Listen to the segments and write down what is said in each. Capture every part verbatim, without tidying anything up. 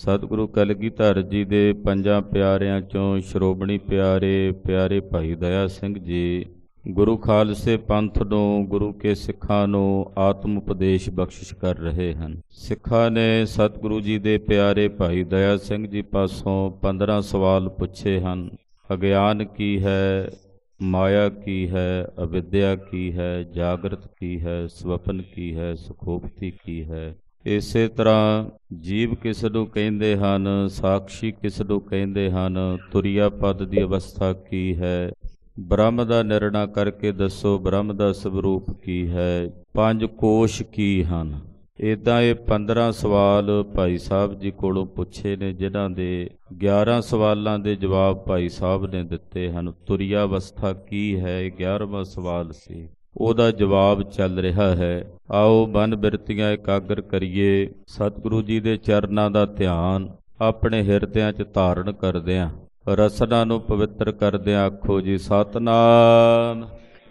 ਸਤਿਗੁਰੂ ਕਲਗੀਧਰ ਜੀ ਦੇ ਪੰਜਾਂ ਪਿਆਰਿਆਂ ਚੋਂ ਸ਼੍ਰੋਮਣੀ ਪਿਆਰੇ ਪਿਆਰੇ ਭਾਈ ਦਇਆ ਸਿੰਘ ਜੀ ਗੁਰੂ ਖਾਲਸੇ ਪੰਥ ਨੂੰ, ਗੁਰੂ ਕੇ ਸਿੱਖਾਂ ਨੂੰ ਆਤਮ ਉਪਦੇਸ਼ ਬਖਸ਼ਿਸ਼ ਕਰ ਰਹੇ ਹਨ। ਸਿੱਖਾਂ ਨੇ ਸਤਿਗੁਰੂ ਜੀ ਦੇ ਪਿਆਰੇ ਭਾਈ ਦਇਆ ਸਿੰਘ ਜੀ ਪਾਸੋਂ ਪੰਦਰਾਂ ਸਵਾਲ ਪੁੱਛੇ ਹਨ। ਅਗਿਆਨ ਕੀ ਹੈ, ਮਾਇਆ ਕੀ ਹੈ, ਅਵਿਦਿਆ ਕੀ ਹੈ, ਜਾਗਰਤ ਕੀ ਹੈ, ਸਵਪਨ ਕੀ ਹੈ, ਸੁਖੋਪਤੀ ਕੀ ਹੈ। ਇਸੇ ਤਰ੍ਹਾਂ ਜੀਵ ਕਿਸ ਨੂੰ ਕਹਿੰਦੇ ਹਨ, ਸਾਖਸ਼ੀ ਕਿਸ ਨੂੰ ਕਹਿੰਦੇ ਹਨ, ਤੁਰਿਆ ਪਦ ਦੀ ਅਵਸਥਾ ਕੀ ਹੈ, ਬ੍ਰਹਮ ਦਾ ਨਿਰਣਾ ਕਰਕੇ ਦੱਸੋ ਬ੍ਰਹਮ ਦਾ ਸਵਰੂਪ ਕੀ ਹੈ, ਪੰਜ ਕੋਸ਼ ਕੀ ਹਨ। ਇੱਦਾਂ ਇਹ ਪੰਦਰਾਂ ਸਵਾਲ ਭਾਈ ਸਾਹਿਬ ਜੀ ਕੋਲੋਂ ਪੁੱਛੇ ਨੇ, ਜਿਨ੍ਹਾਂ ਦੇ ਗਿਆਰਾਂ ਸਵਾਲਾਂ ਦੇ ਜਵਾਬ ਭਾਈ ਸਾਹਿਬ ਨੇ ਦਿੱਤੇ ਹਨ। ਤੁਰਿਆ ਅਵਸਥਾ ਕੀ ਹੈ, ਇਹ ਗਿਆਰਵਾਂ ਸਵਾਲ ਸੀ, ਉਹਦਾ ਜਵਾਬ ਚੱਲ ਰਿਹਾ ਹੈ। ਆਓ ਮਨ ਬਿਰਤੀਆਂ ਇਕਾਗਰ ਕਰੀਏ, ਸਤਿਗੁਰੂ ਜੀ ਦੇ ਚਰਨਾਂ ਦਾ ਧਿਆਨ ਆਪਣੇ ਹਿਰਦਿਆਂ 'ਚ ਧਾਰਨ ਕਰਦਿਆਂ, ਰਸਨਾ ਨੂੰ ਪਵਿੱਤਰ ਕਰਦਿਆਂ ਆਖੋ ਜੀ ਸਤਿਨਾਮ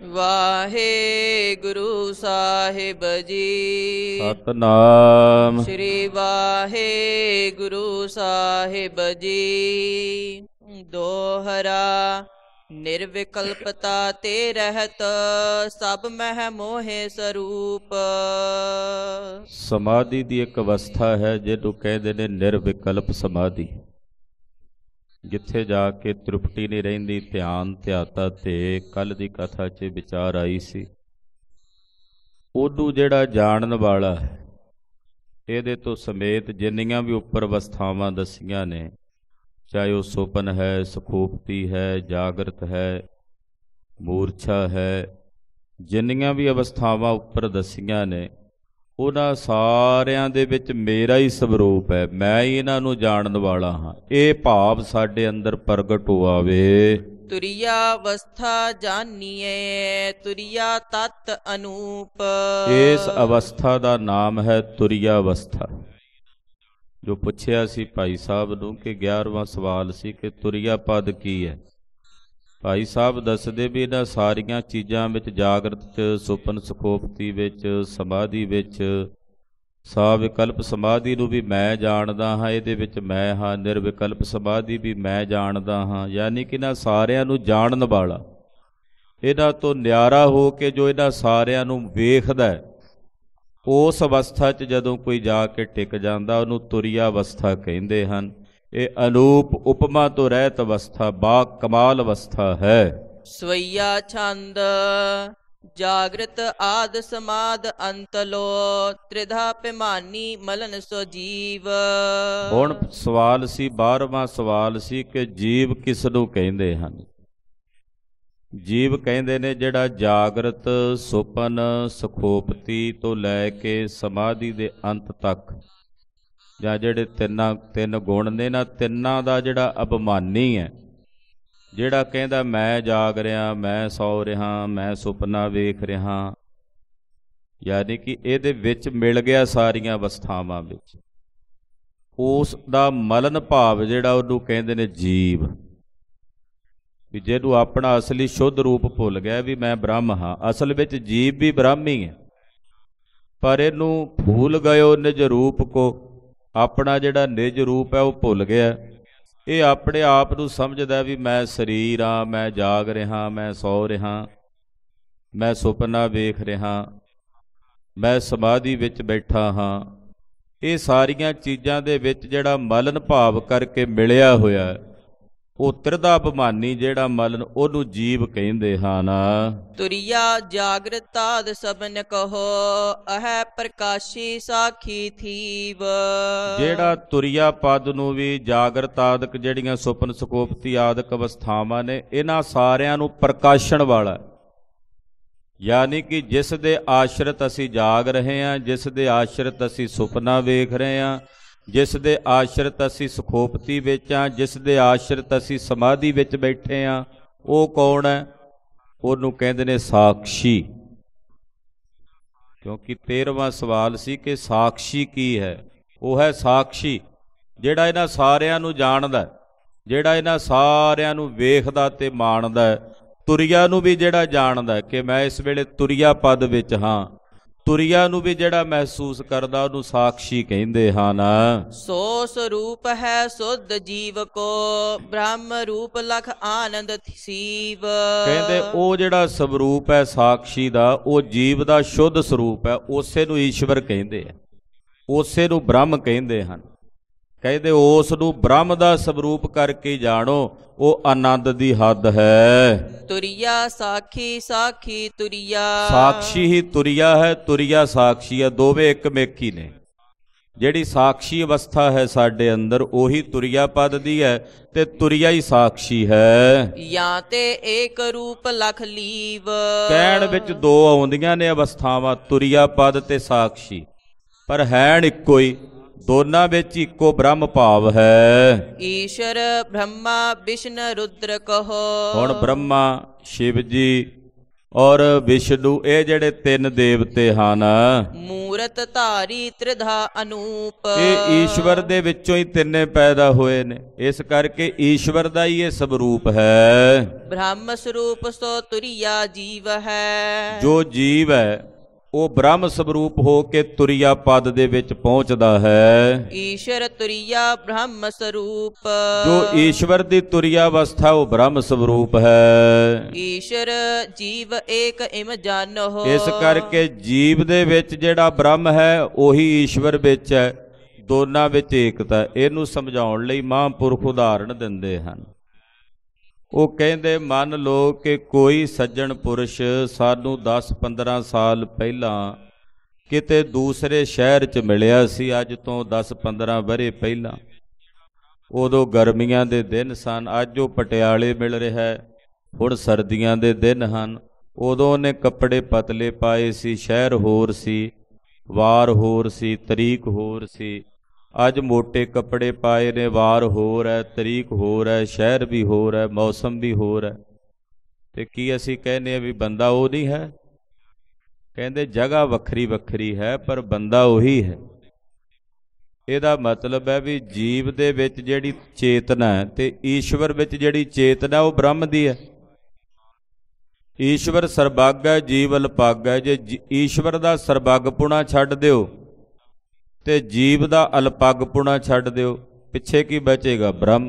ਵਾਹਿਗੁਰੂ ਸਾਹਿਬ ਜੀ। ਸਤਿਨਾਮ ਸ਼੍ਰੀ ਵਾਹਿਗੁਰੂ ਸਾਹਿਬ ਜੀ। ਦੋਹਰਾ ਨਿਰਵਿਕਲਪਤਾ ਤੇ ਰਹਿਤ, ਸਭ ਮਹਿ ਮੋਹਿ ਸਰੂਪ। ਸਮਾਧੀ ਦੀ ਇੱਕ ਅਵਸਥਾ ਹੈ ਜਿਹਨੂੰ ਕਹਿੰਦੇ ਨੇ ਨਿਰਵਿਕਲਪ ਸਮਾਧੀ, ਜਿੱਥੇ ਜਾ ਕੇ ਤ੍ਰਿਪਟੀ ਨਹੀਂ ਰਹਿੰਦੀ, ਧਿਆਨ ਧਿਆਤਾ ਤੇ ਕੱਲ੍ਹ ਦੀ ਕਥਾ 'ਚ ਵਿਚਾਰ ਆਈ ਸੀ। ਉਹਨੂੰ ਜਿਹੜਾ ਜਾਣਨ ਵਾਲਾ ਹੈ, ਇਹਦੇ ਤੋਂ ਸਮੇਤ ਜਿੰਨੀਆਂ ਵੀ ਉੱਪਰ ਅਵਸਥਾਵਾਂ ਦੱਸੀਆਂ ਨੇ, ਚਾਹੇ ਉਹ ਸੁਪਨ ਹੈ, ਸੁਖੋਪਤੀ ਹੈ, ਜਾਗਰਤ ਹੈ, ਮੂਰਛਾ ਹੈ, ਜਿੰਨੀਆਂ ਵੀ ਅਵਸਥਾਵਾਂ ਉੱਪਰ ਦੱਸੀਆਂ ਨੇ, ਉਹਨਾਂ ਸਾਰਿਆਂ ਦੇ ਵਿੱਚ ਮੇਰਾ ਹੀ ਸਵਰੂਪ ਹੈ, ਮੈਂ ਹੀ ਇਹਨਾਂ ਨੂੰ ਜਾਣਨ ਵਾਲਾ ਹਾਂ। ਇਹ ਭਾਵ ਸਾਡੇ ਅੰਦਰ ਪ੍ਰਗਟ ਹੋ ਆਵੇ। ਤੁਰਿਆ ਅਵਸਥਾ ਜਾਣੀਏ, ਤੁਰਿਆ ਤਤ ਅਨੂਪ। ਇਸ ਅਵਸਥਾ ਦਾ ਨਾਮ ਹੈ ਤੁਰਿਆ ਅਵਸਥਾ। ਜੋ ਪੁੱਛਿਆ ਸੀ ਭਾਈ ਸਾਹਿਬ ਨੂੰ ਕਿ ਗਿਆਰਵਾਂ ਸਵਾਲ ਸੀ ਕਿ ਤੁਰਿਆ ਪਦ ਕੀ ਹੈ, ਭਾਈ ਸਾਹਿਬ ਦੱਸਦੇ ਵੀ ਇਹਨਾਂ ਸਾਰੀਆਂ ਚੀਜ਼ਾਂ ਵਿੱਚ, ਜਾਗਰਤ 'ਚ, ਸੁਪਨ ਸੁਖੋਪਤੀ ਵਿੱਚ, ਸਮਾਧੀ ਵਿੱਚ, ਸਾਵਿਕਲਪ ਸਮਾਧੀ ਨੂੰ ਵੀ ਮੈਂ ਜਾਣਦਾ ਹਾਂ, ਇਹਦੇ ਵਿੱਚ ਮੈਂ ਹਾਂ। ਨਿਰਵਿਕਲਪ ਸਮਾਧੀ ਵੀ ਮੈਂ ਜਾਣਦਾ ਹਾਂ। ਯਾਨੀ ਕਿ ਇਹਨਾਂ ਸਾਰਿਆਂ ਨੂੰ ਜਾਣਨ ਵਾਲਾ, ਇਹਨਾਂ ਤੋਂ ਨਿਆਰਾ ਹੋ ਕੇ ਜੋ ਇਹਨਾਂ ਸਾਰਿਆਂ ਨੂੰ ਵੇਖਦਾ ਹੈ, ਉਸ ਅਵਸਥਾ 'ਚ ਜਦੋਂ ਕੋਈ ਜਾ ਕੇ ਟਿਕ ਜਾਂਦਾ, ਉਹਨੂੰ ਤੁਰਿਆ ਅਵਸਥਾ ਕਹਿੰਦੇ ਹਨ। ਇਹ ਅਨੂਪ ਉਪਮਾ ਤੋਂ ਰਹਿਤ ਅਵਸਥਾ, ਬਾ ਕਮਾਲ ਅਵਸਥਾ ਹੈ। ਸਵਈਆ ਛੰਦ ਜਾਗਰਤ ਆਦ ਸਮਾਦ ਅੰਤਲੋ, ਤ੍ਰਿਧਾ ਪਿਮਾਨੀ ਮਲਨ ਸੋ ਜੀਵ। ਹੁਣ ਸਵਾਲ ਸੀ, ਬਾਰ੍ਹਵਾਂ ਸਵਾਲ ਸੀ ਕਿ ਜੀਵ ਕਿਸ ਨੂੰ ਕਹਿੰਦੇ ਹਨ। ਜੀਵ ਕਹਿੰਦੇ ਨੇ ਜਿਹੜਾ ਜਾਗਰਤ, ਸੁਪਨ, ਸੁਖੋਪਤੀ ਤੋਂ ਲੈ ਕੇ ਸਮਾਧੀ ਦੇ ਅੰਤ ਤੱਕ, ਜਾਂ ਜਿਹੜੇ ਤਿੰਨਾਂ ਤਿੰਨ ਗੁਣ ਨੇ ਨਾ, ਤਿੰਨਾਂ ਦਾ ਜਿਹੜਾ ਅਭਿਮਾਨੀ ਹੈ, ਜਿਹੜਾ ਕਹਿੰਦਾ ਮੈਂ ਜਾਗ ਰਿਹਾ, ਮੈਂ ਸੌ ਰਿਹਾ, ਮੈਂ ਸੁਪਨਾ ਵੇਖ ਰਿਹਾ, ਯਾਨੀ ਕਿ ਇਹਦੇ ਵਿੱਚ ਮਿਲ ਗਿਆ ਸਾਰੀਆਂ ਅਵਸਥਾਵਾਂ ਵਿੱਚ, ਉਸ ਦਾ ਮਲਨ ਭਾਵ ਜਿਹੜਾ ਉਹਨੂੰ ਕਹਿੰਦੇ ਨੇ ਜੀਵ। ਵੀ ਜਿਹਨੂੰ ਆਪਣਾ ਅਸਲੀ ਸ਼ੁੱਧ ਰੂਪ ਭੁੱਲ ਗਿਆ ਵੀ ਮੈਂ ਬ੍ਰਹਮ ਹਾਂ। ਅਸਲ ਵਿੱਚ ਜੀਵ ਵੀ ਬ੍ਰਹਮ ਹੀ ਹੈ, ਪਰ ਇਹਨੂੰ ਭੂਲ ਗਇਓ ਨਿਜ ਰੂਪ ਕੋ, ਆਪਣਾ ਜਿਹੜਾ ਨਿਜ ਰੂਪ ਹੈ ਉਹ ਭੁੱਲ ਗਿਆ। ਇਹ ਆਪਣੇ ਆਪ ਨੂੰ ਸਮਝਦਾ ਵੀ ਮੈਂ ਸਰੀਰ ਹਾਂ, ਮੈਂ ਜਾਗ ਰਿਹਾ, ਮੈਂ ਸੌ ਰਿਹਾ, ਮੈਂ ਸੁਪਨਾ ਵੇਖ ਰਿਹਾ, ਮੈਂ ਸਮਾਧੀ ਵਿੱਚ ਬੈਠਾ ਹਾਂ। ਇਹ ਸਾਰੀਆਂ ਚੀਜ਼ਾਂ ਦੇ ਵਿੱਚ ਜਿਹੜਾ ਮਲਨ ਭਾਵ ਕਰਕੇ ਮਿਲਿਆ ਹੋਇਆ, ਉਹ ਤ੍ਰਿਧਾ ਅਭਿਮਾਨੀ ਜਿਹੜਾ ਮਲਨ, ਉਹਨੂੰ ਜੀਵ ਕਹਿੰਦੇ ਹਨ। ਤੁਰਿਆ ਜਾਗਰਤ ਆਦ ਸਭਨ ਕਹੋ, ਅਹੈ ਪ੍ਰਕਾਸ਼ੀ ਸਾਖੀ ਥੀਵ। ਜਿਹੜਾ ਤੁਰਿਆ ਪਦ ਨੂੰ ਵੀ, ਜਾਗਰਤ ਆਦਿਕ ਜਿਹੜੀਆਂ ਸੁਪਨ ਸੁਖੋਪਤੀ ਆਦਿਕ ਅਵਸਥਾਵਾਂ ਨੇ, ਇਹਨਾਂ ਸਾਰਿਆਂ ਨੂੰ ਪ੍ਰਕਾਸ਼ਣ ਵਾਲਾ, ਯਾਨੀ ਕਿ ਜਿਸ ਦੇ ਆਸ਼ਰਿਤ ਅਸੀਂ ਜਾਗ ਰਹੇ ਹਾਂ, ਜਿਸ ਦੇ ਆਸ਼ਰਿਤ ਅਸੀਂ ਸੁਪਨਾ ਵੇਖ ਰਹੇ ਹਾਂ, ਜਿਸ ਦੇ ਆਸ਼ਰਿਤ ਅਸੀਂ ਸੁਖੋਪਤੀ ਵਿੱਚ ਹਾਂ, ਜਿਸ ਦੇ ਆਸ਼ਰਿਤ ਅਸੀਂ ਸਮਾਧੀ ਵਿੱਚ ਬੈਠੇ ਹਾਂ, ਉਹ ਕੌਣ ਹੈ? ਉਹਨੂੰ ਕਹਿੰਦੇ ਨੇ ਸਾਖਸ਼ੀ। ਕਿਉਂਕਿ ਤੇਰਵਾਂ ਸਵਾਲ ਸੀ ਕਿ ਸਾਖਸ਼ੀ ਕੀ ਹੈ। ਉਹ ਹੈ ਸਾਖਸ਼ੀ, ਜਿਹੜਾ ਇਹਨਾਂ ਸਾਰਿਆਂ ਨੂੰ ਜਾਣਦਾ, ਜਿਹੜਾ ਇਹਨਾਂ ਸਾਰਿਆਂ ਨੂੰ ਵੇਖਦਾ ਤੇ ਮਾਣਦਾ, ਤੁਰਿਆ ਨੂੰ ਵੀ ਜਿਹੜਾ ਜਾਣਦਾ ਕਿ ਮੈਂ ਇਸ ਵੇਲੇ ਤੁਰਿਆ ਪਦ ਵਿੱਚ ਹਾਂ, ਤੁਰਿਆ ਨੂੰ ਵੀ ਜਿਹੜਾ ਮਹਿਸੂਸ ਕਰਦਾ ਉਹਨੂੰ ਸਾਖਸ਼ੀ ਕਹਿੰਦੇ ਹਨ। ਸੋ ਸਰੂਪ ਹੈ ਸੁਧ ਜੀਵ ਕੋ, ਬ੍ਰਹਮ ਰੂਪ ਲਖ ਆਨੰਦ ਸੀਵ। ਕਹਿੰਦੇ ਉਹ ਜਿਹੜਾ ਸਵਰੂਪ ਹੈ ਸਾਖਸ਼ੀ ਦਾ, ਉਹ ਜੀਵ ਦਾ ਸ਼ੁੱਧ ਸਰੂਪ ਹੈ, ਉਸੇ ਨੂੰ ਈਸ਼ਵਰ ਕਹਿੰਦੇ ਆ, ਉਸੇ ਨੂੰ ਬ੍ਰਹਮ ਕਹਿੰਦੇ ਹਨ। ਕਹਿੰਦੇ ਉਸ ਨੂੰ ਬ੍ਰਹਮ ਦਾ ਸਵਰੂਪ ਕਰਕੇ ਜਾਣੋ, ਉਹ ਆਨੰਦ ਦੀ ਹੱਦ ਹੈ। ਤੁਰਿਆ ਸਾਖੀ ਸਾਖੀ ਤੁਰਿਆ, ਸਾਖਸ਼ੀ ਹੀ ਤੁਰਿਆ ਹੈ, ਤੁਰਿਆ ਸਾਖਸ਼ੀ ਹੈ, ਦੋਵੇਂ ਇੱਕ ਮੇਕੀ ਨੇ। ਜਿਹੜੀ ਸਾਖਸ਼ੀ ਅਵਸਥਾ ਹੈ ਸਾਡੇ ਅੰਦਰ, ਉਹੀ ਤੁਰਿਆ ਪਦ ਦੀ ਹੈ ਤੇ ਤੁਰਿਆ ਹੀ ਸਾਖਸ਼ੀ ਹੈ। ਜਾਂ ਤੇ ਏਕ ਰੂਪ ਲਖ ਲੀਵ। ਕਹਿਣ ਵਿੱਚ ਦੋ ਆਉਂਦੀਆਂ ਨੇ ਅਵਸਥਾਵਾਂ, ਤੁਰਿਆ ਪਦ ਤੇ ਸਾਖਸ਼ੀ, ਪਰ ਹੈਣ ਇੱਕੋ ਹੀ, ਦੋਨਾਂ ਵਿੱਚ ਇੱਕੋ ਬ੍ਰਹਮ ਭਾਵ ਹੈ। ਈਸ਼ਰ ਬ੍ਰਹਮਾ ਵਿਸ਼ਨ ਰੁਦਰ ਕਹੋ। ਹੁਣ ਬ੍ਰਹਮਾ, ਸ਼ਿਵ ਜੀ ਔਰ ਵਿਸ਼ਨੂੰ, ਇਹ ਜਿਹੜੇ ਤਿੰਨ ਦੇਵਤੇ ਹਨ, ਮੂਰਤ ਧਾਰੀ ਤ੍ਰਿਧਾ ਅਨੂਪ। ਇਹ ਈਸ਼ਵਰ ਦੇ ਵਿੱਚੋਂ ਹੀ ਤਿੰਨੇ ਪੈਦਾ ਹੋਏ ਨੇ, ਇਸ ਕਰਕੇ ਈਸ਼ਵਰ ਦਾ ਹੀ ਇਹ ਸਵਰੂਪ ਹੈ। ਬ੍ਰਹਮ ਸਰੂਪ ਸੋ ਤੁਰਿਆ ਜੀਵ ਹੈ। ਜੋ ਜੀਵ ਹੈ ਉਹ ਬ੍ਰਹਮ ਸਵਰੂਪ ਹੋ ਕੇ ਤੁਰਿਆ ਪਦ ਦੇ ਵਿੱਚ ਪਹੁੰਚਦਾ ਹੈ। ਈਸ਼ਰ ਤੁਰਿਆ ਬ੍ਰਹਮ ਸਰੂਪ। ਜੋ ਈਸ਼ਵਰ ਦੀ ਤੁਰਿਆ ਅਵਸਥਾ ਉਹ ਬ੍ਰਹਮ ਸਵਰੂਪ ਹੈ। ਈਸ਼ਰ ਜੀਵ ਏਕ ਇਮ ਜਾਨੋ। ਇਸ ਕਰਕੇ ਜੀਵ ਦੇ ਵਿੱਚ ਜਿਹੜਾ ਬ੍ਰਹਮ ਹੈ ਉਹੀ ਈਸ਼ਵਰ ਵਿੱਚ ਹੈ, ਦੋਨਾਂ ਵਿੱਚ ਏਕਤਾ। ਇਹਨੂੰ ਸਮਝਾਉਣ ਲਈ ਮਹਾਂਪੁਰਖ ਉਦਾਹਰਣ ਦਿੰਦੇ ਹਨ। ਉਹ ਕਹਿੰਦੇ, ਮੰਨ ਲਓ ਕਿ ਕੋਈ ਸੱਜਣ ਪੁਰਸ਼ ਸਾਨੂੰ ਦਸ ਪੰਦਰਾਂ ਸਾਲ ਪਹਿਲਾਂ ਕਿਤੇ ਦੂਸਰੇ ਸ਼ਹਿਰ 'ਚ ਮਿਲਿਆ ਸੀ, ਅੱਜ ਤੋਂ ਦਸ ਪੰਦਰਾਂ ਵਰ੍ਹੇ ਪਹਿਲਾਂ। ਉਦੋਂ ਗਰਮੀਆਂ ਦੇ ਦਿਨ ਸਨ, ਅੱਜ ਉਹ ਪਟਿਆਲੇ ਮਿਲ ਰਿਹਾ ਹੈ, ਹੁਣ ਸਰਦੀਆਂ ਦੇ ਦਿਨ ਹਨ। ਉਦੋਂ ਉਹਨੇ ਕੱਪੜੇ ਪਤਲੇ ਪਾਏ ਸੀ, ਸ਼ਹਿਰ ਹੋਰ ਸੀ, ਵਾਰ ਹੋਰ ਸੀ, ਤਰੀਕ ਹੋਰ ਸੀ। ਅੱਜ ਮੋਟੇ ਕੱਪੜੇ ਪਾਏ ਨੇ, ਵਾਰ ਹੋਰ ਹੈ, ਤਰੀਕ ਹੋਰ ਹੈ, ਸ਼ਹਿਰ ਵੀ ਹੋਰ ਹੈ, ਮੌਸਮ ਵੀ ਹੋਰ ਹੈ। ਤੇ ਕੀ ਅਸੀਂ ਕਹਿੰਦੇ ਹਾਂ ਵੀ ਬੰਦਾ ਉਹ ਨਹੀਂ ਹੈ? ਕਹਿੰਦੇ ਜਗ੍ਹਾ ਵੱਖਰੀ ਵੱਖਰੀ ਹੈ ਪਰ ਬੰਦਾ ਉਹੀ ਹੈ। ਇਹਦਾ ਮਤਲਬ ਹੈ ਵੀ ਜੀਵ ਦੇ ਵਿੱਚ ਜਿਹੜੀ ਚੇਤਨਾ ਹੈ ਤੇ ਈਸ਼ਵਰ ਵਿੱਚ ਜਿਹੜੀ ਚੇਤਨਾ ਉਹ ਬ੍ਰਹਮ ਦੀ ਹੈ। ਈਸ਼ਵਰ ਸਰਬੱਗ ਹੈ, ਜੀਵ ਅਲਪੱਗ ਹੈ। ਜੇ ਈਸ਼ਵਰ ਦਾ ਸਰਬੱਗਪੁਣਾ ਛੱਡ ਦਿਓ ਤੇ ਜੀਵ ਦਾ ਅਲਪੱਗਪੁਣਾ ਛੱਡ ਦਿਓ, ਪਿੱਛੇ ਕੀ ਬਚੇਗਾ? ਬ੍ਰਹਮ।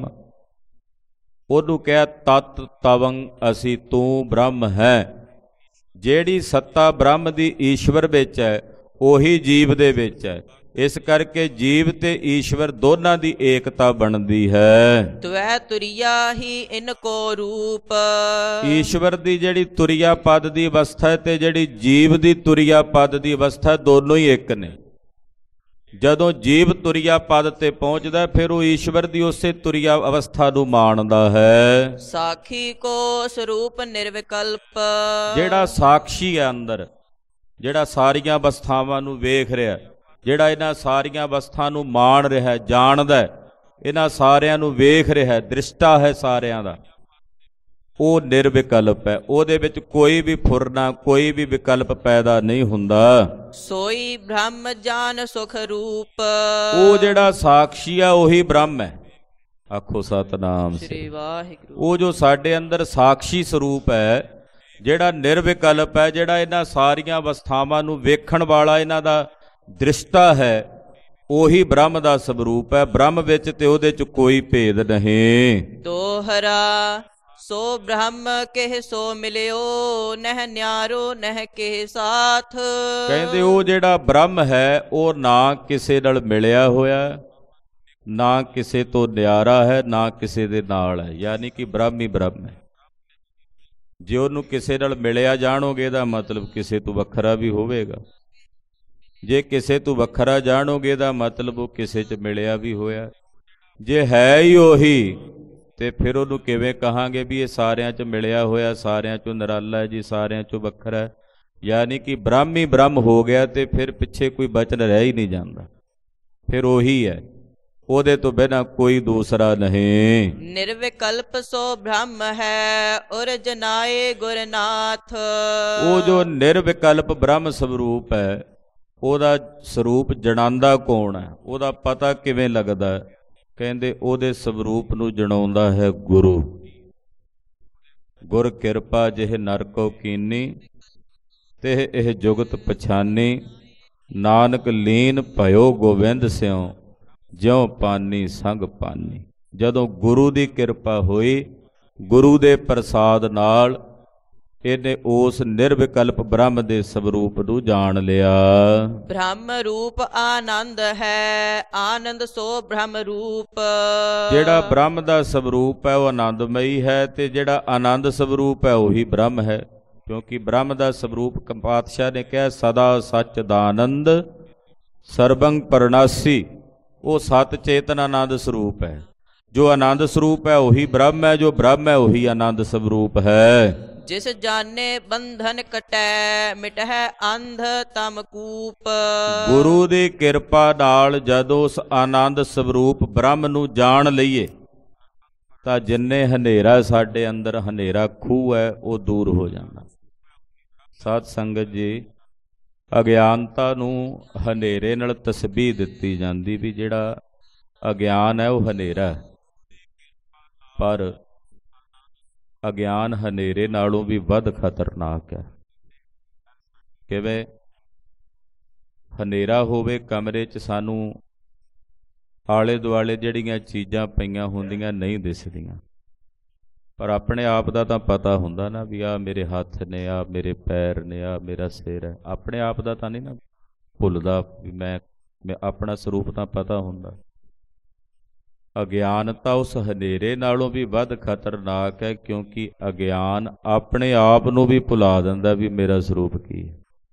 ਉਹਨੂੰ ਕਿਹਾ ਤਤ ਤਵੰ ਅਸੀਂ, ਤੂੰ ਬ੍ਰਹਮ ਹੈ। ਜਿਹੜੀ ਸੱਤਾ ਬ੍ਰਹਮ ਦੀ ਈਸ਼ਵਰ ਵਿੱਚ ਹੈ ਉਹੀ ਜੀਵ ਦੇ ਵਿੱਚ ਹੈ। ਇਸ ਕਰਕੇ ਜੀਵ ਤੇ ਈਸ਼ਵਰ ਦੋਨਾਂ ਦੀ ਏਕਤਾ ਬਣਦੀ ਹੈ। ਤਵੈ ਤੁਰਿਆ ਹੀ ਇਨ ਕੋ ਰੂਪ। ਈਸ਼ਵਰ ਦੀ ਜਿਹੜੀ ਤੁਰਿਆ ਪਦ ਦੀ ਅਵਸਥਾ ਹੈ ਤੇ ਜਿਹੜੀ ਜੀਵ ਦੀ ਤੁਰਿਆ ਪਦ ਦੀ ਅਵਸਥਾ, ਦੋਨੋਂ ਹੀ ਇੱਕ ਨੇ। ਜਦੋਂ ਜੀਵ ਤੁਰਿਆ ਪਦ ਤੇ ਪਹੁੰਚਦਾ ਫਿਰ ਉਹ ਈਸ਼ਵਰ ਦੀ ਉਸੇ ਤੁਰਿਆ ਅਵਸਥਾ ਨੂੰ ਮਾਣਦਾ ਹੈ। ਸਾਖੀ ਕੋ ਸਰੂਪ ਨਿਰਵਿਕਲਪ। ਜਿਹੜਾ ਸਾਖਸ਼ੀ ਹੈ ਅੰਦਰ, ਜਿਹੜਾ ਸਾਰੀਆਂ ਅਵਸਥਾਵਾਂ ਨੂੰ ਵੇਖ ਰਿਹਾ, ਜਿਹੜਾ ਇਹਨਾਂ ਸਾਰੀਆਂ ਅਵਸਥਾ ਨੂੰ ਮਾਣ ਰਿਹਾ, ਜਾਣਦਾ, ਇਹਨਾਂ ਸਾਰਿਆਂ ਨੂੰ ਵੇਖ ਰਿਹਾ, ਦ੍ਰਿਸ਼ਟਾ ਹੈ ਸਾਰਿਆਂ ਦਾ, ਉਹ ਨਿਰਵਿਕਲਪ ਹੈ। ਉਹਦੇ ਵਿੱਚ ਕੋਈ ਵੀ ਫੁਰਨਾ, ਕੋਈ ਵੀ ਵਿਕਲਪ ਪੈਦਾ ਨਹੀਂ ਹੁੰਦਾ। ਸੋਈ ਬ੍ਰਹਮ ਜਾਨ ਸੁਖ ਰੂਪ। ਉਹ ਜਿਹੜਾ ਸਾਖਸ਼ੀ ਆ ਉਹੀ ਬ੍ਰਹਮ ਹੈ। ਆਖੋ ਸਤਨਾਮ ਸ੍ਰੀ ਵਾਹਿਗੁਰੂ। ਉਹ ਜੋ ਸਾਡੇ ਅੰਦਰ ਸਾਖਸ਼ੀ ਸਰੂਪ ਹੈ, ਜਿਹੜਾ ਨਿਰਵਿਕਲਪ ਹੈ, ਜਿਹੜਾ ਇਹਨਾਂ ਸਾਰੀਆਂ ਅਵਸਥਾਵਾਂ ਨੂੰ ਵੇਖਣ ਵਾਲਾ, ਇਹਨਾਂ ਦਾ ਦ੍ਰਿਸ਼ਟਾ ਹੈ, ਉਹੀ ਬ੍ਰਹਮ ਦਾ ਸਰੂਪ ਹੈ। ਬ੍ਰਹਮ ਵਿੱਚ ਤੇ ਉਹਦੇ 'ਚ ਕੋਈ ਭੇਦ ਨਹੀਂ। ਦੋਹਰਾ ਸੋ ਬ੍ਰਹਮ ਕਹਿ ਸੋ ਮਿਲਿਓ, ਨਹਿ ਨਿਆਰੋ ਨਹਿ ਕੇ ਸਾਥ। ਕਹਿੰਦੇ ਉਹ ਜਿਹੜਾ ਬ੍ਰਹਮ ਹੈ ਉਹ ਨਾ ਕਿਸੇ ਨਾਲ ਮਿਲਿਆ ਹੋਇਆ, ਨਾ ਕਿਸੇ ਤੋਂ ਨਿਆਰਾ ਹੈ, ਨਾ ਕਿਸੇ ਦੇ ਨਾਲ ਹੈ। ਯਾਨੀ ਕਿ ਬ੍ਰਹਮ ਹੀ ਬ੍ਰਹਮ ਹੈ। ਜੇ ਉਹਨੂੰ ਕਿਸੇ ਨਾਲ ਮਿਲਿਆ ਜਾਣੋਗੇ ਇਹਦਾ ਮਤਲਬ ਕਿਸੇ ਤੋਂ ਵੱਖਰਾ ਵੀ ਹੋਵੇਗਾ। ਜੇ ਕਿਸੇ ਤੋਂ ਵੱਖਰਾ ਜਾਣੋਗੇ ਇਹਦਾ ਮਤਲਬ ਉਹ ਕਿਸੇ 'ਚ ਮਿਲਿਆ ਵੀ ਹੋਇਆ। ਜੇ ਹੈ ਹੀ ਉਹੀ ਤੇ ਫਿਰ ਉਹਨੂੰ ਕਿਵੇਂ ਕਹਾਂਗੇ ਵੀ ਇਹ ਸਾਰਿਆਂ 'ਚ ਮਿਲਿਆ ਹੋਇਆ, ਸਾਰਿਆਂ 'ਚੋਂ ਨਿਰਾਲਾ ਹੈ ਜੀ, ਸਾਰਿਆਂ 'ਚੋਂ ਵੱਖਰਾ ਹੈ। ਯਾਨੀ ਕਿ ਬ੍ਰਹਮ ਹੀ ਬ੍ਰਹਮ ਹੋ ਗਿਆ ਤੇ ਫਿਰ ਪਿੱਛੇ ਕੋਈ ਬਚਨ ਰਹਿ ਹੀ ਨਹੀਂ ਜਾਂਦਾ, ਫਿਰ ਉਹੀ ਹੈ, ਉਹਦੇ ਤੋਂ ਬਿਨਾਂ ਕੋਈ ਦੂਸਰਾ ਨਹੀਂ। ਨਿਰਵਿਕਲਪ ਸੋ ਬ੍ਰਹਮ ਹੈ ਔਰ ਜਨਾਏ ਗੁਰਨਾਥ। ਉਹ ਜੋ ਨਿਰਵਿਕਲਪ ਬ੍ਰਹਮ ਸਰੂਪ ਹੈ, ਉਹਦਾ ਸਰੂਪ ਜਣਾਉਂਦਾ ਕੌਣ ਹੈ? ਉਹਦਾ ਪਤਾ ਕਿਵੇਂ ਲੱਗਦਾ? ਕਹਿੰਦੇ ਉਹਦੇ ਸਰੂਪ ਨੂੰ ਜਣਾਉਂਦਾ ਹੈ ਗੁਰੂ। ਗੁਰ ਕਿਰਪਾ ਜਿਹ ਨਰ ਕੋ ਕੀਨੀ, ਤੇ ਇਹ ਜੁਗਤ ਪਛਾਨੀ। ਨਾਨਕ ਲੀਨ ਭਇਓ ਗੋਬਿੰਦ ਸਿਉ ਜਿਉ ਪਾਨੀ ਸੰਗ ਪਾਨੀ। ਜਦੋਂ ਗੁਰੂ ਦੀ ਕਿਰਪਾ ਹੋਈ, ਗੁਰੂ ਦੇ ਪ੍ਰਸਾਦ ਨਾਲ ਇਹਨੇ ਉਸ ਨਿਰਵਿਕਲਪ ਬ੍ਰਹਮ ਦੇ ਸਵਰੂਪ ਨੂੰ ਜਾਣ ਲਿਆ। ਬ੍ਰਹਮ ਰੂਪ ਆਨੰਦ ਹੈ, ਆਨੰਦ ਸੋ ਬ੍ਰਹਮ ਰੂਪ। ਜਿਹੜਾ ਬ੍ਰਹਮ ਦਾ ਸਵਰੂਪ ਹੈ ਉਹ ਆਨੰਦਮਈ ਹੈ, ਤੇ ਜਿਹੜਾ ਆਨੰਦ ਸਵਰੂਪ ਹੈ ਉਹੀ ਬ੍ਰਹਮ ਹੈ। ਕਿਉਂਕਿ ਬ੍ਰਹਮ ਦਾ ਸਵਰੂਪ ਪਾਤਸ਼ਾਹ ਨੇ ਕਿਹਾ ਸਦਾ ਸੱਚ ਦਾ ਆਨੰਦ ਸਰਬੰਗ ਪਰਨਾਸੀ। ਉਹ ਸਤ ਚੇਤਨ ਆਨੰਦ ਸਰੂਪ ਹੈ। ਜੋ ਆਨੰਦ ਸਰੂਪ ਹੈ ਉਹੀ ਬ੍ਰਹਮ ਹੈ, ਜੋ ਬ੍ਰਹਮ ਹੈ ਉਹੀ ਆਨੰਦ ਸਵਰੂਪ ਹੈ। ਜਿਸ ਜਾਣੇ ਬੰਧਨ ਕਟੈ ਮਿਟਹਿ ਅੰਧ ਤਮ ਕੂਪ। ਗੁਰੂ ਦੀ ਕਿਰਪਾ ਨਾਲ ਜਦੋਂ ਉਸ ਆਨੰਦ ਸਵਰੂਪ ਬ੍ਰਹਮ ਨੂੰ ਜਾਣ ਲਈਏ ਤਾਂ ਜਿੰਨੇ ਹਨੇਰਾ ਸਾਡੇ ਅੰਦਰ ਹਨੇਰਾ ਖੂਹ ਹੈ ਉਹ ਦੂਰ ਹੋ ਜਾਂਦਾ। ਸਾਧ ਸੰਗਤ ਜੀ, ਅਗਿਆਨਤਾ ਨੂੰ ਹਨੇਰੇ ਨਾਲ ਤਸਬੀਹ ਦਿੱਤੀ ਜਾਂਦੀ ਵੀ ਜਿਹੜਾ ਅਗਿਆਨ ਹੈ ਉਹ ਹਨੇਰਾ, ਪਰ ਅਗਿਆਨ ਹਨੇਰੇ ਨਾਲੋਂ ਵੀ ਵੱਧ ਖਤਰਨਾਕ ਹੈ। ਕਿਵੇਂ? ਹਨੇਰਾ ਹੋਵੇ ਕਮਰੇ 'ਚ, ਸਾਨੂੰ ਆਲੇ ਦੁਆਲੇ ਜਿਹੜੀਆਂ ਚੀਜ਼ਾਂ ਪਈਆਂ ਹੁੰਦੀਆਂ ਨਹੀਂ ਦਿਸਦੀਆਂ, ਪਰ ਆਪਣੇ ਆਪ ਦਾ ਤਾਂ ਪਤਾ ਹੁੰਦਾ ਨਾ ਵੀ ਆਹ ਮੇਰੇ ਹੱਥ ਨੇ, ਆਹ ਮੇਰੇ ਪੈਰ ਨੇ, ਆਹ ਮੇਰਾ ਸਿਰ ਹੈ। ਆਪਣੇ ਆਪ ਦਾ ਤਾਂ ਨਹੀਂ ਨਾ ਭੁੱਲਦਾ ਵੀ ਮੈਂ ਮੈਂ ਆਪਣਾ ਸਰੂਪ ਤਾਂ ਪਤਾ ਹੁੰਦਾ। ਅਗਿਆਨਤਾ ਉਸ ਹਨੇਰੇ ਨਾਲੋਂ ਵੀ ਵੱਧ ਖਤਰਨਾਕ ਹੈ, ਕਿਉਂਕਿ ਅਗਿਆਨ ਆਪਣੇ ਆਪ ਨੂੰ ਵੀ ਭੁਲਾ ਦਿੰਦਾ ਵੀ ਮੇਰਾ ਸਰੂਪ ਕੀ ਹੈ।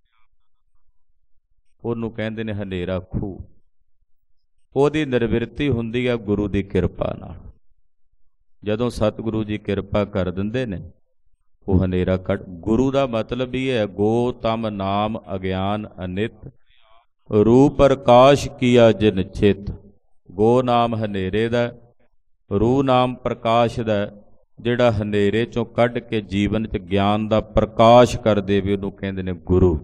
ਉਹਨੂੰ ਕਹਿੰਦੇ ਨੇ ਹਨੇਰਾ ਖੂਹ। ਉਹਦੀ ਨਿਰਵਿਰਤੀ ਹੁੰਦੀ ਹੈ ਗੁਰੂ ਦੀ ਕਿਰਪਾ ਨਾਲ। ਜਦੋਂ ਸਤਿਗੁਰੂ ਜੀ ਕਿਰਪਾ ਕਰ ਦਿੰਦੇ ਨੇ ਉਹ ਹਨੇਰਾ ਕੱਢ। ਗੁਰੂ ਦਾ ਮਤਲਬ ਹੀ ਹੈ ਗੋ ਤਮ ਨਾਮ ਅਗਿਆਨ ਅਨਿਤ ਰੂਪ ਪ੍ਰਕਾਸ਼ ਕੀਆ ਜਿਨ ਚਿਤ। ਗੋ ਨਾਮ ਹਨੇਰੇ ਦਾ, ਰੂ ਨਾਮ ਪ੍ਰਕਾਸ਼ ਦਾ। ਜਿਹੜਾ ਹਨੇਰੇ ਚੋਂ ਕੱਢ ਕੇ ਜੀਵਨ 'ਚ ਗਿਆਨ ਦਾ ਪ੍ਰਕਾਸ਼ ਕਰ ਦੇਵੇ ਉਹਨੂੰ ਕਹਿੰਦੇ ਨੇ ਗੁਰੂ।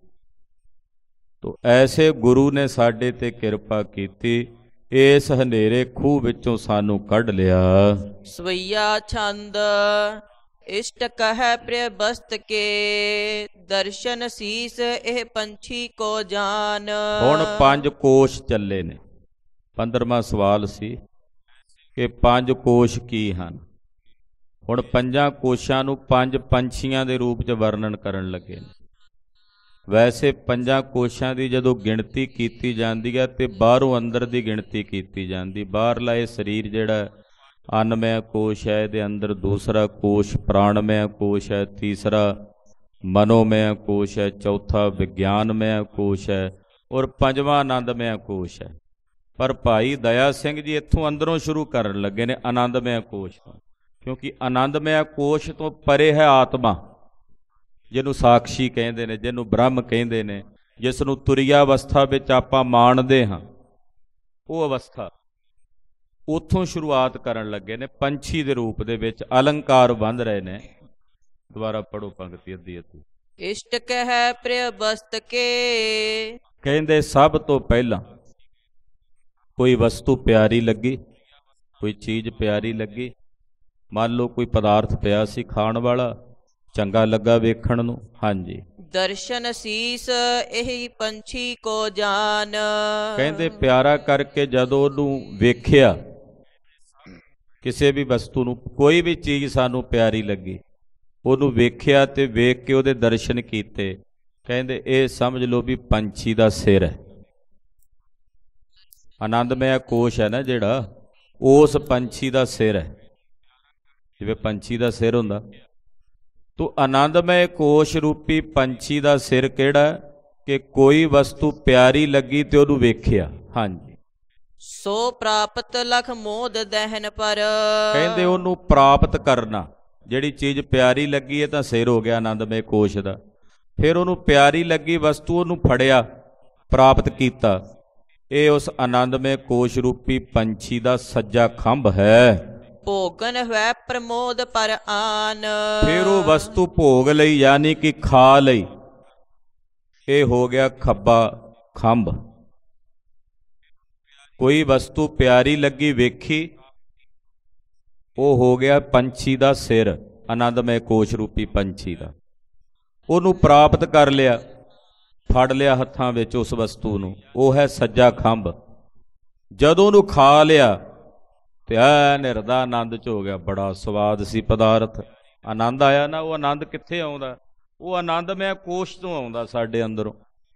ਤੋ ਐਸੇ ਗੁਰੂ ਨੇ ਸਾਡੇ ਤੇ ਕਿਰਪਾ ਕੀਤੀ, ਇਸ ਹਨੇਰੇ ਖੂਹ ਵਿੱਚੋਂ ਸਾਨੂੰ ਕੱਢ ਲਿਆ। ਸਵਈਆ ਛੰਦ ਇਸ਼ਟ ਕਹਿ ਪ੍ਰਿਯ ਬਸਤ ਕੇ ਦਰਸ਼ਨ ਸੀਸ ਇਹ ਪੰਛੀ ਕੋ ਜਾਨ। ਹੁਣ ਪੰਜ ਕੋਸ਼ ਚੱਲੇ ਨੇ। ਪੰਦਰਵਾਂ ਸਵਾਲ ਸੀ ਕਿ ਪੰਜ ਕੋਸ਼ ਕੀ ਹਨ। ਹੁਣ ਪੰਜਾਂ ਕੋਸ਼ਾਂ ਨੂੰ ਪੰਜ ਪੰਛੀਆਂ ਦੇ ਰੂਪ 'ਚ ਵਰਣਨ ਕਰਨ ਲੱਗੇ ਨੇ। ਵੈਸੇ ਪੰਜਾਂ ਕੋਸ਼ਾਂ ਦੀ ਜਦੋਂ ਗਿਣਤੀ ਕੀਤੀ ਜਾਂਦੀ ਹੈ ਤੇ ਬਾਹਰੋਂ ਅੰਦਰ ਦੀ ਗਿਣਤੀ ਕੀਤੀ ਜਾਂਦੀ। ਬਾਹਰਲਾ ਇਹ ਸਰੀਰ ਜਿਹੜਾ ਅੰਨਮय ਕੋਸ਼ ਹੈ, ਇਹਦੇ ਅੰਦਰ ਦੂਸਰਾ ਕੋਸ਼ ਪ੍ਰਾਣਮय ਕੋਸ਼ ਹੈ, ਤੀਸਰਾ ਮਨੋਮय ਕੋਸ਼ ਹੈ, ਚੌਥਾ ਵਿਗਿਆਨਮय ਕੋਸ਼ ਹੈ ਔਰ ਪੰਜਵਾਂ ਆਨੰਦਮय ਕੋਸ਼ ਹੈ। ਪਰ ਭਾਈ ਦਇਆ ਸਿੰਘ ਜੀ ਇੱਥੋਂ ਅੰਦਰੋਂ ਸ਼ੁਰੂ ਕਰਨ ਲੱਗੇ ਨੇ ਆਨੰਦਮय ਕੋਸ਼ ਤੋਂ, ਕਿਉਂਕਿ ਆਨੰਦਮय ਕੋਸ਼ ਤੋਂ ਪਰੇ ਹੈ ਆਤਮਾ, ਜਿਹਨੂੰ ਸਾਖਸ਼ੀ ਕਹਿੰਦੇ ਨੇ, ਜਿਹਨੂੰ ਬ੍ਰਹਮ ਕਹਿੰਦੇ ਨੇ, ਜਿਸ ਨੂੰ ਤੁਰੀਆ ਅਵਸਥਾ ਵਿੱਚ ਆਪਾਂ ਮਾਣਦੇ ਹਾਂ। ਉਹ ਅਵਸਥਾ ਉੱਥੋਂ ਸ਼ੁਰੂਆਤ ਕਰਨ ਲੱਗੇ ਨੇ। ਪੰਛੀ ਦੇ ਰੂਪ ਦੇ ਵਿੱਚ ਅਲੰਕਾਰ ਬੰਧ ਰਹੇ ਨੇ। ਦੁਬਾਰਾ ਪੜੋ ਪੰਕਤੀ ਅੱਧੀ ਅੱਧੀ। ਇਸ਼ਟ ਕਹਿ ਪ੍ਰਿਯ ਬਸਤ ਕੇ, ਕਹਿੰਦੇ ਸਭ ਤੋਂ ਪਹਿਲਾਂ ਕੋਈ ਵਸਤੂ ਪਿਆਰੀ ਲੱਗੀ, ਕੋਈ ਚੀਜ਼ ਪਿਆਰੀ ਲੱਗੀ। ਮੰਨ ਲਓ ਕੋਈ ਪਦਾਰਥ ਪਿਆ ਸੀ ਖਾਣ ਵਾਲਾ, ਚੰਗਾ ਲੱਗਾ ਵੇਖਣ ਨੂੰ। ਹਾਂਜੀ। ਦਰਸ਼ਨ ਸੀਸ ਇਹੀ ਪੰਛੀ ਕੋ ਜਾਨ। ਕਹਿੰਦੇ ਪਿਆਰਾ ਕਰਕੇ ਜਦੋਂ ਉਹਨੂੰ ਵੇਖਿਆ, ਕਿਸੇ ਵੀ ਵਸਤੂ ਨੂੰ, ਕੋਈ ਵੀ ਚੀਜ਼ ਸਾਨੂੰ ਪਿਆਰੀ ਲੱਗੀ, ਉਹਨੂੰ ਵੇਖਿਆ ਤੇ ਵੇਖ ਕੇ ਉਹਦੇ ਦਰਸ਼ਨ ਕੀਤੇ, ਕਹਿੰਦੇ ਇਹ ਸਮਝ ਲਓ ਵੀ ਪੰਛੀ ਦਾ ਸਿਰ ਹੈ। ਆਨੰਦਮय ਕੋਸ਼ ਹੈ ਨਾ ਜਿਹੜਾ, ਉਸ ਪੰਛੀ ਦਾ ਸਿਰ ਹੈ। ਜਿਵੇਂ ਪੰਛੀ ਦਾ ਸਿਰ ਹੁੰਦਾ, ਤੋ ਆਨੰਦਮय ਕੋਸ਼ ਰੂਪੀ ਪੰਛੀ ਦਾ ਸਿਰ ਕਿਹੜਾ? ਕਿ ਕੋਈ ਵਸਤੂ ਪਿਆਰੀ ਲੱਗੀ ਤੇ ਉਹਨੂੰ ਵੇਖਿਆ। ਹਾਂਜੀ। ਸੋ ਪ੍ਰਾਪਤ ਲਖ ਮੋਦ ਦਹਿਨ ਪਰ। ਕਹਿੰਦੇ ਉਹਨੂੰ ਪ੍ਰਾਪਤ ਕਰਨਾ। ਜਿਹੜੀ ਚੀਜ਼ ਪਿਆਰੀ ਲੱਗੀ ਹੈ ਤਾਂ ਸਿਰ ਹੋ ਗਿਆ ਆਨੰਦਮय ਕੋਸ਼ ਦਾ। ਫਿਰ ਉਹਨੂੰ ਪਿਆਰੀ ਲੱਗੀ ਵਸਤੂ, ਉਹਨੂੰ ਫੜਿਆ, ਪ੍ਰਾਪਤ ਕੀਤਾ। ਇਹ ਉਸ ਆਨੰਦਮय ਕੋਸ਼ ਰੂਪੀ ਪੰਛੀ ਦਾ ਸੱਜਾ ਖੰਭ ਹੈ। ਭੋਗਨ ਹੈ ਪ੍ਰਮੋਦ ਪਰ ਆਨ। ਫਿਰ ਉਹ ਵਸਤੂ ਭੋਗ ਲਈ, ਯਾਨੀ ਕਿ ਖਾ ਲਈ। ਇਹ ਹੋ ਗਿਆ ਖੱਬਾ ਖੰਭ। ਕੋਈ ਵਸਤੂ ਪਿਆਰੀ ਲੱਗੀ ਵੇਖੀ, ਉਹ ਹੋ ਗਿਆ ਪੰਛੀ ਦਾ ਸਿਰ, ਆਨੰਦਮय ਕੋਸ਼ ਰੂਪੀ ਪੰਛੀ ਦਾ। ਉਹਨੂੰ ਪ੍ਰਾਪਤ ਕਰ ਲਿਆ। ਫੜ ਲਿਆ ਹੱਥਾਂ ਵਿੱਚ ਉਸ ਵਸਤੂ ਨੂੰ, ਉਹ ਹੈ ਸੱਜਾ ਖੰਭ। ਜਦੋਂ ਉਹਨੂੰ ਖਾ ਲਿਆ ਤੇ ਐਨ ਹਿਰਦਾ ਆਨੰਦ 'ਚ ਹੋ ਗਿਆ, ਬੜਾ ਸਵਾਦ ਸੀ ਪਦਾਰਥ, ਆਨੰਦ ਆਇਆ ਨਾ। ਉਹ ਆਨੰਦ ਕਿੱਥੇ ਆਉਂਦਾ? ਉਹ ਆਨੰਦ ਮੈਂ ਕੋਸ਼ ਤੋਂ ਆਉਂਦਾ ਸਾਡੇ ਅੰਦਰੋਂ,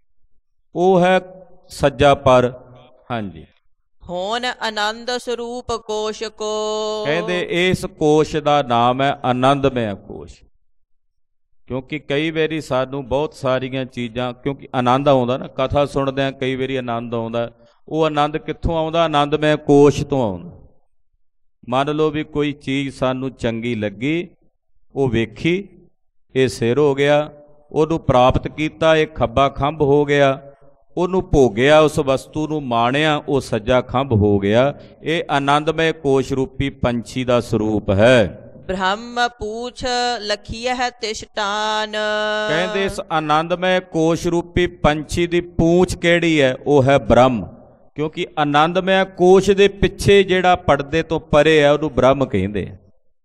ਉਹ ਹੈ ਸੱਜਾ ਪਰ। ਹਾਂਜੀ, ਹੋਣ ਆਨੰਦ ਸਰੂਪ ਕੋਸ਼ ਕੋ। ਕਹਿੰਦੇ ਇਸ ਕੋਸ਼ ਦਾ ਨਾਮ ਹੈ ਆਨੰਦਮय ਕੋਸ਼। ਕਿਉਂਕਿ ਕਈ ਵਾਰੀ ਸਾਨੂੰ ਬਹੁਤ ਸਾਰੀਆਂ ਚੀਜ਼ਾਂ, ਕਿਉਂਕਿ ਆਨੰਦ ਆਉਂਦਾ ਨਾ, ਕਥਾ ਸੁਣਦੇ ਹਾਂ ਕਈ ਵਾਰੀ ਆਨੰਦ ਆਉਂਦਾ। ਉਹ ਆਨੰਦ ਕਿੱਥੋਂ ਆਉਂਦਾ? ਆਨੰਦਮय ਕੋਸ਼ ਤੋਂ ਆਉਂਦਾ। ਮੰਨ ਲਓ ਵੀ ਕੋਈ ਚੀਜ਼ ਸਾਨੂੰ ਚੰਗੀ ਲੱਗੀ, ਉਹ ਵੇਖੀ, ਇਹ ਸਿਰ ਹੋ ਗਿਆ, ਉਹਨੂੰ ਪ੍ਰਾਪਤ ਕੀਤਾ, ਇਹ ਖੱਬਾ ਖੰਭ ਹੋ ਗਿਆ, ਉਹਨੂੰ ਭੋਗਿਆ, ਉਸ ਵਸਤੂ ਨੂੰ ਮਾਣਿਆ, ਉਹ ਸੱਜਾ ਖੰਭ ਹੋ ਗਿਆ। ਇਹ ਆਨੰਦਮय ਕੋਸ਼ ਰੂਪੀ ਪੰਛੀ ਦਾ ਸਰੂਪ ਹੈ। ਬ੍ਰਹਮ ਪੂਛ ਲਖੀਐ ਤਿਸ਼ਟਾਨ। ਕਹਿੰਦੇ ਇਸ ਆਨੰਦਮय ਕੋਸ਼ ਰੂਪੀ ਪੰਛੀ ਦੀ ਪੂੰਛ ਕਿਹੜੀ ਹੈ? ਉਹ ਹੈ ਬ੍ਰਹਮ। ਕਿਉਂਕਿ ਆਨੰਦਮय ਕੋਸ਼ ਦੇ ਪਿੱਛੇ ਜਿਹੜਾ ਪਰਦੇ ਤੋਂ ਪਰੇ ਹੈ ਉਹਨੂੰ ਬ੍ਰਹਮ ਕਹਿੰਦੇ ਆ।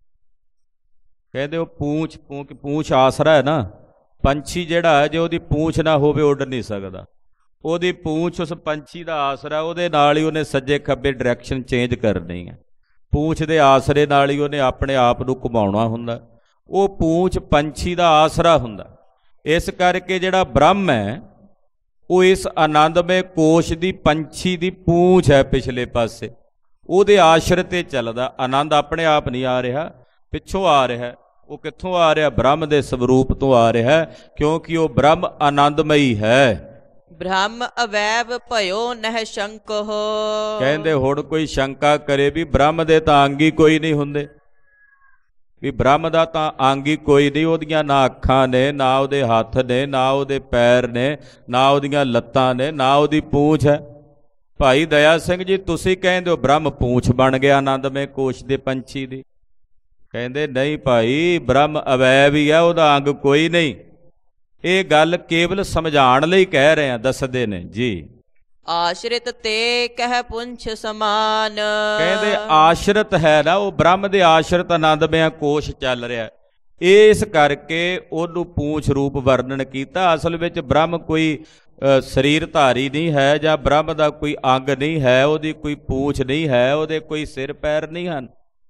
ਕਹਿੰਦੇ ਉਹ ਪੂੰਛ ਪੂੰਛ ਪੂੰਛ ਆਸਰਾ ਹੈ ਨਾ। ਪੰਛੀ ਜਿਹੜਾ ਹੈ, ਜੇ ਉਹਦੀ ਪੂੰਛ ਨਾ ਹੋਵੇ ਉੱਡ ਨਹੀਂ ਸਕਦਾ। ਉਹਦੀ ਪੂੰਛ ਉਸ ਪੰਛੀ ਦਾ ਆਸਰਾ, ਉਹਦੇ ਨਾਲ ਹੀ ਉਹਨੇ ਸੱਜੇ ਖੱਬੇ ਡਾਇਰੈਕਸ਼ਨ ਚੇਂਜ ਕਰਨੀ ਹੈ। ਪੂੰਛ ਦੇ ਆਸਰੇ ਨਾਲ ਹੀ ਉਹਨੇ ਆਪਣੇ ਆਪ ਨੂੰ ਘੁਮਾਉਣਾ ਹੁੰਦਾ। ਉਹ ਪੂੰਛ ਪੰਛੀ ਦਾ ਆਸਰਾ ਹੁੰਦਾ। ਇਸ ਕਰਕੇ ਜਿਹੜਾ ਬ੍ਰਹਮ ਹੈ ਉਹ ਇਸ ਆਨੰਦਮय ਕੋਸ਼ ਦੀ ਪੰਛੀ ਦੀ ਪੂੰਛ ਹੈ ਪਿਛਲੇ ਪਾਸੇ, ਉਹਦੇ ਆਸ਼ਰੇ ਤੇ ਚੱਲਦਾ। ਆਨੰਦ ਆਪਣੇ ਆਪ ਨਹੀਂ ਆ ਰਿਹਾ, ਪਿੱਛੋਂ ਆ ਰਿਹਾ। ਉਹ ਕਿੱਥੋਂ ਆ ਰਿਹਾ? ਬ੍ਰਹਮ ਦੇ ਸਰੂਪ ਤੋਂ ਆ ਰਿਹਾ, ਕਿਉਂਕਿ ਉਹ ਬ੍ਰਹਮ ਆਨੰਦਮਈ ਹੈ। ਬ੍ਰਹਮ ਅਵੈਵ ਭਇਓ ਨਹਿ ਸ਼ੰਕੋ। ਕਹਿੰਦੇ ਹੁਣ ਕੋਈ ਸ਼ੰਕਾ ਕਰੇ ਵੀ ਬ੍ਰਹਮ ਦੇ ਤਾਂ ਅੰਗ ਹੀ ਕੋਈ ਨਹੀਂ ਹੁੰਦੇ, ਵੀ ਬ੍ਰਹਮ ਦਾ ਤਾਂ ਅੰਗ ਹੀ ਕੋਈ ਨਹੀਂ, ਉਹਦੀਆਂ ਨਾ ਅੱਖਾਂ ਨੇ, ਨਾ ਉਹਦੇ ਹੱਥ ਨੇ, ਨਾ ਉਹਦੇ ਪੈਰ ਨੇ, ਨਾ ਉਹਦੀਆਂ ਲੱਤਾਂ ਨੇ, ਨਾ ਉਹਦੀ ਪੂੰਛ ਹੈ। ਭਾਈ ਦਇਆ ਸਿੰਘ ਜੀ, ਤੁਸੀਂ ਕਹਿੰਦੇ ਹੋ ਬ੍ਰਹਮ ਪੂੰਛ ਬਣ ਗਿਆ ਆਨੰਦਮय ਕੋਸ਼ ਦੇ ਪੰਛੀ ਦੀ। ਕਹਿੰਦੇ ਨਹੀਂ ਭਾਈ, ਬ੍ਰਹਮ ਅਵੈਵ ਹੀ ਹੈ, ਉਹਦਾ ਅੰਗ ਕੋਈ ਨਹੀਂ। ਇਹ ਗੱਲ ਕੇਵਲ ਸਮਝਾਉਣ ਲਈ ਕਹਿ ਰਹੇ ਆ, ਦੱਸਦੇ ਨੇ ਜੀ। ਆਸ਼ਰਿਤ ਤੇ ਕਹਿ ਪੁੰਛ ਸਮਾਨ। ਕਹਿੰਦੇ ਆਸ਼ਰਿਤ ਹੈ ਨਾ, ਉਹ ਬ੍ਰਹਮ ਦੇ ਆਸ਼ਰਿਤ ਆਨੰਦਮय ਕੋਸ਼ ਚੱਲ ਰਿਹਾ, ਇਸ ਕਰਕੇ ਉਹਨੂੰ ਪੂੰਛ ਰੂਪ ਵਰਣਨ ਕੀਤਾ। ਅਸਲ ਵਿੱਚ ਬ੍ਰਹਮ ਕੋਈ ਸਰੀਰ ਧਾਰੀ ਨਹੀਂ ਹੈ, ਜਾਂ ਬ੍ਰਹਮ ਦਾ ਕੋਈ ਅੰਗ ਨਹੀਂ ਹੈ, ਉਹਦੀ ਕੋਈ ਪੂੰਛ ਨਹੀਂ ਹੈ, ਉਹਦੇ ਕੋਈ ਸਿਰ ਪੈਰ ਨਹੀਂ ਹਨ।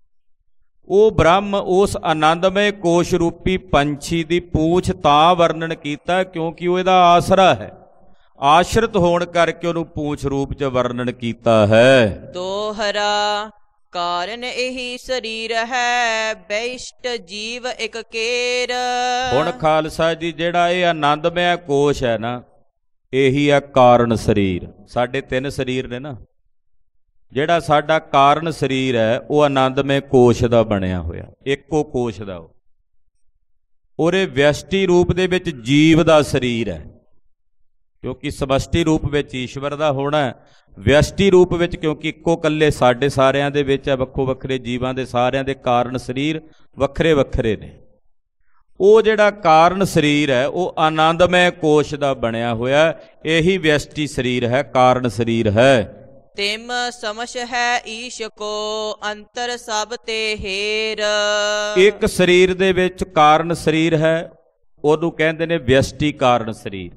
ਉਹ ਬ੍ਰਹਮ ਉਸ ਆਨੰਦਮय ਕੋਸ਼ ਰੂਪੀ ਪੰਛੀ ਦੀ ਪੂੰਛ ਤਾਂ ਵਰਣਨ ਕੀਤਾ ਕਿਉਂਕਿ ਉਹ ਇਹਦਾ ਆਸਰਾ ਹੈ। ਆਸ਼ਰਿਤ ਹੋਣ ਕਰਕੇ ਉਹਨੂੰ ਪੂੰਛ ਰੂਪ 'ਚ ਵਰਣਨ ਕੀਤਾ ਹੈ। ਦੋਹਰਾ ਕਾਰਨ ਇਹੀ ਸਰੀਰ ਹੈ, ਬੈਸ਼ਟ ਜੀਵ ਇੱਕ ਕੇਰ। ਹੁਣ ਖਾਲਸਾ ਜੀ, ਜਿਹੜਾ ਇਹ ਆਨੰਦਮय ਕੋਸ਼ ਹੈ ਨਾ, ਇਹੀ ਹੈ ਕਾਰਨ ਸਰੀਰ। ਸਾਡੇ ਤਿੰਨ ਸਰੀਰ ਨੇ ਨਾ, ਜਿਹੜਾ ਸਾਡਾ ਕਾਰਨ ਸਰੀਰ ਹੈ ਉਹ ਆਨੰਦਮय ਕੋਸ਼ ਦਾ ਬਣਿਆ ਹੋਇਆ, ਇੱਕੋ ਕੋਸ਼ ਦਾ। ਉਹ ਉਹਦੇ ਵਿਅਸ਼ਟੀ ਰੂਪ ਦੇ ਵਿੱਚ ਜੀਵ ਦਾ ਸਰੀਰ ਹੈ, ਕਿਉਂਕਿ ਸਮਸ਼ਟੀ ਰੂਪ ਵਿੱਚ ਈਸ਼ਵਰ ਦਾ ਹੋਣਾ, ਵਿਅਸ਼ਟੀ ਰੂਪ ਵਿੱਚ ਕਿਉਂਕਿ ਇੱਕੋ ਇਕੱਲੇ ਸਾਡੇ ਸਾਰਿਆਂ ਦੇ ਵਿੱਚ ਹੈ। ਵੱਖੋ ਵੱਖਰੇ ਜੀਵਾਂ ਦੇ ਸਾਰਿਆਂ ਦੇ ਕਾਰਨ ਸਰੀਰ ਵੱਖਰੇ ਵੱਖਰੇ ਨੇ। ਉਹ ਜਿਹੜਾ ਕਾਰਨ ਸਰੀਰ ਹੈ ਉਹ ਆਨੰਦਮय ਕੋਸ਼ ਦਾ ਬਣਿਆ ਹੋਇਆ, ਇਹੀ ਵਿਅਸ਼ਟੀ ਸਰੀਰ ਹੈ, ਕਾਰਨ ਸਰੀਰ ਹੈ। ਤਿਮ ਸਮਸ਼ ਹੈ ਈਸ਼ ਕੋ, ਅੰਤਰ ਸਭ ਤੇ ਹੇਰ। ਇੱਕ ਸਰੀਰ ਦੇ ਵਿੱਚ ਕਾਰਨ ਸਰੀਰ ਹੈ, ਉਹਨੂੰ ਕਹਿੰਦੇ ਨੇ ਵਿਅਸ਼ਟੀ ਕਾਰਨ ਸਰੀਰ।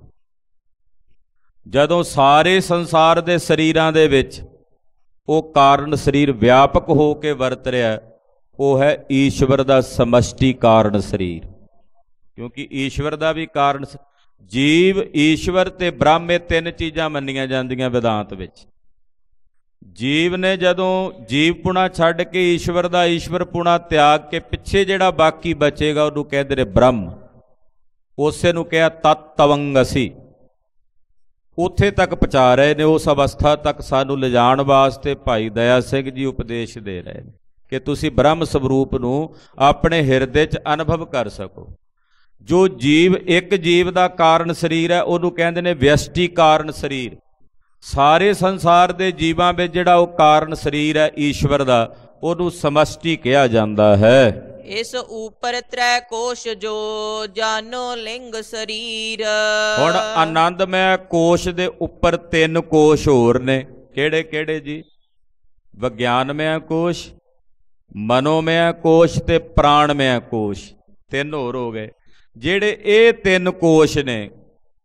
ਜਦੋਂ ਸਾਰੇ ਸੰਸਾਰ ਦੇ ਸਰੀਰਾਂ ਦੇ ਵਿੱਚ ਉਹ ਕਾਰਨ ਸਰੀਰ ਵਿਆਪਕ ਹੋ ਕੇ ਵਰਤ ਰਿਹਾ, ਉਹ ਹੈ ਈਸ਼ਵਰ ਦਾ ਸਮਸ਼ਟੀ ਕਾਰਨ ਸਰੀਰ। ਕਿਉਂਕਿ ਈਸ਼ਵਰ ਦਾ ਵੀ ਕਾਰਨ, ਜੀਵ, ਈਸ਼ਵਰ ਤੇ ਬ੍ਰਹਮ, ਇਹ ਤਿੰਨ ਚੀਜ਼ਾਂ ਮੰਨੀਆਂ ਜਾਂਦੀਆਂ ਵਿਦਾਂਤ ਵਿੱਚ। ਜੀਵ ਨੇ ਜਦੋਂ ਜੀਵ ਪੁਣਾ ਛੱਡ ਕੇ ਈਸ਼ਵਰ ਦਾ ਈਸ਼ਵਰ ਪੁਣਾ ਤਿਆਗ ਕੇ ਪਿੱਛੇ ਜਿਹੜਾ ਬਾਕੀ ਬਚੇਗਾ ਉਹਨੂੰ ਕਹਿੰਦੇ ਨੇ ਬ੍ਰਹਮ। ਉਸੇ ਨੂੰ ਕਿਹਾ ਤਤ ਤਵੰਗਸੀ। ਉੱਥੇ ਤੱਕ ਪਹੁੰਚਾ ਰਹੇ ਨੇ, ਉਸ ਅਵਸਥਾ ਤੱਕ ਸਾਨੂੰ ਲਿਜਾਣ ਵਾਸਤੇ ਭਾਈ ਦਇਆ ਸਿੰਘ ਜੀ ਉਪਦੇਸ਼ ਦੇ ਰਹੇ ਨੇ ਕਿ ਤੁਸੀਂ ਬ੍ਰਹਮ ਸਰੂਪ ਨੂੰ ਆਪਣੇ ਹਿਰਦੇ 'ਚ ਅਨੁਭਵ ਕਰ ਸਕੋ। ਜੋ ਜੀਵ, ਇੱਕ ਜੀਵ ਦਾ ਕਾਰਨ ਸਰੀਰ ਹੈ, ਉਹਨੂੰ ਕਹਿੰਦੇ ਨੇ ਵਿਅਸ਼ਟੀ ਕਾਰਨ ਸਰੀਰ। ਸਾਰੇ ਸੰਸਾਰ ਦੇ ਜੀਵਾਂ ਵਿੱਚ ਜਿਹੜਾ ਉਹ ਕਾਰਨ ਸਰੀਰ ਹੈ ਈਸ਼ਵਰ ਦਾ, ਉਹਨੂੰ ਸਮਸ਼ਟੀ ਕਿਹਾ ਜਾਂਦਾ ਹੈ। ਇਸ ਉਪਰ ਤ੍ਰੈ ਕੋਸ਼ ਜੋ ਜਾਨੋ ਲਿੰਗ ਸਰੀਰ। ਹੁਣ ਆਨੰਦਮय ਕੋਸ਼ ਦੇ ਉੱਪਰ ਤਿੰਨ ਕੋਸ਼ ਹੋਰ ਨੇ। ਕਿਹੜੇ ਕਿਹੜੇ ਜੀ? ਵਿਗਿਆਨਮय ਕੋਸ਼, ਮਨੋਮय ਕੋਸ਼ ਤੇ ਪ੍ਰਾਣਮय ਕੋਸ਼। ਤਿੰਨ ਹੋਰ ਹੋ ਗਏ। ਜਿਹੜੇ ਇਹ ਤਿੰਨ ਕੋਸ਼ ਨੇ,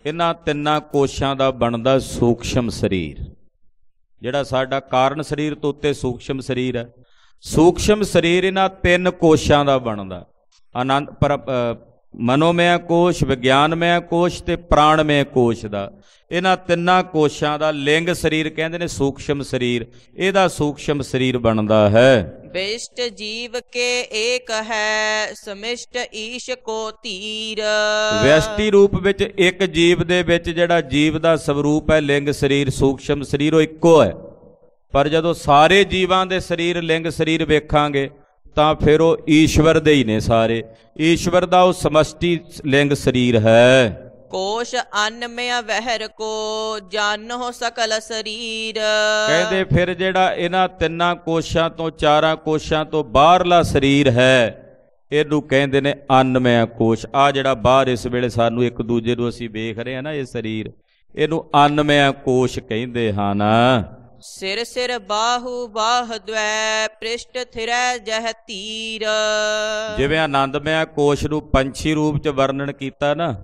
ਇਹਨਾਂ ਤਿੰਨਾਂ ਕੋਸ਼ਾਂ ਦਾ ਬਣਦਾ ਸੂਖਸ਼ਮ ਸਰੀਰ। ਜਿਹੜਾ ਸਾਡਾ ਕਾਰਨ ਸਰੀਰ ਤੋਂ ਉੱਤੇ ਸੂਖਸ਼ਮ ਸਰੀਰ ਹੈ, ਸੂਖਸ਼ਮ ਸਰੀਰ ਇਹਨਾਂ ਤਿੰਨ ਕੋਸ਼ਾਂ ਦਾ ਬਣਦਾ। ਆਨੰਦ ਪਰ ਮਨੋਮය ਕੋਸ਼, ਵਿਗਿਆਨਮය ਕੋਸ਼ ਤੇ ਪ੍ਰਾਣਮය ਕੋਸ਼ ਦਾ। ਇਹਨਾਂ ਤਿੰਨਾਂ ਕੋਸ਼ਾਂ ਦਾ ਲਿੰਗ ਸਰੀਰ ਕਹਿੰਦੇ ਨੇ ਸੂਖਸ਼ਮ ਸਰੀਰ। ਇਹਦਾ ਸੂਖਸ਼ਮ ਸਰੀਰ ਬਣਦਾ ਹੈ। ਵਿਸ਼ਟ ਜੀਵ ਕੇ ਏਕ ਹੈ, ਸਮਿਸ਼ਟ ਈਸ਼ ਕੋ ਧੀਰ। ਵਿਅਸ਼ਟੀ ਰੂਪ ਵਿੱਚ ਇੱਕ ਜੀਵ ਦੇ ਵਿੱਚ ਜਿਹੜਾ ਜੀਵ ਦਾ ਸਵਰੂਪ ਹੈ ਲਿੰਗ ਸਰੀਰ ਸੂਖਸ਼ਮ ਸਰੀਰ ਉਹ ਇੱਕੋ ਹੈ। ਪਰ ਜਦੋਂ ਸਾਰੇ ਜੀਵਾਂ ਦੇ ਸਰੀਰ ਲਿੰਗ ਸਰੀਰ ਵੇਖਾਂਗੇ ਤਾਂ ਫਿਰ ਉਹ ਈਸ਼ਵਰ ਦੇ ਹੀ ਨੇ ਸਾਰੇ। ਈਸ਼ਵਰ ਦਾ ਉਹ ਸਮਸ਼ਟੀ ਲਿੰਗ ਸਰੀਰ ਹੈ। ਕੋਸ਼ ਅੰਨਮਯ ਵਹਿਰ ਕੋ ਜਾਨੋ ਸਕਲ ਸਰੀਰ। ਕਹਿੰਦੇ ਫਿਰ ਜਿਹੜਾ ਇਹਨਾਂ ਤਿੰਨਾਂ ਕੋਸ਼ਾਂ ਤੋਂ ਚਾਰਾਂ ਕੋਸ਼ਾਂ ਤੋਂ ਬਾਹਰਲਾ ਸਰੀਰ ਹੈ ਇਹਨੂੰ ਕਹਿੰਦੇ ਨੇ ਅੰਨਮਯ ਕੋਸ਼। ਆ ਜਿਹੜਾ ਬਾਹਰ ਇਸ ਵੇਲੇ ਸਾਨੂੰ ਇੱਕ ਦੂਜੇ ਨੂੰ ਅਸੀਂ ਵੇਖ ਰਹੇ ਹਾਂ ਨਾ ਇਹ ਸਰੀਰ, ਇਹਨੂੰ ਅੰਨਮਯ ਕੋਸ਼ ਕਹਿੰਦੇ ਹਨ। ਸਿਰ ਸਿਰ ਬਾਹੂ ਬਾਹ ਦਵੈ ਪ੍ਰਿਸ਼ਟ ਥਿਰੈ ਜਹ ਧੀਰ। ਜਿਵੇਂ ਆਨੰਦਮਯ ਕੋਸ਼ ਨੂੰ ਪੰਛੀ ਰੂਪ ਚ ਵਰਣਨ ਕੀਤਾ ਨਾ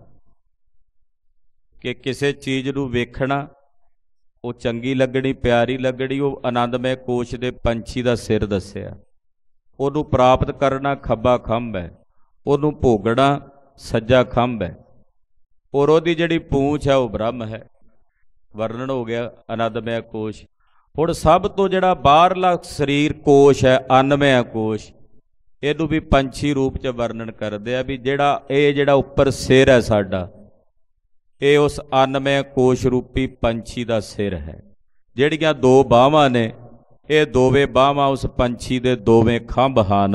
ਕਿ ਕਿਸੇ ਚੀਜ਼ ਨੂੰ ਵੇਖਣਾ ਉਹ ਚੰਗੀ ਲੱਗਣੀ ਪਿਆਰੀ ਲੱਗਣੀ, ਉਹ ਆਨੰਦਮਯ ਕੋਸ਼ ਦੇ ਪੰਛੀ ਦਾ ਸਿਰ ਦੱਸਿਆ। ਉਹਨੂੰ ਪ੍ਰਾਪਤ ਕਰਨਾ ਖੱਬਾ ਖੰਭ ਹੈ, ਉਹਨੂੰ ਭੋਗਣਾ ਸੱਜਾ ਖੰਭ ਹੈ, ਔਰ ਉਹਦੀ ਜਿਹੜੀ ਪੂੰਛ ਹੈ ਉਹ ਬ੍ਰਹਮ ਹੈ। ਵਰਣਨ ਹੋ ਗਿਆ ਆਨੰਦਮਯ ਕੋਸ਼। ਹੁਣ ਸਭ ਤੋਂ ਜਿਹੜਾ ਬਾਹਰਲਾ ਸਰੀਰ ਕੋਸ਼ ਹੈ ਅੰਨਮਯ ਕੋਸ਼, ਇਹਨੂੰ ਵੀ ਪੰਛੀ ਰੂਪ 'ਚ ਵਰਣਨ ਕਰਦੇ ਆ ਵੀ ਜਿਹੜਾ ਇਹ ਜਿਹੜਾ ਉੱਪਰ ਸਿਰ ਹੈ ਸਾਡਾ ਇਹ ਉਸ ਅੰਨਮਯ ਕੋਸ਼ ਰੂਪੀ ਪੰਛੀ ਦਾ ਸਿਰ ਹੈ। ਜਿਹੜੀਆਂ ਦੋ ਬਾਹਾਂ ਨੇ ਇਹ ਦੋਵੇਂ ਬਾਹਾਂ ਉਸ ਪੰਛੀ ਦੇ ਦੋਵੇਂ ਖੰਭ ਹਨ।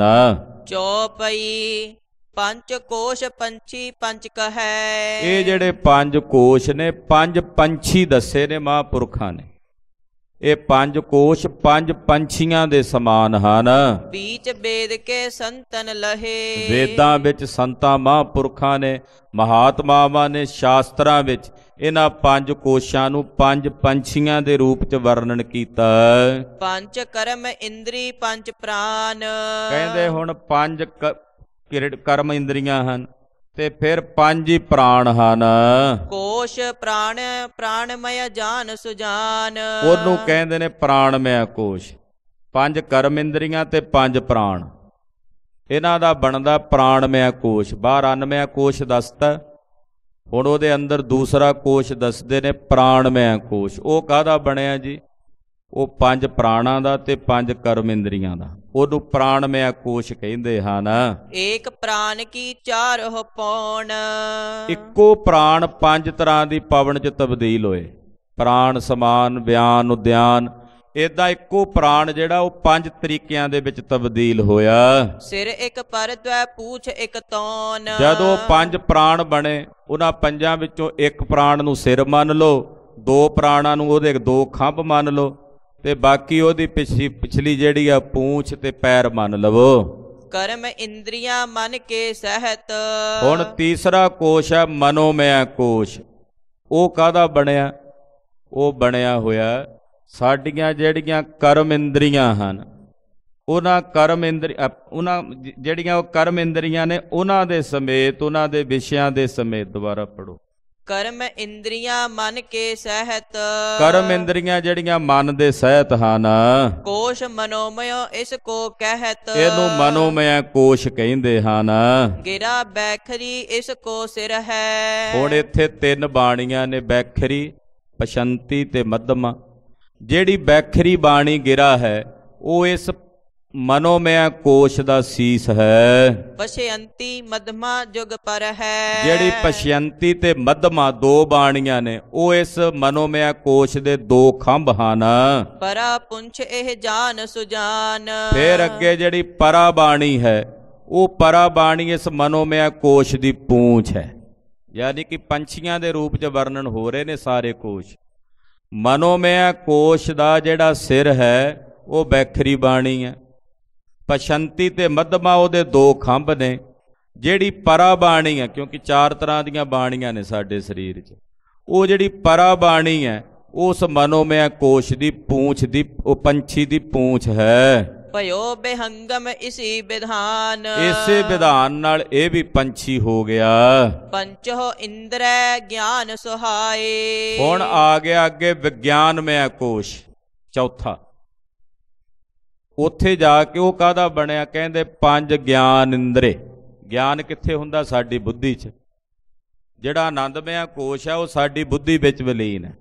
ਚੌਪਈ ਪੰਜ ਕੋਸ਼ ਪੰਛੀ ਪੰਜ ਕਹੈ। ਇਹ ਜਿਹੜੇ ਪੰਜ ਕੋਸ਼ ਨੇ ਪੰਜ ਪੰਛੀ ਦੱਸੇ ਨੇ ਮਹਾਂਪੁਰਖਾਂ ਨੇ। ਇਹ ਪੰਜ ਕੋਸ਼ ਪੰਜ ਪੰਛੀਆਂ ਦੇ ਸਮਾਨ ਹਨ। ਬੀਚ ਵੇਦ ਕੇ ਸੰਤਨ ਲਹੇ। ਵੇਦਾਂ ਵਿੱਚ ਸੰਤਾਂ ਮਹਾਂਪੁਰਖਾਂ ਨੇ ਮਹਾਤਮਾਵਾਂ ਨੇ ਸ਼ਾਸਤਰਾਂ ਵਿੱਚ ਇਹਨਾਂ ਪੰਜ ਕੋਸ਼ਾਂ ਨੂੰ ਪੰਜ ਪੰਛੀਆਂ ਦੇ ਰੂਪ 'ਚ ਵਰਣਨ ਕੀਤਾ। ਪੰਜ ਕਰਮ ਇੰਦਰੀ ਪੰਜ ਪ੍ਰਾਨ। ਕਹਿੰਦੇ ਹੁਣ ਪੰਜ ਕਰਮ ਇੰਦਰੀਆਂ ਹਨ ਤੇ ਫਿਰ ਪੰਜ ਹੀ ਪ੍ਰਾਣ ਹਨ। ਕੋਸ਼ ਪ੍ਰਾਣ ਪ੍ਰਾਣਮਯ ਜਾਨ ਸੁਜਾਨ। ਉਹਨੂੰ ਕਹਿੰਦੇ ਨੇ ਪ੍ਰਾਣਮਯ ਕੋਸ਼। ਪੰਜ ਕਰਮ ਇੰਦਰੀਆਂ ਤੇ ਪੰਜ ਪ੍ਰਾਣ, ਇਹਨਾਂ ਦਾ ਬਣਦਾ ਪ੍ਰਾਣਮਯ ਕੋਸ਼। ਬਾਹਰ ਅੰਨਮਯ ਕੋਸ਼ ਦੱਸਦਾ, ਹੁਣ ਉਹਦੇ ਅੰਦਰ ਦੂਸਰਾ ਕੋਸ਼ ਦੱਸਦੇ ਨੇ ਪ੍ਰਾਣਮਯ ਕੋਸ਼। ਉਹ ਕਾਹਦਾ ਬਣਿਆ ਜੀ? ਉਹ ਪੰਜ ਪ੍ਰਾਣਾਂ ਦਾ ਤੇ ਪੰਜ ਕਰਮ ਇੰਦਰੀਆਂ ਦਾ। ਉਹਨੂੰ ਪ੍ਰਾਣਮਯ ਕੋਸ਼ ਕਹਿੰਦੇ ਹਨ। ਏਕ ਪ੍ਰਾਣ ਕੀ ਚਾਰ ਹੋ ਪੌਣ। ਇੱਕੋ ਪ੍ਰਾਣ ਪੰਜ ਤਰ੍ਹਾਂ ਦੀ ਪਵਨ 'ਚ ਤਬਦੀਲ ਹੋਏ। ਪ੍ਰਾਣ ਸਮਾਨ, ਬਿਆਨ, ਉਦਿਆਨ, ਏਦਾਂ ਇੱਕੋ ਪ੍ਰਾਣ ਜਿਹੜਾ ਉਹ ਪੰਜ ਤਰੀਕਿਆਂ ਦੇ ਵਿੱਚ ਤਬਦੀਲ ਹੋਇਆ। ਸਿਰ ਇੱਕ ਪਰ ਦਵੈ ਪੂਛ ਇੱਕ ਤੌਣ। ਜਦੋਂ ਪੰਜ ਪ੍ਰਾਣ ਬਣੇ ਉਹਨਾਂ ਪੰਜਾਂ ਵਿੱਚੋਂ ਇੱਕ ਪ੍ਰਾਣ ਨੂੰ ਸਿਰ ਮੰਨ ਲਓ, ਦੋ ਪ੍ਰਾਣਾਂ ਨੂੰ ਉਹਦੇ ਦੋ ਖੰਭ ਮੰਨ ਲਓ ਤੇ ਬਾਕੀ ਉਹਦੀ ਪਿਛਲੀ ਪਿਛਲੀ ਜਿਹੜੀ ਆ ਪੂੰਛ ਤੇ ਪੈਰ ਮੰਨ ਲਵੋ। ਕਰਮ ਇੰਦਰੀਆਂ ਮਨ ਕੇ ਸਹਿਤ। ਹੁਣ ਤੀਸਰਾ ਕੋਸ਼ ਹੈ ਮਨੋਮਯ ਕੋਸ਼। ਉਹ ਕਾਹਦਾ ਬਣਿਆ? ਉਹ ਬਣਿਆ ਹੋਇਆ ਸਾਡੀਆਂ ਜਿਹੜੀਆਂ ਕਰਮ ਇੰਦਰੀਆਂ ਹਨ ਉਹਨਾਂ ਕਰਮ ਇੰਦਰੀ ਉਹਨਾਂ ਜਿਹੜੀਆਂ ਉਹ ਕਰਮ ਇੰਦਰੀਆਂ ਨੇ ਉਹਨਾਂ ਦੇ ਸਮੇਤ, ਉਹਨਾਂ ਦੇ ਵਿਸ਼ਿਆਂ ਦੇ ਸਮੇਤ। ਦੁਬਾਰਾ ਪੜੋ। ਕਰਮ ਇੰਦਰੀਆਂ ਮਨ ਕੇ ਸਹਿਤ। ਕਰਮ ਇੰਦਰੀਆਂ ਜਿਹੜੀਆਂ ਮਨ ਦੇ ਸਹਿਤ ਹਨ। ਕੋਸ਼ ਮਨੋਮਯ ਇਸ ਕੋ ਕਹਿਤ। ਇਹਨੂੰ ਮਨੋਮਯ ਕੋਸ਼ ਕਹਿੰਦੇ ਹਨ। ਗਿਰਾ ਬੈਖਰੀ ਇਸ ਕੋ ਸਿਰ ਹੈ। ਹੁਣ ਇੱਥੇ ਤਿੰਨ ਬਾਣੀਆਂ ਨੇ, ਬੈਖਰੀ, ਪਸ਼ੰਤੀ ਤੇ ਮੱਧਮਾ। ਜਿਹੜੀ ਬੈਖਰੀ ਬਾਣੀ ਗਿਰਾ ਹੈ ਉਹ ਇਸ ਮਨੋਮਯ ਕੋਸ਼ ਦਾ ਸੀਸ ਹੈ। ਪਸ਼ਯੰਤੀ ਮਧਮਾ ਜੁਗ ਪਰ ਹੈ। ਜਿਹੜੀ ਪਸ਼ਯੰਤੀ ਤੇ ਮਧਮਾ ਦੋ ਬਾਣੀਆਂ ਨੇ ਉਹ ਇਸ ਮਨੋਮਯ ਕੋਸ਼ ਦੇ ਦੋ ਖੰਭ ਹਨ। ਪਰਾ ਪੁੰਛ ਇਹ ਜਾਨ ਸੁਜਾਨ। ਫਿਰ ਅੱਗੇ ਜਿਹੜੀ ਪਰਾ ਬਾਣੀ ਹੈ ਉਹ ਪਰਾ ਬਾਣੀ ਇਸ ਮਨੋਮਯ ਕੋਸ਼ ਦੀ ਪੂੰਛ ਹੈ। ਯਾਨੀ ਕਿ ਪੰਛੀਆਂ ਦੇ ਰੂਪ 'ਚ ਵਰਣਨ ਹੋ ਰਹੇ ਨੇ ਸਾਰੇ ਕੋਸ਼। ਮਨੋਮਯ ਕੋਸ਼ ਦਾ ਜਿਹੜਾ ਸਿਰ ਹੈ ਉਹ ਬੈਖਰੀ ਬਾਣੀ ਹੈ। ਪਸ਼ੰਤੀ ਤੇ ਮੱਧਮਾ ਉਹਦੇ ਦੋ ਖੰਭ ਨੇ। ਜਿਹੜੀ ਪਰਾ ਬਾਣੀ ਹੈ, ਕਿਉਂਕਿ ਚਾਰ ਤਰ੍ਹਾਂ ਦੀਆਂ ਬਾਣੀਆਂ ਨੇ ਸਾਡੇ ਸਰੀਰ 'ਚ, ਉਹ ਜਿਹੜੀ ਪਰਾ ਬਾਣੀ ਹੈ ਉਸ ਮਨੋਮਯ ਕੋਸ਼ ਦੀ ਪੂੰਛ ਦੀ, ਉਹ ਪੰਛੀ ਦੀ ਪੂੰਛ ਹੈ। ਭਇਓ ਬਿਹੰਗਮ ਇਸੀ ਵਿਧਾਨ। ਇਸੇ ਵਿਧਾਨ ਨਾਲ ਇਹ ਵੀ ਪੰਛੀ ਹੋ ਗਿਆ। ਪੰਚੋ ਇੰਦਰੈ ਗਿਆਨ ਸੁਹਾਏ। ਹੁਣ ਆ ਗਿਆ ਅੱਗੇ ਵਿਗਿਆਨਮय ਕੋਸ਼ ਚੌਥਾ। ਉੱਥੇ ਜਾ ਕੇ ਉਹ ਕਾਹਦਾ ਬਣਿਆ? ਕਹਿੰਦੇ ਪੰਜ ਗਿਆਨ ਇੰਦਰੇ। ਗਿਆਨ ਕਿੱਥੇ ਹੁੰਦਾ? ਸਾਡੀ ਬੁੱਧੀ 'ਚ। ਜਿਹੜਾ ਆਨੰਦਮय ਕੋਸ਼ ਹੈ ਉਹ ਸਾਡੀ ਬੁੱਧੀ ਵਿੱਚ ਵਿਲੀਨ ਹੈ।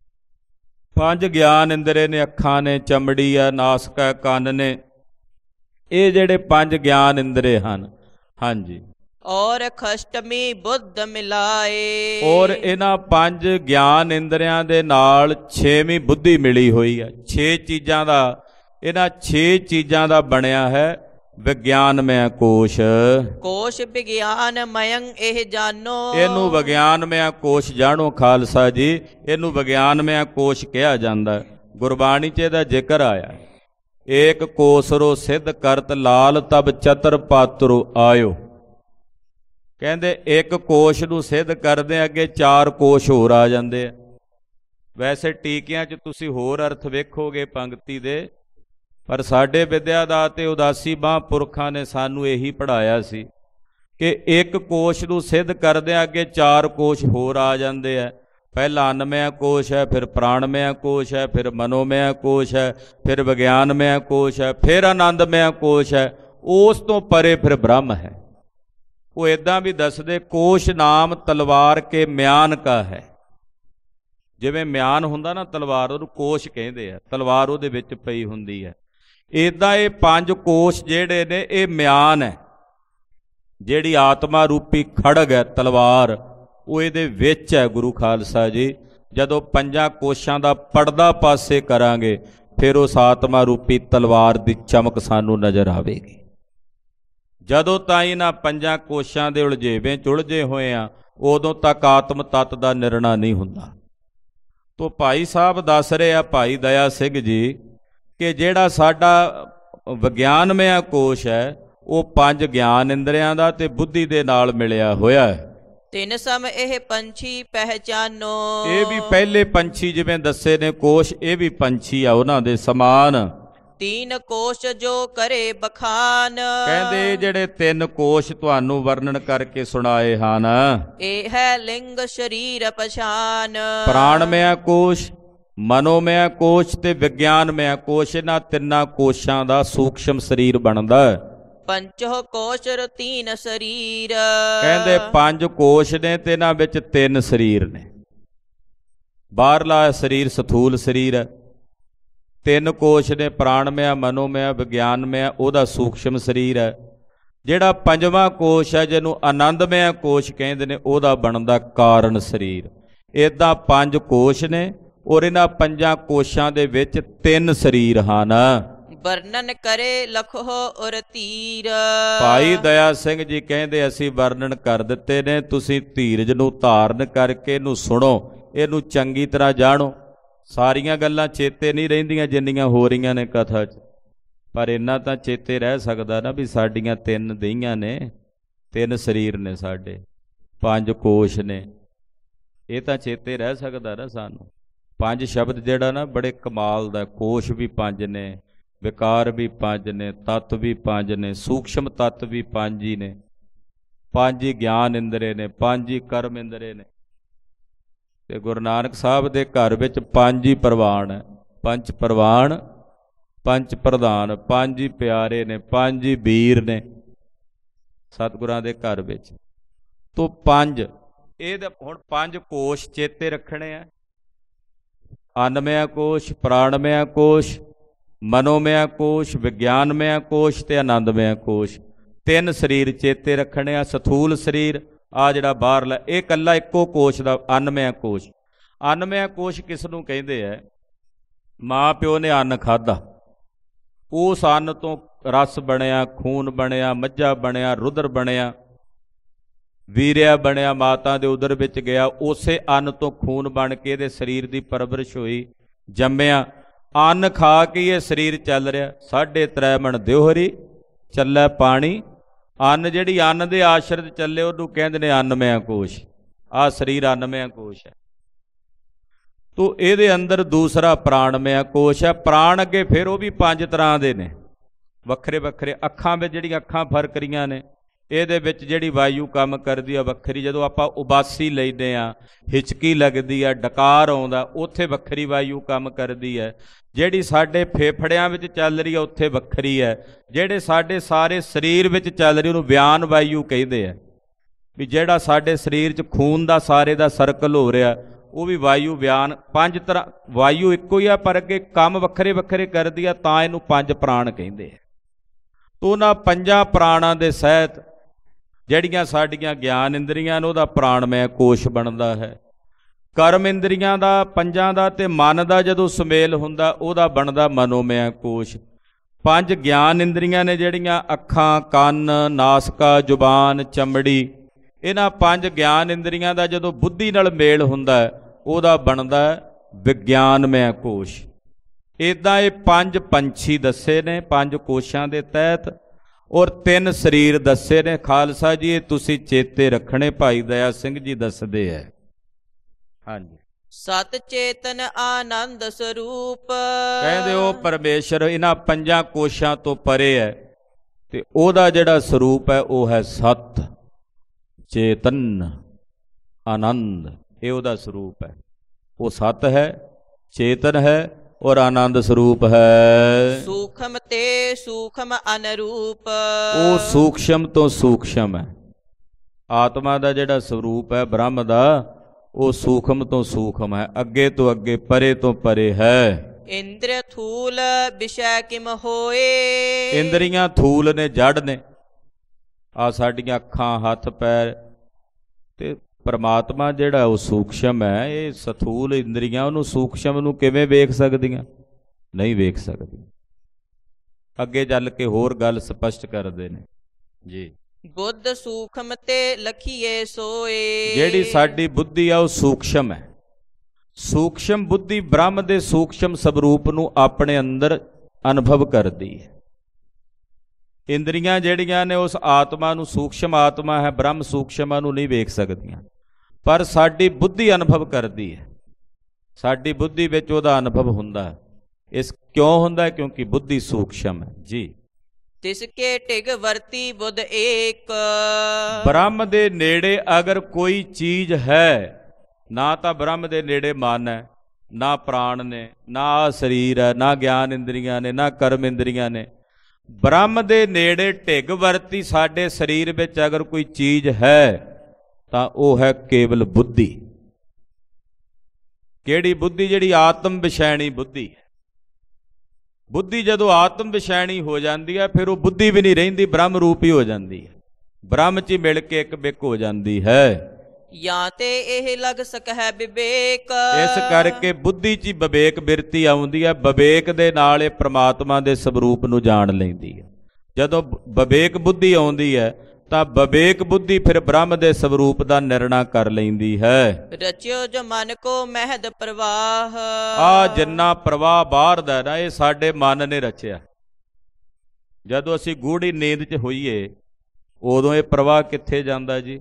ਪੰਜ ਗਿਆਨ ਇੰਦਰੇ ਨੇ, ਅੱਖਾਂ ਨੇ, ਚਮੜੀ ਹੈ, ਨਾਸਕ ਹੈ, ਕੰਨ ਨੇ। ਇਹ ਜਿਹੜੇ ਪੰਜ ਗਿਆਨ ਇੰਦਰੇ ਹਨ, ਹਾਂਜੀ। ਔਰ ਖਸ਼ਟਮੀ ਬੁੱਧ ਮਿਲਾਏ। ਔਰ ਇਹਨਾਂ ਪੰਜ ਗਿਆਨ ਇੰਦਰਿਆਂ ਦੇ ਨਾਲ ਛੇਵੀਂ ਬੁੱਧੀ ਮਿਲੀ ਹੋਈ ਹੈ। ਛੇ ਚੀਜ਼ਾਂ ਦਾ, ਇਹਨਾਂ ਛੇ ਚੀਜ਼ਾਂ ਦਾ ਬਣਿਆ ਹੈ ਵਿਗਿਆਨਮय ਕੋਸ਼। ਕੋਸ਼ ਵਿਗਿਆਨਮਯੰ ਇਹ ਜਾਨੋ। ਇਹਨੂੰ ਵਿਗਿਆਨਮय ਕੋਸ਼ ਜਾਣੋ ਖਾਲਸਾ ਜੀ। ਇਹਨੂੰ ਵਿਗਿਆਨਮय ਕੋਸ਼ ਕਿਹਾ ਜਾਂਦਾ। ਗੁਰਬਾਣੀ 'ਚ ਇਹਦਾ ਜ਼ਿਕਰ ਆਇਆ। ਏਕ ਕੋਸਰੋ ਸਿੱਧ ਕਰਤ ਲਾਲ ਤਬ ਚਤਰ ਪਾਤਰੋ ਆਇਓ। ਕਹਿੰਦੇ ਇੱਕ ਕੋਸ਼ ਨੂੰ ਸਿੱਧ ਕਰਦੇ ਅੱਗੇ ਚਾਰ ਕੋਸ਼ ਹੋਰ ਆ ਜਾਂਦੇ ਆ। ਵੈਸੇ ਟੀਕਿਆਂ 'ਚ ਤੁਸੀਂ ਹੋਰ ਅਰਥ ਵੇਖੋਗੇ ਪੰਕਤੀ ਦੇ, ਪਰ ਸਾਡੇ ਵਿਦਿਆ ਦਾ ਤੇ ਉਦਾਸੀ ਮਹਾਂਪੁਰਖਾਂ ਨੇ ਸਾਨੂੰ ਇਹੀ ਪੜ੍ਹਾਇਆ ਸੀ ਕਿ ਇੱਕ ਕੋਸ਼ ਨੂੰ ਸਿੱਧ ਕਰਦਿਆਂ ਅੱਗੇ ਚਾਰ ਕੋਸ਼ ਹੋਰ ਆ ਜਾਂਦੇ ਆ। ਪਹਿਲਾ ਅੰਨਮय ਕੋਸ਼ ਹੈ, ਫਿਰ ਪ੍ਰਾਣਮय ਕੋਸ਼ ਹੈ, ਫਿਰ ਮਨੋਮय ਕੋਸ਼ ਹੈ, ਫਿਰ ਵਿਗਿਆਨਮय ਕੋਸ਼ ਹੈ, ਫਿਰ ਆਨੰਦਮय ਕੋਸ਼ ਹੈ। ਉਸ ਤੋਂ ਪਰੇ ਫਿਰ ਬ੍ਰਹਮ ਹੈ। ਉਹ ਇੱਦਾਂ ਵੀ ਦੱਸਦੇ ਕੋਸ਼ ਨਾਮ ਤਲਵਾਰ ਕੇ ਮਿਆਨ ਕਾ ਹੈ। ਜਿਵੇਂ ਮਿਆਨ ਹੁੰਦਾ ਨਾ ਤਲਵਾਰ, ਉਹਨੂੰ ਕੋਸ਼ ਕਹਿੰਦੇ ਆ। ਤਲਵਾਰ ਉਹਦੇ ਵਿੱਚ ਪਈ ਹੁੰਦੀ ਹੈ। ਇੱਦਾਂ ਇਹ ਪੰਜ ਕੋਸ਼ ਜਿਹੜੇ ਨੇ ਇਹ ਮਿਆਨ ਹੈ। ਜਿਹੜੀ ਆਤਮਾ ਰੂਪੀ ਖੜਗ ਹੈ, ਤਲਵਾਰ, ਉਹ ਇਹਦੇ ਵਿੱਚ ਹੈ। ਗੁਰੂ ਖਾਲਸਾ ਜੀ, ਜਦੋਂ ਪੰਜਾਂ ਕੋਸ਼ਾਂ ਦਾ ਪਰਦਾ ਪਾਸੇ ਕਰਾਂਗੇ ਫਿਰ ਉਸ ਆਤਮਾ ਰੂਪੀ ਤਲਵਾਰ ਦੀ ਚਮਕ ਸਾਨੂੰ ਨਜ਼ਰ ਆਵੇਗੀ। ਜਦੋਂ ਤਾਈਂ ਇਹਨਾਂ ਪੰਜਾਂ ਕੋਸ਼ਾਂ ਦੇ ਉਲਝੇਵੇਂ 'ਚ ਉਲਝੇ ਹੋਏ ਆ, ਉਦੋਂ ਤੱਕ ਆਤਮ ਤੱਤ ਦਾ ਨਿਰਣਾ ਨਹੀਂ ਹੁੰਦਾ। ਤੋ ਭਾਈ ਸਾਹਿਬ ਦੱਸ ਰਹੇ ਆ, ਭਾਈ ਦਇਆ ਸਿੰਘ ਜੀ, ਕਿ ਜਿਹੜਾ ਸਾਡਾ ਵਿਗਿਆਨਮय ਕੋਸ਼ ਹੈ ਉਹ ਪੰਜ ਗਿਆਨ ਇੰਦਰਿਆਂ ਦਾ ਤੇ ਬੁੱਧੀ ਦੇ ਨਾਲ ਮਿਲਿਆ ਹੋਇਆ ਹੈ। ਤਿੰਨ ਸਮ ਇਹ ਪੰਛੀ ਪਹਿਚਾਨੋ। ਇਹ ਵੀ ਪਹਿਲੇ ਪੰਛੀ ਜਿਵੇਂ ਦੱਸੇ ਨੇ ਕੋਸ਼, ਇਹ ਵੀ ਪੰਛੀ ਆ ਉਹਨਾਂ ਦੇ ਸਮਾਨ। ਤੀਨ ਕੋਸ਼ ਜੋ ਕਰੇ ਬਖਾਨ। ਕਹਿੰਦੇ ਜਿਹੜੇ ਤਿੰਨ ਕੋਸ਼ ਤੁਹਾਨੂੰ ਵਰਣਨ ਕਰਕੇ ਸੁਣਾਏ ਹਨ, ਇਹ ਹੈ ਲਿੰਗ ਸਰੀਰ ਪਛਾਨ। ਪ੍ਰਾਣਮय ਕੋਸ਼, ਮਨੋਮय ਕੋਸ਼ ਤੇ ਵਿਗਿਆਨਮय ਕੋਸ਼। ਇਹਨਾਂ ਤਿੰਨਾਂ ਕੋਸ਼ਾਂ ਦਾ ਸੂਖਸ਼ਮ ਸਰੀਰ ਬਣਦਾ ਹੈ। ਪੰਚੋ ਕੋਸ਼ ਤੀਨ ਸਰੀਰ। ਕਹਿੰਦੇ ਪੰਜ ਕੋਸ਼ ਨੇ ਤੇ ਇਹਨਾਂ ਵਿੱਚ ਤਿੰਨ ਸਰੀਰ ਨੇ। ਬਾਹਰਲਾ ਸਰੀਰ ਸਥੂਲ ਸਰੀਰ ਹੈ। ਤਿੰਨ ਕੋਸ਼ ਨੇ, ਪ੍ਰਾਣਮय, ਮਨੋਮय, ਵਿਗਿਆਨਮय, ਉਹਦਾ ਸੂਖਸ਼ਮ ਸਰੀਰ ਹੈ। ਜਿਹੜਾ ਪੰਜਵਾਂ ਕੋਸ਼ ਹੈ ਜਿਹਨੂੰ ਆਨੰਦਮय ਕੋਸ਼ ਕਹਿੰਦੇ ਨੇ, ਉਹਦਾ ਬਣਦਾ ਕਾਰਨ ਸਰੀਰ। ਇੱਦਾਂ ਪੰਜ ਕੋਸ਼ ਨੇ ਔਰ ਇਹਨਾਂ ਪੰਜਾਂ ਕੋਸ਼ਾਂ ਦੇ ਵਿੱਚ ਤਿੰਨ ਸਰੀਰ ਹਨ। ਵਰਣਨ ਕਰੇ ਲਖੋ ਔਰ ਧੀਰ। ਭਾਈ ਦਇਆ ਸਿੰਘ ਜੀ ਕਹਿੰਦੇ ਅਸੀਂ ਵਰਣਨ ਕਰ ਦਿੱਤੇ ਨੇ, ਤੁਸੀਂ ਧੀਰਜ ਨੂੰ ਧਾਰਨ ਕਰਕੇ ਇਹਨੂੰ ਸੁਣੋ, ਇਹਨੂੰ ਚੰਗੀ ਤਰ੍ਹਾਂ ਜਾਣੋ। ਸਾਰੀਆਂ ਗੱਲਾਂ ਚੇਤੇ ਨਹੀਂ ਰਹਿੰਦੀਆਂ ਜਿੰਨੀਆਂ ਹੋ ਰਹੀਆਂ ਨੇ ਕਥਾ 'ਚ, ਪਰ ਇੰਨਾ ਤਾਂ ਚੇਤੇ ਰਹਿ ਸਕਦਾ ਨਾ ਵੀ ਸਾਡੀਆਂ ਤਿੰਨ ਦੇਹੀਆਂ ਨੇ, ਤਿੰਨ ਸਰੀਰ ਨੇ ਸਾਡੇ, ਪੰਜ ਕੋਸ਼ ਨੇ। ਇਹ ਤਾਂ ਚੇਤੇ ਰਹਿ ਸਕਦਾ ਨਾ ਸਾਨੂੰ। ਪੰਜ ਸ਼ਬਦ ਜਿਹੜਾ ਨਾ ਬੜੇ ਕਮਾਲ ਦਾ। ਕੋਸ਼ ਵੀ ਪੰਜ ਨੇ, ਵਿਕਾਰ ਵੀ ਪੰਜ ਨੇ, ਤੱਤ ਵੀ ਪੰਜ ਨੇ, ਸੂਖਸ਼ਮ ਤੱਤ ਵੀ ਪੰਜ ਹੀ ਨੇ, ਪੰਜ ਹੀ ਗਿਆਨ ਇੰਦਰੇ ਨੇ, ਪੰਜ ਹੀ ਕਰਮ ਇੰਦਰੇ ਨੇ। ਤੇ ਗੁਰੂ ਨਾਨਕ ਸਾਹਿਬ ਦੇ ਘਰ ਵਿੱਚ ਪੰਜ ਹੀ ਪ੍ਰਵਾਨ ਹੈ। ਪੰਜ ਪ੍ਰਵਾਨ, ਪੰਜ ਪ੍ਰਧਾਨ, ਪੰਜ ਹੀ ਪਿਆਰੇ ਨੇ, ਪੰਜ ਹੀ ਵੀਰ ਨੇ ਸਤਿਗੁਰਾਂ ਦੇ ਘਰ ਵਿੱਚ। ਤੋ ਪੰਜ ਇਹ ਹੁਣ ਪੰਜ ਕੋਸ਼ ਚੇਤੇ ਰੱਖਣੇ ਆ। ਅੰਨਮय ਕੋਸ਼, ਪ੍ਰਾਣਮय ਕੋਸ਼, ਮਨੋਮय ਕੋਸ਼, ਵਿਗਿਆਨਮय ਕੋਸ਼ ਤੇ ਆਨੰਦਮय ਕੋਸ਼। ਤਿੰਨ ਸਰੀਰ ਚੇਤੇ ਰੱਖਣੇ ਆ। ਸਥੂਲ ਸਰੀਰ ਆ ਜਿਹੜਾ ਬਾਹਰਲਾ, ਇਹ ਇਕੱਲਾ ਇੱਕੋ ਕੋਸ਼ ਦਾ ਅੰਨਮय ਕੋਸ਼। ਅੰਨਮय ਕੋਸ਼ ਕਿਸ ਨੂੰ ਕਹਿੰਦੇ ਆ? ਮਾਂ ਪਿਓ ਨੇ ਅੰਨ ਖਾਧਾ, ਉਸ ਅੰਨ ਤੋਂ ਰਸ ਬਣਿਆ, ਖੂਨ ਬਣਿਆ, ਮੱਝਾ ਬਣਿਆ, ਰੁਦਰ ਬਣਿਆ, ਵੀਰਿਆ ਬਣਿਆ, ਮਾਤਾ ਦੇ ਉਦਰ ਵਿੱਚ ਗਿਆ, ਉਸੇ ਅੰਨ ਤੋਂ ਖੂਨ ਬਣ ਕੇ ਇਹਦੇ ਸਰੀਰ ਦੀ ਪਰਵਰਿਸ਼ ਹੋਈ, ਜੰਮਿਆ। ਅੰਨ ਖਾ ਕੇ ਇਹ ਸਰੀਰ ਚੱਲ ਰਿਹਾ। ਸਾਢੇ ਤ੍ਰੈ ਮਣ ਦਿਓਹਰੀ ਚੱਲੇ ਪਾਣੀ। ਅੰਨ ਜਿਹੜੀ ਅੰਨ ਦੇ ਆਸ਼ਰਿਤ ਚੱਲੇ ਉਹਨੂੰ ਕਹਿੰਦੇ ਨੇ ਅੰਨਮय ਕੋਸ਼। ਆਹ ਸਰੀਰ ਅੰਨਮय ਕੋਸ਼ ਹੈ। ਤੋ ਇਹਦੇ ਅੰਦਰ ਦੂਸਰਾ ਪ੍ਰਾਣਮय ਕੋਸ਼ ਹੈ। ਪ੍ਰਾਣ ਅੱਗੇ ਫਿਰ ਉਹ ਵੀ ਪੰਜ ਤਰ੍ਹਾਂ ਦੇ ਨੇ। ਵੱਖਰੇ ਵੱਖਰੇ। ਅੱਖਾਂ ਵਿੱਚ ਜਿਹੜੀਆਂ ਅੱਖਾਂ ਫਰਕ ਰਹੀਆਂ ਨੇ, ਇਹਦੇ ਵਿੱਚ ਜਿਹੜੀ ਵਾਯੂ ਕੰਮ ਕਰਦੀ ਆ ਵੱਖਰੀ। ਜਦੋਂ ਆਪਾਂ ਉਬਾਸੀ ਲੈਂਦੇ ਹਾਂ, ਹਿਚਕੀ ਲੱਗਦੀ ਆ, ਡਕਾਰ ਆਉਂਦਾ, ਉੱਥੇ ਵੱਖਰੀ ਵਾਯੂ ਕੰਮ ਕਰਦੀ ਹੈ। ਜਿਹੜੀ ਸਾਡੇ ਫੇਫੜਿਆਂ ਵਿੱਚ ਚੱਲ ਰਹੀ ਆ ਉੱਥੇ ਵੱਖਰੀ ਹੈ। ਜਿਹੜੇ ਸਾਡੇ ਸਾਰੇ ਸਰੀਰ ਵਿੱਚ ਚੱਲ ਰਹੀ ਉਹਨੂੰ ਵਿਆਨ ਵਾਯੂ ਕਹਿੰਦੇ ਆ। ਵੀ ਜਿਹੜਾ ਸਾਡੇ ਸਰੀਰ 'ਚ ਖੂਨ ਦਾ ਸਾਰੇ ਦਾ ਸਰਕਲ ਹੋ ਰਿਹਾ ਉਹ ਵੀ ਵਾਯੂ ਵਿਆਨ। ਪੰਜ ਤਰ੍ਹਾਂ ਵਾਯੂ ਇੱਕੋ ਹੀ ਆ ਪਰ ਅੱਗੇ ਕੰਮ ਵੱਖਰੇ ਵੱਖਰੇ ਕਰਦੀ ਆ, ਤਾਂ ਇਹਨੂੰ ਪੰਜ ਪ੍ਰਾਣ ਕਹਿੰਦੇ ਆ। ਤਾਂ ਉਹਨਾਂ ਪੰਜਾਂ ਪ੍ਰਾਣਾਂ ਦੇ ਸਹਿਤ ਜਿਹੜੀਆਂ ਸਾਡੀਆਂ ਗਿਆਨ ਇੰਦਰੀਆਂ ਨੇ ਉਹਦਾ ਪ੍ਰਾਣਮੈ ਕੋਸ਼ ਬਣਦਾ ਹੈ। ਕਰਮ ਇੰਦਰੀਆਂ ਦਾ ਪੰਜਾਂ ਦਾ ਤੇ ਮਨ ਦਾ ਜਦੋਂ ਸੁਮੇਲ ਹੁੰਦਾ ਉਹਦਾ ਬਣਦਾ ਮਨੋਮੈ ਕੋਸ਼। ਪੰਜ ਗਿਆਨ ਇੰਦਰੀਆਂ ਨੇ ਜਿਹੜੀਆਂ ਅੱਖਾਂ, ਕੰਨ, ਨਾਸਕਾ, ਜ਼ੁਬਾਨ, ਚਮੜੀ, ਇਹਨਾਂ ਪੰਜ ਗਿਆਨ ਇੰਦਰੀਆਂ ਦਾ ਜਦੋਂ ਬੁੱਧੀ ਨਾਲ ਮੇਲ ਹੁੰਦਾ ਉਹਦਾ ਬਣਦਾ ਵਿਗਿਆਨਮੈ ਕੋਸ਼। ਇੱਦਾਂ ਇਹ ਪੰਜ ਪੰਛੀ ਦੱਸੇ ਨੇ ਪੰਜ ਕੋਸ਼ਾਂ ਦੇ ਤਹਿਤ, ਔਰ ਤਿੰਨ ਸਰੀਰ ਦੱਸੇ ਨੇ। ਖਾਲਸਾ ਜੀ ਇਹ ਤੁਸੀਂ ਚੇਤੇ ਰੱਖਣੇ, ਭਾਈ ਦਇਆ ਸਿੰਘ ਜੀ ਦੱਸਦੇ ਹੈ। ਹਾਂਜੀ, ਸਤ ਚੇਤਨ ਆਨੰਦ ਸਰੂਪ, ਕਹਿੰਦੇ ਉਹ ਪਰਮੇਸ਼ਰ ਇਹਨਾਂ ਪੰਜਾਂ ਕੋਸ਼ਾਂ ਤੋਂ ਪਰੇ ਹੈ ਤੇ ਉਹਦਾ ਜਿਹੜਾ ਸਰੂਪ ਹੈ ਉਹ ਹੈ ਸਤ ਚੇਤਨ ਆਨੰਦ। ਇਹ ਉਹਦਾ ਸਰੂਪ ਹੈ। ਉਹ ਸਤ ਹੈ, ਚੇਤਨ ਹੈ ਔਰ ਆਨੰਦ ਸਰੂਪ ਹੈ। ਸੂਖਮ ਤੇ ਸੂਖਮ ਅਨਰੂਪ, ਉਹ ਸੂਖਸ਼ਮ ਤੋਂ ਸੂਖਸ਼ਮ ਹੈ। ਆਤਮਾ ਦਾ ਜਿਹੜਾ ਸਰੂਪ ਹੈ ਬ੍ਰਹਮ ਦਾ, ਉਹ ਸੂਖਮ ਤੋਂ ਸੂਖਮ ਹੈ, ਅੱਗੇ ਤੋਂ ਅੱਗੇ, ਪਰੇ ਤੋਂ ਪਰੇ ਹੈ। ਇੰਦਰ ਥੂਲ ਵਿਸ਼ੈ ਕਿਮ ਹੋਏ, ਇੰਦਰੀਆਂ ਥੂਲ ਨੇ, ਜੜ ਨੇ। ਆ ਸਾਡੀਆਂ ਅੱਖਾਂ, ਹੱਥ, ਪੈਰ, ਤੇ ਪਰਮਾਤਮਾ ਜਿਹੜਾ ਉਹ ਸੂਖਸ਼ਮ ਹੈ। ਇਹ ਸਥੂਲ ਇੰਦਰੀਆਂ ਉਹਨੂੰ ਸੂਖਸ਼ਮ ਨੂੰ ਕਿਵੇਂ ਵੇਖ ਸਕਦੀਆਂ? ਨਹੀਂ ਵੇਖ ਸਕਦੀਆਂ। ਅੱਗੇ ਚੱਲ ਕੇ ਹੋਰ ਗੱਲ ਸਪਸ਼ਟ ਕਰਦੇ ਨੇ ਜੀ। ਬੁੱਧ ਸੂਖਮ ਤੇ ਲਖੀਏ ਸੋਏ, ਜਿਹੜੀ ਸਾਡੀ ਬੁੱਧੀ ਆ ਉਹ ਸੂਖਸ਼ਮ ਹੈ। ਸੂਖਸ਼ਮ ਬੁੱਧੀ ਬ੍ਰਹਮ ਦੇ ਸੂਖਸ਼ਮ ਸਵਰੂਪ ਨੂੰ ਆਪਣੇ ਅੰਦਰ ਅਨੁਭਵ ਕਰਦੀ ਹੈ। ਇੰਦਰੀਆਂ ਜਿਹੜੀਆਂ ਨੇ ਉਸ ਆਤਮਾ ਨੂੰ, ਸੂਖਸ਼ਮ ਆਤਮਾ ਹੈ ਬ੍ਰਹਮ, ਸੂਖਸ਼ਮਾਂ ਨੂੰ ਨਹੀਂ ਵੇਖ ਸਕਦੀਆਂ, ਪਰ ਸਾਡੀ ਬੁੱਧੀ ਅਨੁਭਵ ਕਰਦੀ ਹੈ। ਸਾਡੀ ਬੁੱਧੀ ਵਿੱਚ ਉਹਦਾ ਅਨੁਭਵ ਹੁੰਦਾ ਹੈ। ਇਸ ਕਿਉਂ ਹੁੰਦਾ? ਕਿਉਂਕਿ ਬੁੱਧੀ ਸੂਖਸ਼ਮ ਹੈ ਜੀ। ਤਿਸਕੇ ਟਿਗ ਵਰਤੀ ਬੁੱਧ ਏਕ, ਬ੍ਰਹਮ ਦੇ ਨੇੜੇ ਅਗਰ ਕੋਈ ਚੀਜ਼ ਹੈ, ਨਾ ਤਾਂ ਬ੍ਰਹਮ ਦੇ ਨੇੜੇ ਮਨ ਹੈ, ਨਾ ਪ੍ਰਾਣ ਨੇ, ਨਾ ਸਰੀਰ ਹੈ, ਨਾ ਗਿਆਨ ਇੰਦਰੀਆਂ ਨੇ, ਨਾ ਕਰਮ ਇੰਦਰੀਆਂ ਨੇ। ਬ੍ਰਹਮ ਦੇ ਨੇੜੇ ਢਿੱਗ ਵਰਤੀ ਸਾਡੇ ਸਰੀਰ ਵਿੱਚ ਅਗਰ ਕੋਈ ਚੀਜ਼ ਹੈ ਤਾਂ ਉਹ ਹੈ ਕੇਵਲ ਬੁੱਧੀ। ਕਿਹੜੀ ਬੁੱਧੀ? ਜਿਹੜੀ ਆਤਮ ਵਿਸ਼ੈਣੀ ਬੁੱਧੀ ਹੈ। ਬੁੱਧੀ ਜਦੋਂ ਆਤਮ ਵਿਸ਼ੈਣੀ ਹੋ ਜਾਂਦੀ ਹੈ ਫਿਰ ਉਹ ਬੁੱਧੀ ਵੀ ਨਹੀਂ ਰਹਿੰਦੀ, ਬ੍ਰਹਮ ਰੂਪ ਹੀ ਹੋ ਜਾਂਦੀ ਹੈ। ਬ੍ਰਹਮ 'ਚ ਹੀ ਮਿਲ ਕੇ ਇੱਕ ਬਿਕ ਹੋ ਜਾਂਦੀ ਹੈ। ਜਾਂ ਤੇ ਇਹ ਲਗ ਸਕੈ ਵਿਵੇਕ, ਇਸ ਕਰਕੇ ਬੁੱਧੀ 'ਚ ਹੀ ਵਿਵੇਕ ਬਿਰਤੀ ਆਉਂਦੀ ਹੈ। ਵਿਵੇਕ ਦੇ ਨਾਲ ਇਹ ਪ੍ਰਮਾਤਮਾ ਦੇ ਸਵਰੂਪ ਨੂੰ ਜਾਣ ਲੈਂਦੀ ਹੈ। ਜਦੋਂ ਵਿਵੇਕ ਬੁੱਧੀ ਆਉਂਦੀ ਹੈ ਤਾਂ ਵਿਵੇਕ ਬੁੱਧੀ ਫਿਰ ਬ੍ਰਹਮ ਦੇ ਸਵਰੂਪ ਦਾ ਨਿਰਣਾ ਕਰ ਲੈਂਦੀ ਹੈ। ਰਚਿਓ ਜੋ ਮਨ ਕੋ ਮਹਿਦ ਪ੍ਰਵਾਹ, ਆ ਜਿੰਨਾ ਪ੍ਰਵਾਹ ਬਾਹਰ ਦਾ ਨਾ ਇਹ ਸਾਡੇ ਮਨ ਨੇ ਰਚਿਆ। ਜਦੋਂ ਅਸੀਂ ਗੂੜੀ ਨੀਂਦ 'ਚ ਹੋਈਏ ਉਦੋਂ ਇਹ ਪ੍ਰਵਾਹ ਕਿੱਥੇ ਜਾਂਦਾ ਜੀ?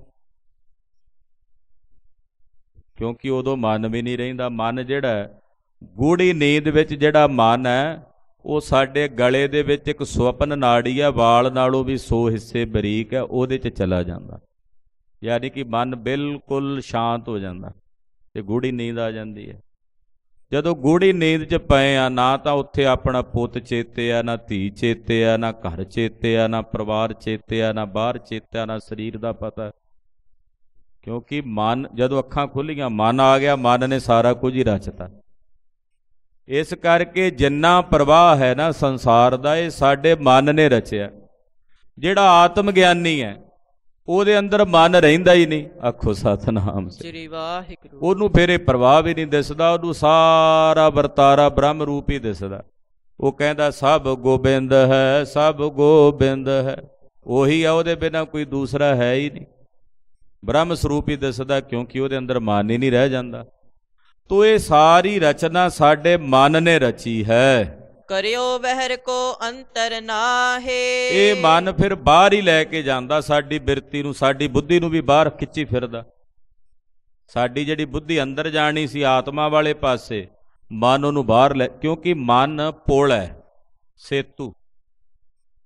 ਕਿਉਂਕਿ ਉਦੋਂ ਮਨ ਵੀ ਨਹੀਂ ਰਹਿੰਦਾ। ਮਨ ਜਿਹੜਾ ਗੂੜੀ ਨੀਂਦ ਵਿੱਚ ਜਿਹੜਾ ਮਨ ਹੈ ਉਹ ਸਾਡੇ ਗਲੇ ਦੇ ਵਿੱਚ ਇੱਕ ਸੁਪਨ ਨਾੜੀ ਹੈ, ਵਾਲ ਨਾਲੋਂ ਵੀ ਸੌ ਹਿੱਸੇ ਬਰੀਕ ਹੈ, ਉਹਦੇ 'ਚ ਚਲਾ ਜਾਂਦਾ। ਯਾਨੀ ਕਿ ਮਨ ਬਿਲਕੁਲ ਸ਼ਾਂਤ ਹੋ ਜਾਂਦਾ ਤੇ ਗੂੜੀ ਨੀਂਦ ਆ ਜਾਂਦੀ ਹੈ। ਜਦੋਂ ਗੂੜੀ ਨੀਂਦ 'ਚ ਪਏ ਆ, ਨਾ ਤਾਂ ਉੱਥੇ ਆਪਣਾ ਪੁੱਤ ਚੇਤੇ ਆ, ਨਾ ਧੀ ਚੇਤੇ ਆ, ਨਾ ਘਰ ਚੇਤੇ ਆ, ਨਾ ਪਰਿਵਾਰ ਚੇਤੇ ਆ, ਨਾ ਬਾਹਰ ਚੇਤੇ ਆ, ਨਾ ਸਰੀਰ ਦਾ ਪਤਾ। ਕਿਉਂਕਿ ਮਨ, ਜਦੋਂ ਅੱਖਾਂ ਖੁੱਲੀਆਂ ਮਨ ਆ ਗਿਆ, ਮਨ ਨੇ ਸਾਰਾ ਕੁਝ ਹੀ ਰਚਤਾ। ਇਸ ਕਰਕੇ ਜਿੰਨਾ ਪ੍ਰਵਾਹ ਹੈ ਨਾ ਸੰਸਾਰ ਦਾ, ਇਹ ਸਾਡੇ ਮਨ ਨੇ ਰਚਿਆ। ਜਿਹੜਾ ਆਤਮ ਗਿਆਨੀ ਹੈ ਉਹਦੇ ਅੰਦਰ ਮਨ ਰਹਿੰਦਾ ਹੀ ਨਹੀਂ। ਆਖੋ ਸਤਿਨਾਮ ਸ੍ਰੀ ਵਾਹਿਗੁਰੂ। ਉਹਨੂੰ ਫਿਰ ਇਹ ਪ੍ਰਵਾਹ ਵੀ ਨਹੀਂ ਦਿਸਦਾ, ਉਹਨੂੰ ਸਾਰਾ ਵਰਤਾਰਾ ਬ੍ਰਹਮ ਰੂਪ ਹੀ ਦਿਸਦਾ। ਉਹ ਕਹਿੰਦਾ ਸਭ ਗੋਬਿੰਦ ਹੈ, ਸਭ ਗੋਬਿੰਦ ਹੈ। ਉਹੀ ਆ, ਉਹਦੇ ਬਿਨਾਂ ਕੋਈ ਦੂਸਰਾ ਹੈ ਹੀ ਨਹੀਂ। ਬ੍ਰਹਮ ਸਰੂਪ ਹੀ ਦਿਸਦਾ, ਕਿਉਂਕਿ ਉਹਦੇ ਅੰਦਰ ਮਨ ਹੀ ਨਹੀਂ ਰਹਿ ਜਾਂਦਾ। ਤੋ ਇਹ ਸਾਰੀ ਰਚਨਾ ਸਾਡੇ ਮਨ ਨੇ ਰਚੀ ਹੈ। ਕਰਿਓ ਬਹਿਰ ਕੋ ਅੰਤਰ ਨਾਹੇ, ਇਹ ਮਨ ਫਿਰ ਬਾਹਰ ਹੀ ਲੈ ਕੇ ਜਾਂਦਾ ਸਾਡੀ ਬਿਰਤੀ ਨੂੰ, ਸਾਡੀ ਬੁੱਧੀ ਨੂੰ ਵੀ ਬਾਹਰ ਖਿੱਚੀ ਫਿਰਦਾ। ਸਾਡੀ ਜਿਹੜੀ ਬੁੱਧੀ ਅੰਦਰ ਜਾਣੀ ਸੀ ਆਤਮਾ ਵਾਲੇ ਪਾਸੇ, ਮਨ ਉਹਨੂੰ ਬਾਹਰ ਲੈ, ਕਿਉਂਕਿ ਮਨ ਪੁਲ ਹੈ, ਸੇਤੂ।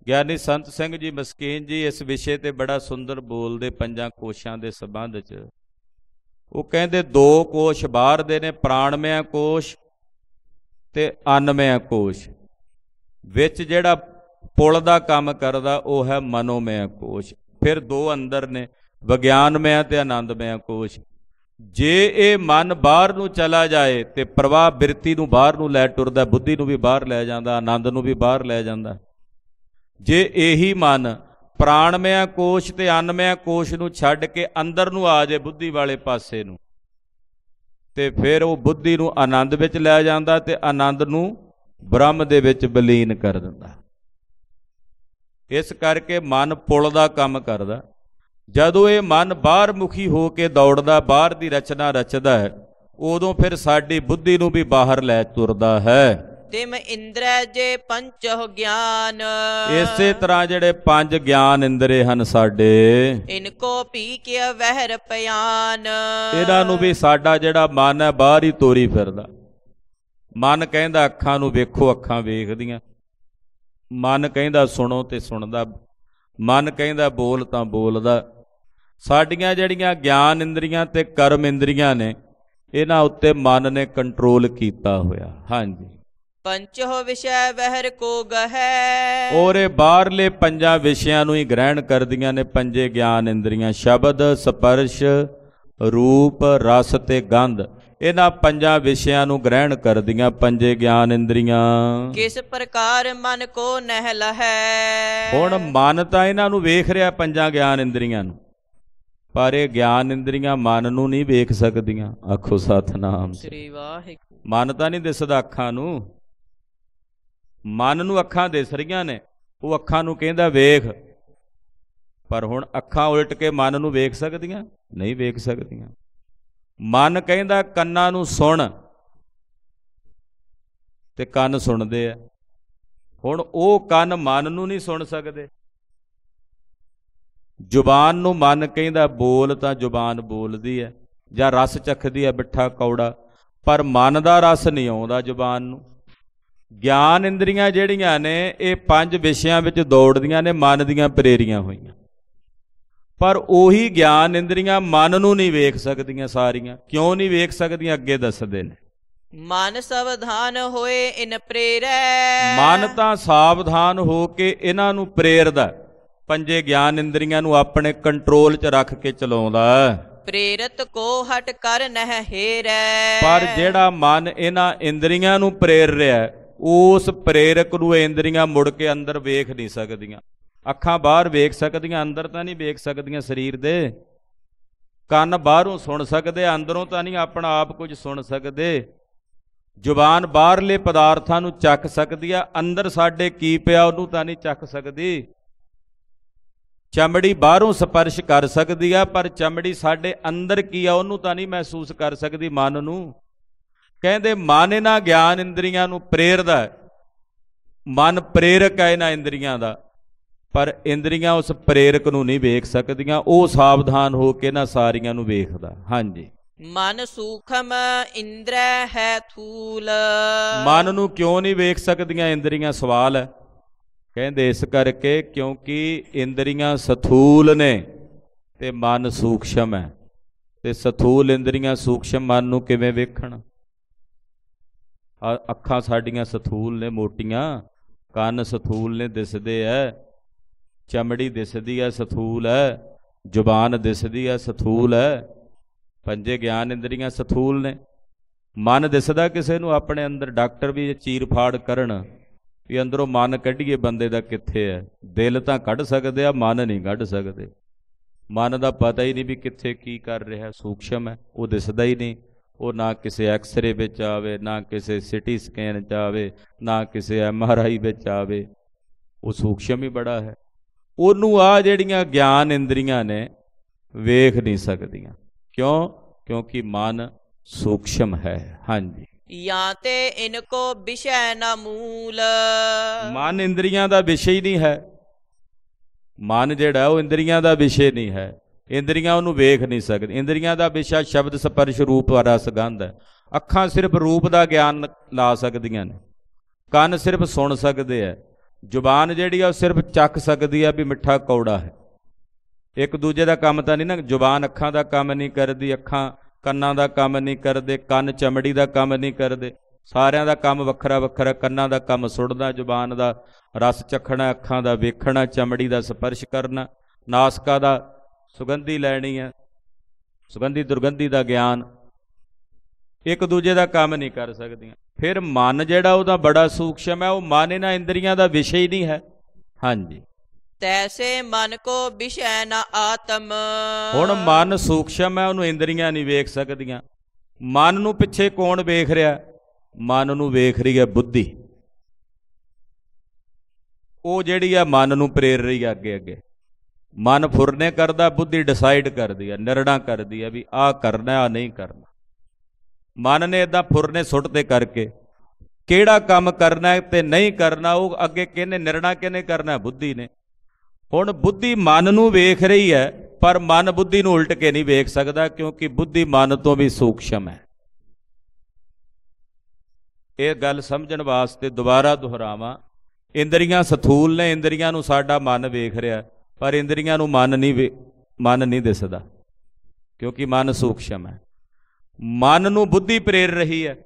ਗਿਆਨੀ ਸੰਤ ਸਿੰਘ ਜੀ ਮਸਕੀਨ ਜੀ ਇਸ ਵਿਸ਼ੇ ਤੇ ਬੜਾ ਸੁੰਦਰ ਬੋਲਦੇ ਪੰਜਾਂ ਕੋਸ਼ਾਂ ਦੇ ਸੰਬੰਧ 'ਚ। ਉਹ ਕਹਿੰਦੇ ਦੋ ਕੋਸ਼ ਬਾਹਰ ਦੇ ਨੇ, ਪ੍ਰਾਣਮය ਕੋਸ਼ ਤੇ ਅੰਨਮය ਕੋਸ਼। ਵਿੱਚ ਜਿਹੜਾ ਪੁਲ ਦਾ ਕੰਮ ਕਰਦਾ ਉਹ ਹੈ ਮਨੋਮය ਕੋਸ਼। ਫਿਰ ਦੋ ਅੰਦਰ ਨੇ, ਵਿਗਿਆਨਮය ਤੇ ਆਨੰਦਮය ਕੋਸ਼। ਜੇ ਇਹ ਮਨ ਬਾਹਰ ਨੂੰ ਚਲਾ ਜਾਏ ਤੇ ਪ੍ਰਵਾਹ ਬਿਰਤੀ ਨੂੰ ਬਾਹਰ ਨੂੰ ਲੈ ਟੁਰਦਾ, ਬੁੱਧੀ ਨੂੰ ਵੀ ਬਾਹਰ ਲੈ ਜਾਂਦਾ, ਆਨੰਦ ਨੂੰ ਵੀ ਬਾਹਰ ਲੈ ਜਾਂਦਾ। ਜੇ ਇਹੀ ਮਨ ਪ੍ਰਾਣਮය ਕੋਸ਼ ਤੇ ਅੰਨਮය ਕੋਸ਼ ਨੂੰ ਛੱਡ ਕੇ ਅੰਦਰ ਨੂੰ ਆ ਜਾਏ, ਬੁੱਧੀ ਵਾਲੇ ਪਾਸੇ ਨੂੰ, ਤੇ ਫਿਰ ਉਹ ਬੁੱਧੀ ਨੂੰ ਆਨੰਦ ਵਿੱਚ ਲੈ ਜਾਂਦਾ ਤੇ ਆਨੰਦ ਨੂੰ ਬ੍ਰਹਮ ਦੇ ਵਿੱਚ ਵਿਲੀਨ ਕਰ ਦਿੰਦਾ। ਇਸ ਕਰਕੇ ਮਨ ਪੁਲ ਦਾ ਕੰਮ ਕਰਦਾ। ਜਦੋਂ ਇਹ ਮਨ ਬਾਹਰ ਮੁਖੀ ਹੋ ਕੇ ਦੌੜਦਾ, ਬਾਹਰ ਦੀ ਰਚਨਾ ਰਚਦਾ ਹੈ, ਉਦੋਂ ਫਿਰ ਸਾਡੀ ਬੁੱਧੀ ਨੂੰ ਵੀ ਬਾਹਰ ਲੈ ਤੁਰਦਾ ਹੈ। ਤਿਮ ਇੰਦਰੈ ਜੇ ਪੰਚਹੁ ਗਿਆਨ। ਇਸੇ ਤਰ੍ਹਾਂ ਜਿਹੜੇ ਪੰਜ ਗਿਆਨ ਇੰਦਰੇ ਹਨ ਸਾਡੇ, ਇਨਕੋ ਪੀ ਕੇ ਵਹਿਰ ਪਿਆਨ। ਇਹਨਾਂ ਨੂੰ ਵੀ ਸਾਡਾ ਜਿਹੜਾ ਮਨ ਹੈ ਬਾਹਰ ਹੀ ਤੋਰੀ ਫਿਰਦਾ। ਮਨ ਕਹਿੰਦਾ ਅੱਖਾਂ ਨੂੰ ਵੇਖੋ, ਅੱਖਾਂ ਵੇਖਦੀਆਂ। ਮਨ ਕਹਿੰਦਾ ਸੁਣੋ ਤੇ ਸੁਣਦਾ। ਮਨ ਕਹਿੰਦਾ ਬੋਲ ਤਾਂ ਬੋਲਦਾ। ਸਾਡੀਆਂ ਜਿਹੜੀਆਂ ਗਿਆਨ ਇੰਦਰੀਆਂ ਤੇ ਕਰਮ ਇੰਦਰੀਆਂ ਨੇ, ਇਹਨਾਂ ਉੱਤੇ ਮਨ ਨੇ ਕੰਟਰੋਲ ਕੀਤਾ ਹੋਇਆ। ਹਾਂਜੀ। ਪੰਚਹੁ ਵਿਸ਼ੈ ਵਹਿਰ ਕੋ ਗਹੈ। ਔਰ ਇਹ ਬਾਹਰਲੇ ਪੰਜਾਂ ਵਿਸ਼ਿਆਂ ਨੂੰ ਹੀ ਗ੍ਰਹਿਣ ਕਰਦੀਆਂ ਨੇ ਪੰਜੇ ਗਿਆਨ ਇੰਦਰੀਆਂ। ਸ਼ਬਦ, ਸਪਰਸ਼, ਰੂਪ, ਰਸ ਤੇ ਗੰਧ, ਇਹਨਾਂ ਪੰਜਾਂ ਵਿਸ਼ਿਆਂ ਨੂੰ ਗ੍ਰਹਿਣ ਕਰਦੀਆਂ ਪੰਜੇ ਗਿਆਨ ਇੰਦਰੀਆਂ। ਕਿਸ ਪ੍ਰਕਾਰ ਮਨ ਕੋ ਨਹਿ ਲਹੈ। ਹੁਣ ਮਨ ਤਾਂ ਇਹਨਾਂ ਨੂੰ ਵੇਖ ਰਿਹਾ, ਪੰਜਾਂ ਗਿਆਨ ਇੰਦਰੀਆਂ ਨੂੰ, ਪਰ ਇਹ ਗਿਆਨ ਇੰਦਰੀਆਂ ਮਨ ਨੂੰ ਨਹੀਂ ਵੇਖ ਸਕਦੀਆਂ। ਆਖੋ ਸਤਿਨਾਮ ਸ੍ਰੀ ਵਾਹਿਗੁਰੂ। ਮਨ ਤਾਂ ਨਹੀਂ ਦਿਸਦਾ ਅੱਖਾਂ ਨੂੰ। ਮਨ ਨੂੰ ਅੱਖਾਂ ਦਿਸ ਰਹੀਆਂ ਨੇ, ਉਹ ਅੱਖਾਂ ਨੂੰ ਕਹਿੰਦਾ ਵੇਖ, ਪਰ ਹੁਣ ਅੱਖਾਂ ਉਲਟ ਕੇ ਮਨ ਨੂੰ ਵੇਖ ਸਕਦੀਆਂ? ਨਹੀਂ ਵੇਖ ਸਕਦੀਆਂ। ਮਨ ਕਹਿੰਦਾ ਕੰਨਾਂ ਨੂੰ ਸੁਣ, ਤੇ ਕੰਨ ਸੁਣਦੇ ਆ। ਹੁਣ ਉਹ ਕੰਨ ਮਨ ਨੂੰ ਨਹੀਂ ਸੁਣ ਸਕਦੇ। ਜ਼ੁਬਾਨ ਨੂੰ ਮਨ ਕਹਿੰਦਾ ਬੋਲ, ਤਾਂ ਜ਼ੁਬਾਨ ਬੋਲਦੀ ਹੈ, ਜਾਂ ਰਸ ਚੱਖਦੀ ਹੈ ਮਿੱਠਾ ਕੌੜਾ, ਪਰ ਮਨ ਦਾ ਰਸ ਨਹੀਂ ਆਉਂਦਾ ਜ਼ੁਬਾਨ ਨੂੰ। ਗਿਆਨ ਇੰਦਰੀਆਂ ਜਿਹੜੀਆਂ ਨੇ ਇਹ ਪੰਜ ਵਿਸ਼ਿਆਂ ਵਿੱਚ ਦੌੜਦੀਆਂ ਨੇ, ਮਨ ਦੀਆਂ ਪ੍ਰੇਰੀਆਂ ਹੋਈਆਂ, ਪਰ ਉਹੀ ਗਿਆਨ ਇੰਦਰੀਆਂ ਮਨ ਨੂੰ ਨਹੀਂ ਵੇਖ ਸਕਦੀਆਂ ਸਾਰੀਆਂ। ਕਿਉਂ ਨਹੀਂ ਵੇਖ ਸਕਦੀਆਂ? ਅੱਗੇ ਦੱਸਦੇ ਨੇ। ਮਨ ਸਾਵਧਾਨ ਹੋਏ ਇਨ ਪ੍ਰੇਰੈ। ਮਨ ਤਾਂ ਸਾਵਧਾਨ ਹੋ ਕੇ ਇਹਨਾਂ ਨੂੰ ਪ੍ਰੇਰਦਾ, ਪੰਜੇ ਗਿਆਨ ਇੰਦਰੀਆਂ ਨੂੰ ਆਪਣੇ ਕੰਟਰੋਲ 'ਚ ਰੱਖ ਕੇ ਚਲਾਉਂਦਾ। ਪ੍ਰੇਰਤ ਕੋ ਹਟ ਕਰ ਨਹਿ ਹੇਰੈ। ਪਰ ਜਿਹੜਾ ਮਨ ਇਹਨਾਂ ਇੰਦਰੀਆਂ ਨੂੰ ਪ੍ਰੇਰ ਰਿਹਾ, ਉਸ ਪ੍ਰੇਰਕ ਨੂੰ ਇੰਦਰੀਆਂ ਮੁੜ ਕੇ ਅੰਦਰ ਵੇਖ ਨਹੀਂ ਸਕਦੀਆਂ। ਅੱਖਾਂ ਬਾਹਰ ਵੇਖ ਸਕਦੀਆਂ, ਅੰਦਰ ਤਾਂ ਨਹੀਂ ਵੇਖ ਸਕਦੀਆਂ ਸਰੀਰ ਦੇ। ਕੰਨ ਬਾਹਰੋਂ ਸੁਣ ਸਕਦੇ, ਅੰਦਰੋਂ ਤਾਂ ਨਹੀਂ ਆਪਣਾ ਆਪ ਕੁਝ ਸੁਣ ਸਕਦੇ। ਜ਼ੁਬਾਨ ਬਾਹਰਲੇ ਪਦਾਰਥਾਂ ਨੂੰ ਚੱਖ ਸਕਦੀ ਆ, ਅੰਦਰ ਸਾਡੇ ਕੀ ਪਿਆ ਉਹਨੂੰ ਤਾਂ ਨਹੀਂ ਚੱਖ ਸਕਦੀ। ਚਮੜੀ ਬਾਹਰੋਂ ਸਪਰਸ਼ ਕਰ ਸਕਦੀ ਆ, ਪਰ ਚਮੜੀ ਸਾਡੇ ਅੰਦਰ ਕੀ ਆ ਉਹਨੂੰ ਤਾਂ ਨਹੀਂ ਮਹਿਸੂਸ ਕਰ ਸਕਦੀ, ਮਨ ਨੂੰ। ਕਹਿੰਦੇ ਮਨ ਇਹਨਾਂ ਗਿਆਨ ਇੰਦਰੀਆਂ ਨੂੰ ਪ੍ਰੇਰਦਾ। ਮਨ ਪ੍ਰੇਰਕ ਹੈ ਇਹਨਾਂ ਇੰਦਰੀਆਂ ਦਾ, ਪਰ ਇੰਦਰੀਆਂ ਉਸ ਪ੍ਰੇਰਕ ਨੂੰ ਨਹੀਂ ਵੇਖ ਸਕਦੀਆਂ। ਉਹ ਸਾਵਧਾਨ ਹੋ ਕੇ ਨਾ ਸਾਰੀਆਂ ਨੂੰ ਵੇਖਦਾ। ਹਾਂਜੀ। ਮਨ ਸੂਖਮ ਇੰਦਰੈ ਹੈ ਥੂਲ। ਮਨ ਨੂੰ ਕਿਉਂ ਨਹੀਂ ਵੇਖ ਸਕਦੀਆਂ ਇੰਦਰੀਆਂ? ਸਵਾਲ ਹੈ। ਕਹਿੰਦੇ ਇਸ ਕਰਕੇ ਕਿਉਂਕਿ ਇੰਦਰੀਆਂ ਸਥੂਲ ਨੇ ਤੇ ਮਨ ਸੂਖਸ਼ਮ ਹੈ, ਤੇ ਸਥੂਲ ਇੰਦਰੀਆਂ ਸੂਖਸ਼ਮ ਮਨ ਨੂੰ ਕਿਵੇਂ ਵੇਖਣ? ਅੱਖਾਂ ਸਾਡੀਆਂ ਸਥੂਲ ਨੇ, ਮੋਟੀਆਂ, ਕੰਨ ਸਥੂਲ ਨੇ, ਦਿਸਦੇ ਐ, ਚਮੜੀ ਦਿਸਦੀ ਹੈ, ਸਥੂਲ ਹੈ, ਜ਼ੁਬਾਨ ਦਿਸਦੀ ਹੈ, ਸਥੂਲ ਹੈ, ਪੰਜੇ ਗਿਆਨ ਇੰਦਰੀਆਂ ਸਥੂਲ ਨੇ। ਮਨ ਦਿਸਦਾ ਕਿਸੇ ਨੂੰ ਆਪਣੇ ਅੰਦਰ? ਡਾਕਟਰ ਵੀ ਚੀਰ ਫਾੜ ਕਰਨ ਵੀ ਅੰਦਰੋਂ ਮਨ ਕੱਢੀਏ ਬੰਦੇ ਦਾ ਕਿੱਥੇ ਹੈ। ਦਿਲ ਤਾਂ ਕੱਢ ਸਕਦੇ ਆ, ਮਨ ਨਹੀਂ ਕੱਢ ਸਕਦੇ। ਮਨ ਦਾ ਪਤਾ ਹੀ ਨਹੀਂ ਵੀ ਕਿੱਥੇ ਕੀ ਕਰ ਰਿਹਾ, ਸੂਖਸ਼ਮ ਹੈ, ਉਹ ਦਿਸਦਾ ਹੀ ਨਹੀਂ। ਉਹ ਨਾ ਕਿਸੇ ਐਕਸਰੇ ਵਿੱਚ ਆਵੇ, ਨਾ ਕਿਸੇ ਸਿਟੀ ਸਕੈਨ 'ਚ ਆਵੇ, ਨਾ ਕਿਸੇ ਐਮ ਆਰ ਆਈ ਵਿੱਚ ਆਵੇ, ਉਹ ਸੂਖਸ਼ਮ ਹੀ ਬੜਾ ਹੈ। ਉਹਨੂੰ ਆ ਜਿਹੜੀਆਂ ਗਿਆਨ ਇੰਦਰੀਆਂ ਨੇ ਵੇਖ ਨਹੀਂ ਸਕਦੀਆਂ। ਕਿਉਂ? ਕਿਉਂਕਿ ਮਨ ਸੂਖਸ਼ਮ ਹੈ। ਹਾਂਜੀ। ਜਾਂ ਤੇ ਇਨਕੋ ਵਿਸ਼ੈ ਨਾ ਮੂਲ। ਮਨ ਇੰਦਰੀਆਂ ਦਾ ਵਿਸ਼ੇ ਹੀ ਨਹੀਂ ਹੈ। ਮਨ ਜਿਹੜਾ ਉਹ ਇੰਦਰੀਆਂ ਦਾ ਵਿਸ਼ੇ ਨਹੀਂ ਹੈ। ਇੰਦਰੀਆਂ ਉਹਨੂੰ ਵੇਖ ਨਹੀਂ ਸਕਦੀ। ਇੰਦਰੀਆਂ ਦਾ ਵਿਸ਼ਾ ਸ਼ਬਦ, ਸਪਰਸ਼, ਰੂਪ, ਰਸ, ਗੰਧ ਹੈ। ਅੱਖਾਂ ਸਿਰਫ ਰੂਪ ਦਾ ਗਿਆਨ ਲਾ ਸਕਦੀਆਂ ਨੇ, ਕੰਨ ਸਿਰਫ ਸੁਣ ਸਕਦੇ ਹੈ, ਜ਼ੁਬਾਨ ਜਿਹੜੀ ਆ ਉਹ ਸਿਰਫ ਚੱਖ ਸਕਦੀ ਆ ਵੀ ਮਿੱਠਾ ਕੌੜਾ ਹੈ, ਇੱਕ ਦੂਜੇ ਦਾ ਕੰਮ ਤਾਂ ਨਹੀਂ ਨਾ। ਜ਼ੁਬਾਨ ਅੱਖਾਂ ਦਾ ਕੰਮ ਨਹੀਂ ਕਰਦੀ, ਅੱਖਾਂ ਕੰਨਾਂ ਦਾ ਕੰਮ ਨਹੀਂ ਕਰਦੇ, ਕੰਨ ਚਮੜੀ ਦਾ ਕੰਮ ਨਹੀਂ ਕਰਦੇ, ਸਾਰਿਆਂ ਦਾ ਕੰਮ ਵੱਖਰਾ ਵੱਖਰਾ। ਕੰਨਾਂ ਦਾ ਕੰਮ ਸੁੱਟਦਾ, ਜ਼ੁਬਾਨ ਦਾ ਰਸ ਚੱਖਣਾ, ਅੱਖਾਂ ਦਾ ਵੇਖਣਾ, ਚਮੜੀ ਦਾ ਸਪਰਸ਼ ਕਰਨਾ, ਨਾਸਕਾ ਦਾ ਸੁਗੰਧੀ ਲੈਣੀ ਹੈ, ਸੁਗੰਧੀ ਦੁਰਗੰਧੀ ਦਾ ਗਿਆਨ। ਇੱਕ ਦੂਜੇ ਦਾ ਕੰਮ ਨਹੀਂ ਕਰ ਸਕਦੀਆਂ। ਫਿਰ ਮਨ ਜਿਹੜਾ ਉਹਦਾ ਬੜਾ ਸੂਖਸ਼ਮ ਹੈ, ਉਹ ਮਨ ਇਹਨਾਂ ਇੰਦਰੀਆਂ ਦਾ ਵਿਸ਼ੇ ਹੀ ਨਹੀਂ ਹੈ। ਹਾਂਜੀ, ਤੈਸੇ ਮਨ ਕੋ ਵਿਸ਼ੈ ਨ ਆਤਮ। ਹੁਣ ਮਨ ਸੂਖਸ਼ਮ ਹੈ, ਉਹਨੂੰ ਇੰਦਰੀਆਂ ਨਹੀਂ ਵੇਖ ਸਕਦੀਆਂ। ਮਨ ਨੂੰ ਪਿੱਛੇ ਕੌਣ ਵੇਖ ਰਿਹਾ? ਮਨ ਨੂੰ ਵੇਖ ਰਹੀ ਹੈ ਬੁੱਧੀ। ਉਹ ਜਿਹੜੀ ਆ ਮਨ ਨੂੰ ਪ੍ਰੇਰ ਰਹੀ ਹੈ ਅੱਗੇ ਅੱਗੇ। ਮਨ ਫੁਰਨੇ ਕਰਦਾ, ਬੁੱਧੀ ਡਿਸਾਈਡ ਕਰਦੀ ਹੈ, ਨਿਰਣਾ ਕਰਦੀ ਹੈ ਵੀ ਆਹ ਕਰਨਾ ਆਹ ਨਹੀਂ ਕਰਨਾ। ਮਨ ਨੇ ਇੱਦਾਂ ਫੁਰਨੇ ਸੁੱਟਦੇ ਕਰਕੇ ਕਿਹੜਾ ਕੰਮ ਕਰਨਾ ਤੇ ਨਹੀਂ ਕਰਨਾ, ਉਹ ਅੱਗੇ ਕਿਹਨੇ ਨਿਰਣਾ ਕਿਹਨੇ ਕਰਨਾ? ਬੁੱਧੀ ਨੇ। ਹੁਣ ਬੁੱਧੀ ਮਨ ਨੂੰ ਵੇਖ ਰਹੀ ਹੈ, ਪਰ ਮਨ ਬੁੱਧੀ ਨੂੰ ਉਲਟ ਕੇ ਨਹੀਂ ਵੇਖ ਸਕਦਾ, ਕਿਉਂਕਿ ਬੁੱਧੀ ਮਨ ਤੋਂ ਵੀ ਸੂਖਸ਼ਮ ਹੈ। ਇਹ ਗੱਲ ਸਮਝਣ ਵਾਸਤੇ ਦੁਬਾਰਾ ਦੁਹਰਾਵਾਂ, ਇੰਦਰੀਆਂ ਸਥੂਲ ਨੇ, ਇੰਦਰੀਆਂ ਨੂੰ ਸਾਡਾ ਮਨ ਵੇਖ ਰਿਹਾ, ਪਰ ਇੰਦਰੀਆਂ ਨੂੰ ਮਨ ਨਹੀਂ ਵੇ ਮਨ ਨਹੀਂ ਦਿਸਦਾ, ਕਿਉਂਕਿ ਮਨ ਸੂਖਸ਼ਮ ਹੈ। ਮਨ ਨੂੰ ਬੁੱਧੀ ਪ੍ਰੇਰ ਰਹੀ ਹੈ,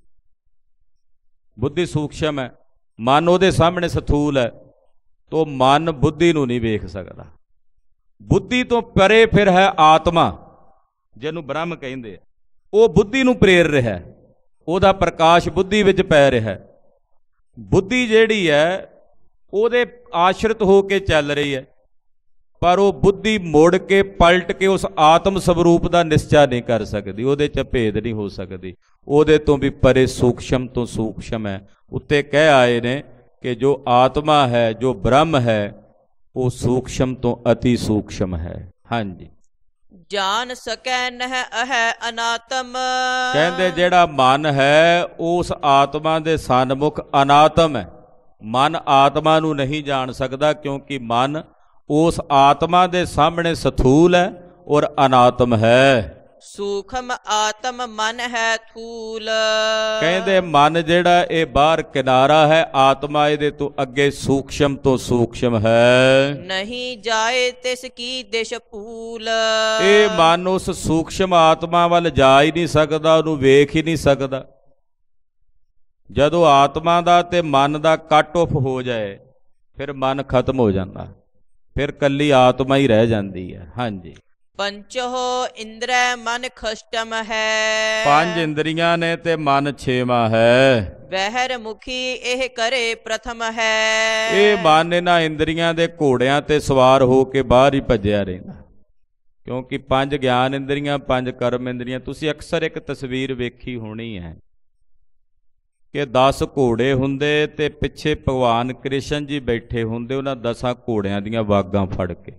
ਬੁੱਧੀ ਸੂਖਸ਼ਮ ਹੈ, ਮਨ ਉਹਦੇ ਸਾਹਮਣੇ ਸਥੂਲ ਹੈ, ਤੋ ਮਨ ਬੁੱਧੀ ਨੂੰ ਨਹੀਂ ਵੇਖ ਸਕਦਾ। ਬੁੱਧੀ ਤੋਂ ਪਰੇ ਫਿਰ ਹੈ ਆਤਮਾ, ਜਿਹਨੂੰ ਬ੍ਰਹਮ ਕਹਿੰਦੇ ਆ। ਉਹ ਬੁੱਧੀ ਨੂੰ ਪ੍ਰੇਰ ਰਿਹਾ, ਉਹਦਾ ਪ੍ਰਕਾਸ਼ ਬੁੱਧੀ ਵਿੱਚ ਪੈ ਰਿਹਾ। ਬੁੱਧੀ ਜਿਹੜੀ ਹੈ ਉਹਦੇ ਆਸ਼ਰਿਤ ਹੋ ਕੇ ਚੱਲ ਰਹੀ ਹੈ, ਪਰ ਉਹ ਬੁੱਧੀ ਮੁੜ ਕੇ ਪਲਟ ਕੇ ਉਸ ਆਤਮ ਸਵਰੂਪ ਦਾ ਨਿਸ਼ਚਾ ਨਹੀਂ ਕਰ ਸਕਦੀ, ਉਹਦੇ 'ਚ ਭੇਦ ਨਹੀਂ ਹੋ ਸਕਦੀ। ਉਹਦੇ ਤੋਂ ਵੀ ਪਰੇ ਸੂਖਸ਼ਮ ਤੋਂ ਸੂਖਸ਼ਮ ਹੈ। ਉੱਤੇ ਕਹਿ ਆਏ ਨੇ ਕਿ ਜੋ ਆਤਮਾ ਹੈ, ਜੋ ਬ੍ਰਹਮ ਹੈ, ਉਹ ਸੂਖਸ਼ਮ ਤੋਂ ਅਤੀ ਸੂਖਸ਼ਮ ਹੈ। ਹਾਂਜੀ, ਜਾਣ ਸਕੈ ਨਹਿ ਅਹੈ ਅਨਾਤਮ। ਕਹਿੰਦੇ ਜਿਹੜਾ ਮਨ ਹੈ ਉਸ ਆਤਮਾ ਦੇ ਸਨਮੁਖ ਅਨਾਤਮ ਹੈ। ਮਨ ਆਤਮਾ ਨੂੰ ਨਹੀਂ ਜਾਣ ਸਕਦਾ, ਕਿਉਂਕਿ ਮਨ ਉਸ ਆਤਮਾ ਦੇ ਸਾਹਮਣੇ ਸਥੂਲ ਹੈ ਔਰ ਅਨਾਤਮ ਹੈ। ਸੂਖਮ ਆਤਮ ਮਨ ਹੈ ਥੂਲ। ਕਹਿੰਦੇ ਮਨ ਜਿਹੜਾ ਇਹ ਬਾਹਰ ਕਿਨਾਰਾ ਹੈ, ਆਤਮਾ ਇਹਦੇ ਤੋਂ ਅੱਗੇ ਸੂਖਸ਼ਮ ਤੋਂ ਸੂਖਸ਼ਮ ਹੈ। ਨਹੀਂ ਜਾਏ ਤਿਸ ਕੀ ਦਿਸ਼ ਭੂਲ। ਇਹ ਮਨ ਉਸ ਸੂਖਸ਼ਮ ਆਤਮਾ ਵੱਲ ਜਾ ਹੀ ਨਹੀਂ ਸਕਦਾ, ਉਹਨੂੰ ਵੇਖ ਹੀ ਨਹੀਂ ਸਕਦਾ। ਜਦੋਂ ਆਤਮਾ ਦਾ ਤੇ ਮਨ ਦਾ ਕੱਟ ਆਫ ਹੋ ਜਾਏ, ਫਿਰ ਮਨ ਖਤਮ ਹੋ ਜਾਂਦਾ, ਫਿਰ ਕੱਲੀ ਆਤਮਾ ਹੀ ਰਹਿ ਜਾਂਦੀ ਹੈ। ਹਾਂਜੀ, ਪੰਚੋ ਇੰਦਰੈ ਮਨ ਖਸ਼ਟਮ ਹੈ। ਪੰਜ ਇੰਦਰੀਆਂ ਨੇ ਤੇ ਮਨ ਛੇਵਾਂ ਹੈ। ਵਹਿਰ ਮੁਖੀ ਇਹ ਕਰੇ ਪ੍ਰਥਮ ਹੈ। ਇਹ ਮਨ ਇਹਨਾਂ ਇੰਦਰੀਆਂ ਦੇ ਘੋੜਿਆਂ ਤੇ ਸਵਾਰ ਹੋ ਕੇ ਬਾਹਰ ਹੀ ਭੱਜਿਆ ਰਹਿੰਦਾ, ਕਿਉਂਕਿ ਪੰਜ ਗਿਆਨ ਇੰਦਰੀਆਂ, ਪੰਜ ਕਰਮ ਇੰਦਰੀਆਂ। ਤੁਸੀਂ ਅਕਸਰ ਇੱਕ ਤਸਵੀਰ ਵੇਖੀ ਹੋਣੀ ਹੈ ਕਿ ਦਸ ਘੋੜੇ ਹੁੰਦੇ ਤੇ ਪਿੱਛੇ ਭਗਵਾਨ ਕ੍ਰਿਸ਼ਨ ਜੀ ਬੈਠੇ ਹੁੰਦੇ, ਉਹਨਾਂ ਦਸਾਂ ਘੋੜਿਆਂ ਦੀਆਂ ਵਾਗਾਂ ਫੜ ਕੇ,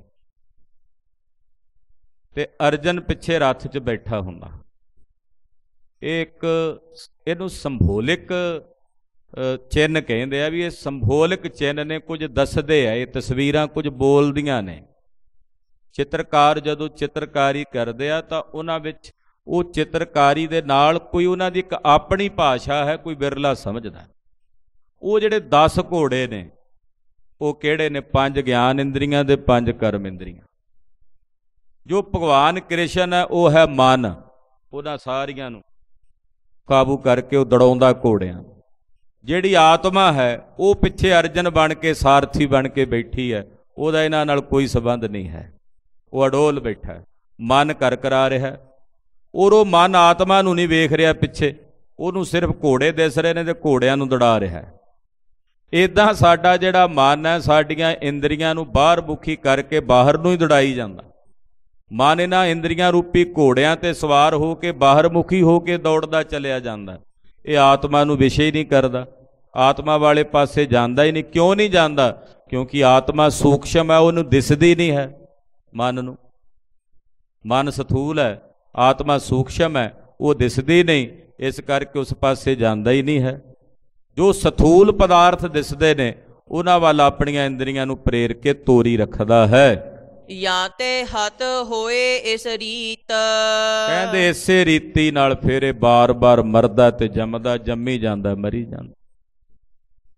ਤੇ ਅਰਜਨ ਪਿੱਛੇ ਰੱਥ 'ਚ ਬੈਠਾ ਹੁੰਦਾ। ਇਹ ਇੱਕ ਇਹਨੂੰ ਸੰਭੋਲਿਕ ਚਿੰਨ੍ਹ ਕਹਿੰਦੇ ਆ, ਵੀ ਇਹ ਸੰਭੋਲਿਕ ਚਿੰਨ੍ਹ ਨੇ, ਕੁਝ ਦੱਸਦੇ ਆ, ਇਹ ਤਸਵੀਰਾਂ ਕੁਝ ਬੋਲਦੀਆਂ ਨੇ। ਚਿੱਤਰਕਾਰ ਜਦੋਂ ਚਿੱਤਰਕਾਰੀ ਕਰਦੇ ਆ ਤਾਂ ਉਹਨਾਂ ਵਿੱਚ ਉਹ ਚਿੱਤਰਕਾਰੀ ਦੇ ਨਾਲ ਕੋਈ ਉਹਨਾਂ ਦੀ ਇੱਕ ਆਪਣੀ ਭਾਸ਼ਾ ਹੈ, ਕੋਈ ਬਿਰਲਾ ਸਮਝਦਾ। ਉਹ ਜਿਹੜੇ ਦਸ ਘੋੜੇ ਨੇ ਉਹ ਕਿਹੜੇ ਨੇ? ਪੰਜ ਗਿਆਨ ਇੰਦਰੀਆਂ ਦੇ ਪੰਜ ਕਰਮ ਇੰਦਰੀਆਂ। ਜੋ ਭਗਵਾਨ ਕ੍ਰਿਸ਼ਨ ਹੈ ਉਹ ਹੈ ਮਨ, ਉਹਨਾਂ ਸਾਰੀਆਂ ਨੂੰ ਕਾਬੂ ਕਰਕੇ ਉਹ ਦੜਾਉਂਦਾ ਘੋੜਿਆਂ। ਜਿਹੜੀ ਆਤਮਾ ਹੈ ਉਹ ਪਿੱਛੇ ਅਰਜਨ ਬਣ ਕੇ, ਸਾਰਥੀ ਬਣ ਕੇ ਬੈਠੀ ਹੈ, ਉਹਦਾ ਇਹਨਾਂ ਨਾਲ ਕੋਈ ਸੰਬੰਧ ਨਹੀਂ ਹੈ, ਉਹ ਅਡੋਲ ਬੈਠਾ ਹੈ, ਮਨ ਕਰ ਕਰਾ ਰਿਹਾ। ਔਰ ਉਹ ਮਨ ਆਤਮਾ ਨੂੰ ਨਹੀਂ ਵੇਖ ਰਿਹਾ ਪਿੱਛੇ, ਉਹਨੂੰ ਸਿਰਫ ਘੋੜੇ ਦਿਸ ਰਹੇ ਨੇ ਤੇ ਘੋੜਿਆਂ ਨੂੰ ਦੜਾ ਰਿਹਾ। ਇੱਦਾਂ ਸਾਡਾ ਜਿਹੜਾ ਮਨ ਹੈ, ਸਾਡੀਆਂ ਇੰਦਰੀਆਂ ਨੂੰ ਬਾਹਰ ਮੁਖੀ ਕਰਕੇ ਬਾਹਰ ਨੂੰ ਹੀ ਦੜਾਈ ਜਾਂਦਾ। ਮਨ ਇਹਨਾਂ ਇੰਦਰੀਆਂ ਰੂਪੀ ਘੋੜਿਆਂ ਤੇ ਸਵਾਰ ਹੋ ਕੇ ਬਾਹਰ ਮੁਖੀ ਹੋ ਕੇ ਦੌੜਦਾ ਚਲਿਆ ਜਾਂਦਾ। ਇਹ ਆਤਮਾ ਨੂੰ ਵਿਸ਼ੇ ਹੀ ਨਹੀਂ ਕਰਦਾ, ਆਤਮਾ ਵਾਲੇ ਪਾਸੇ ਜਾਂਦਾ ਹੀ ਨਹੀਂ। ਕਿਉਂ ਨਹੀਂ ਜਾਂਦਾ? ਕਿਉਂਕਿ ਆਤਮਾ ਸੂਖਸ਼ਮ ਹੈ, ਉਹਨੂੰ ਦਿਸਦੀ ਨਹੀਂ ਹੈ ਮਨ ਨੂੰ। ਮਨ ਸਥੂਲ ਹੈ, ਆਤਮਾ ਸੂਖਸ਼ਮ ਹੈ, ਉਹ ਦਿਸਦੀ ਨਹੀਂ, ਇਸ ਕਰਕੇ ਉਸ ਪਾਸੇ ਜਾਂਦਾ ਹੀ ਨਹੀਂ ਹੈ। ਜੋ ਸਥੂਲ ਪਦਾਰਥ ਦਿਸਦੇ ਨੇ ਉਹਨਾਂ ਵੱਲ ਆਪਣੀਆਂ ਇੰਦਰੀਆਂ ਨੂੰ ਪ੍ਰੇਰ ਕੇ ਤੋਰੀ ਰੱਖਦਾ ਹੈ। ਜਾਂ ਤੇ ਹੱਥ ਹੋਏ ਇਸ ਰੀਤ। ਕਹਿੰਦੇ ਇਸੇ ਰੀਤੀ ਨਾਲ ਫਿਰ ਇਹ ਬਾਰ-ਬਾਰ ਮਰਦਾ ਤੇ ਜੰਮਦਾ, ਜੰਮੀ ਜਾਂਦਾ, ਮਰੀ ਜਾਂਦਾ।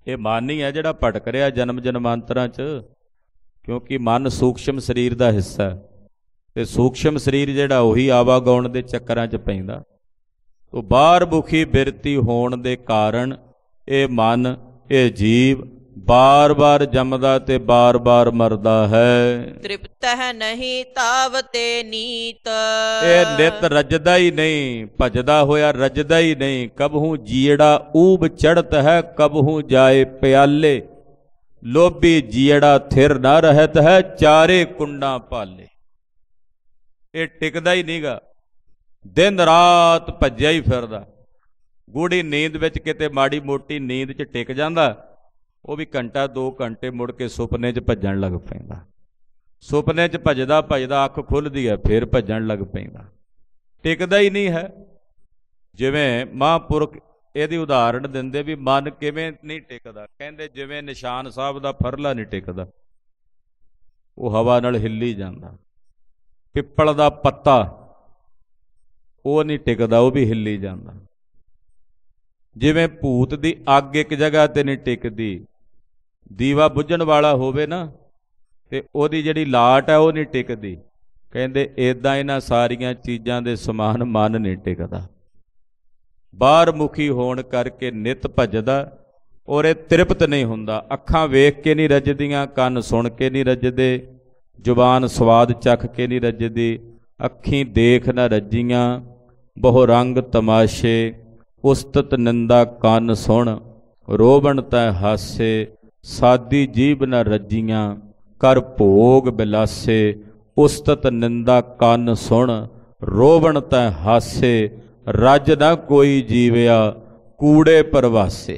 ਇਹ ਮਨ ਹੀ ਹੈ ਜਿਹੜਾ ਭਟਕ ਰਿਹਾ ਜਨਮ ਜਨਮਾਂਤਰਾਂ 'ਚ, ਕਿਉਂਕਿ ਮਨ ਸੂਖਸ਼ਮ ਸਰੀਰ ਦਾ ਹਿੱਸਾ ਹੈ ਤੇ ਸੂਖਸ਼ਮ ਸਰੀਰ ਜਿਹੜਾ ਉਹੀ ਆਵਾਗਾਉਣ ਦੇ ਚੱਕਰਾਂ 'ਚ ਪੈਂਦਾ। ਤੋ ਬਾਹਰ ਮੁਖੀ ਬਿਰਤੀ ਹੋਣ ਦੇ ਕਾਰਨ ਇਹ ਮਨ, ਇਹ ਜੀਵ ਬਾਰ-ਬਾਰ ਜੰਮਦਾ ਤੇ ਬਾਰ-ਬਾਰ ਮਰਦਾ ਹੈ। ਤ੍ਰਿਪਤ ਹੈ ਨਹੀਂ ਤਾਵਤੇ ਨੀਤ, ਇਹ ਨਿਤ ਰੱਜਦਾ ਹੀ ਨਹੀਂ, ਭਜਦਾ ਹੋਇਆ ਰੱਜਦਾ ਹੀ ਨਹੀਂ। ਕਬਹੂ ਜੀੜਾ ਊਬ ਚੜਤ ਹੈ, ਕਬਹੂ ਜਾਏ ਪਿਆਲੇ, ਲੋਭੀ ਜੀੜਾ ਥਿਰ ਨਾ ਰਹਿਤ ਹੈ, ਚਾਰੇ ਕੁੰਡਾਂ ਭਾਲੇ। ਇਹ ਟਿਕਦਾ ਹੀ ਨਹੀਂਗਾ, ਦਿਨ ਰਾਤ ਭੱਜਿਆ ਹੀ ਫਿਰਦਾ। ਗੂੜੀ ਨੀਂਦ ਵਿੱਚ ਕਿਤੇ ਮਾੜੀ ਮੋਟੀ ਨੀਂਦ 'ਚ ਟਿਕ ਜਾਂਦਾ, ਉਹ ਵੀ ਘੰਟਾ ਦੋ ਘੰਟੇ ਮੁੜ ਕੇ ਸੁਪਨੇ 'ਚ ਭੱਜਣ ਲੱਗ ਪੈਂਦਾ। ਸੁਪਨੇ 'ਚ ਭੱਜਦਾ ਭੱਜਦਾ ਅੱਖ ਖੁੱਲ੍ਹਦੀ ਹੈ, ਫਿਰ ਭੱਜਣ ਲੱਗ ਪੈਂਦਾ, ਟਿਕਦਾ ਹੀ ਨਹੀਂ ਹੈ। ਜਿਵੇਂ ਮਹਾਂਪੁਰਖ ਇਹਦੀ ਉਦਾਹਰਣ ਦਿੰਦੇ ਵੀ ਮਨ ਕਿਵੇਂ ਨਹੀਂ ਟਿਕਦਾ, ਕਹਿੰਦੇ ਜਿਵੇਂ ਨਿਸ਼ਾਨ ਸਾਹਿਬ ਦਾ ਫਰਲਾ ਨਹੀਂ ਟਿਕਦਾ, ਉਹ ਹਵਾ ਨਾਲ ਹਿੱਲੀ ਜਾਂਦਾ। ਪਿੱਪਲ ਦਾ ਪੱਤਾ ਉਹ ਨਹੀਂ ਟਿਕਦਾ, ਉਹ ਵੀ ਹਿੱਲੀ ਜਾਂਦਾ। ਜਿਵੇਂ ਭੂਤ ਦੀ ਅੱਗ ਇੱਕ ਜਗ੍ਹਾ ਤੇ ਨਹੀਂ ਟਿਕਦੀ, ਦੀਵਾ ਬੁੱਝਣ ਵਾਲਾ ਹੋਵੇ ਨਾ ਤੇ ਉਹਦੀ ਜਿਹੜੀ ਲਾਟ ਹੈ ਉਹ ਨਹੀਂ ਟਿਕਦੀ, ਕਹਿੰਦੇ ਇੱਦਾਂ ਇਹਨਾਂ ਸਾਰੀਆਂ ਚੀਜ਼ਾਂ ਦੇ ਸਮਾਨ ਮਨ ਨਹੀਂ ਟਿਕਦਾ। ਬਾਹਰ ਮੁਖੀ ਹੋਣ ਕਰਕੇ ਨਿਤ ਭੱਜਦਾ ਔਰ ਇਹ ਤ੍ਰਿਪਤ ਨਹੀਂ ਹੁੰਦਾ। ਅੱਖਾਂ ਵੇਖ ਕੇ ਨਹੀਂ ਰੱਜਦੀਆਂ, ਕੰਨ ਸੁਣ ਕੇ ਨਹੀਂ ਰੱਜਦੇ, ਜ਼ੁਬਾਨ ਸਵਾਦ ਚੱਖ ਕੇ ਨਹੀਂ ਰੱਜਦੀ, ਅੱਖੀਂ ਦੇਖ ਨਾ ਰੱਜੀਆਂ, ਬਹੁ ਰੰਗ ਤਮਾਸ਼ੇ, ਉਸਤਤ ਨਿੰਦਾ ਕੰਨ ਸੁਣ, ਰੋਵਣ ਤੈ ਹਾਸੇ, ਸਾਦੀ ਜੀਭ ਨ ਰੱਜੀਆਂ, ਕਰ ਭੋਗ ਬਿਲਾਸੇ, ਉਸਤਤ ਨਿੰਦਾ ਕੰਨ ਸੁਣ, ਰੋਵਣ ਤੈ ਹਾਸੇ, ਰੱਜ ਨਾ ਕੋਈ ਜੀਵਿਆ, ਕੂੜੇ ਪਰਵਾਸੇ।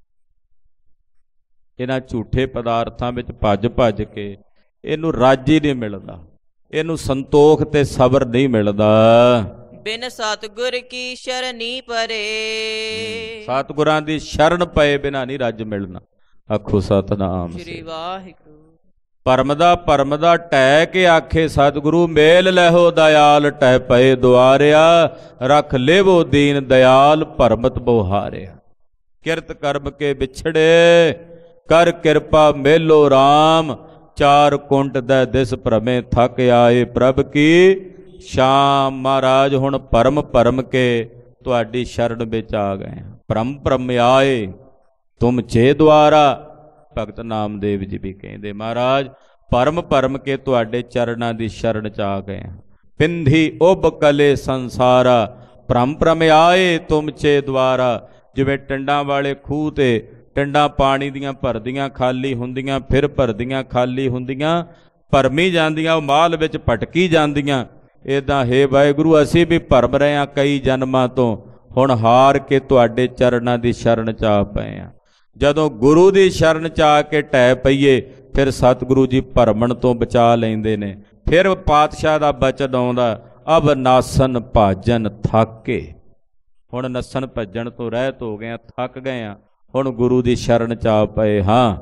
ਇਹਨਾਂ ਝੂਠੇ ਪਦਾਰਥਾਂ ਵਿੱਚ ਭੱਜ ਭੱਜ ਕੇ ਇਹਨੂੰ ਰੱਜ ਹੀ ਨਹੀਂ ਮਿਲਦਾ, ਇਹਨੂੰ ਸੰਤੋਖ ਤੇ ਸਬਰ ਨਹੀਂ ਮਿਲਦਾ। ਬਿਨ ਸਤਿਗੁਰ ਕੀ ਸ਼ਰਨੀ ਪਰੇ, ਸਤਿਗੁਰਾਂ ਦੀ ਸ਼ਰਨ ਪਏ ਬਿਨਾਂ ਨਹੀਂ ਰੱਜ ਮਿਲਣਾ। ਆਖੋ ਸਤਿਨਾਮ ਸ੍ਰੀ ਵਾਹਿਗੁਰੂ। ਭਰਮ ਦਾ ਭਰਮ ਦਾ ਟਹਿ ਕੇ ਆਖੇ ਸਤਿਗੁਰੂ, ਮੇਲ ਲਹੋ ਦਇਆਲ ਟਹਿ ਪਏ ਦੁਆਰਿਆ, ਰੱਖ ਲੇਵੋ ਦੀਨ ਦਇਆਲ ਭਰਮਤ ਬੁਹਾਰਿਆ। ਕਿਰਤ ਕਰਮ ਕੇ ਵਿਛੜੇ, ਕਰ ਕਿਰਪਾ ਮੇਲੋ ਰਾਮ, ਚਾਰ ਕੁੰਟ ਦੈ ਦਿਸ ਭਰਮੇ ਥਕ ਆਏ ਪ੍ਰਭ ਕੀ ਸ਼ਾਮ। ਮਹਾਰਾਜ ਹੁਣ ਭਰਮ ਭਰਮ ਕੇ ਤੁਹਾਡੀ ਸ਼ਰਨ ਵਿੱਚ ਆ ਗਏ ਹਾਂ। ਭਰਮ ਭਰਮ ਆਏ ਤੁਮ ਚੇ ਦੁਆਰਾ, ਭਗਤ ਨਾਮਦੇਵ ਜੀ ਵੀ ਕਹਿੰਦੇ ਮਹਾਰਾਜ ਭਰਮ ਭਰਮ ਕੇ ਤੁਹਾਡੇ ਚਰਨਾਂ ਦੀ ਸ਼ਰਨ 'ਚ ਆ ਗਏ ਹਾਂ। ਪਿੰਧੀ ਉਬ ਕਲੇ ਸੰਸਾਰਾ, ਭਰਮ ਭਰਮ ਆਏ ਤੁਮ ਚੇ ਦੁਆਰਾ। ਜਿਵੇਂ ਟੰਡਾਂ ਵਾਲੇ ਖੂਹ ਤੇ ਟੰਡਾਂ ਪਾਣੀ ਦੀਆਂ ਭਰਦੀਆਂ ਖਾਲੀ ਹੁੰਦੀਆਂ, ਫਿਰ ਭਰਦੀਆਂ ਖਾਲੀ ਹੁੰਦੀਆਂ, ਭਰਮੀ ਜਾਂਦੀਆਂ, ਉਹ ਮਾਲ ਵਿੱਚ ਭਟਕੀ ਜਾਂਦੀਆਂ। ਇੱਦਾਂ ਹੇ ਵਾਹਿਗੁਰੂ ਅਸੀਂ ਵੀ ਭਰਮ ਰਹੇ ਹਾਂ ਕਈ ਜਨਮਾਂ ਤੋਂ, ਹੁਣ ਹਾਰ ਕੇ ਤੁਹਾਡੇ ਚਰਨਾਂ ਦੀ ਸ਼ਰਨ 'ਚ ਆ ਪਏ ਹਾਂ। ਜਦੋਂ ਗੁਰੂ ਦੀ ਸ਼ਰਨ 'ਚ ਆ ਕੇ ਢਹਿ ਪਈਏ ਫਿਰ ਸਤਿਗੁਰੂ ਜੀ ਭਰਮਣ ਤੋਂ ਬਚਾ ਲੈਂਦੇ ਨੇ। ਫਿਰ ਪਾਤਸ਼ਾਹ ਦਾ ਬਚਨ ਆਉਂਦਾ, ਅਬ ਨਾਸਨ ਭਾਜਨ ਥਾਕੇ। ਹੁਣ ਨੱਸਣ ਭੱਜਣ ਤੋਂ ਰਹਿਤ ਹੋ ਗਏ ਹਾਂ, ਥੱਕ ਗਏ ਹਾਂ, ਹੁਣ ਗੁਰੂ ਦੀ ਸ਼ਰਨ 'ਚ ਆ ਪਏ ਹਾਂ।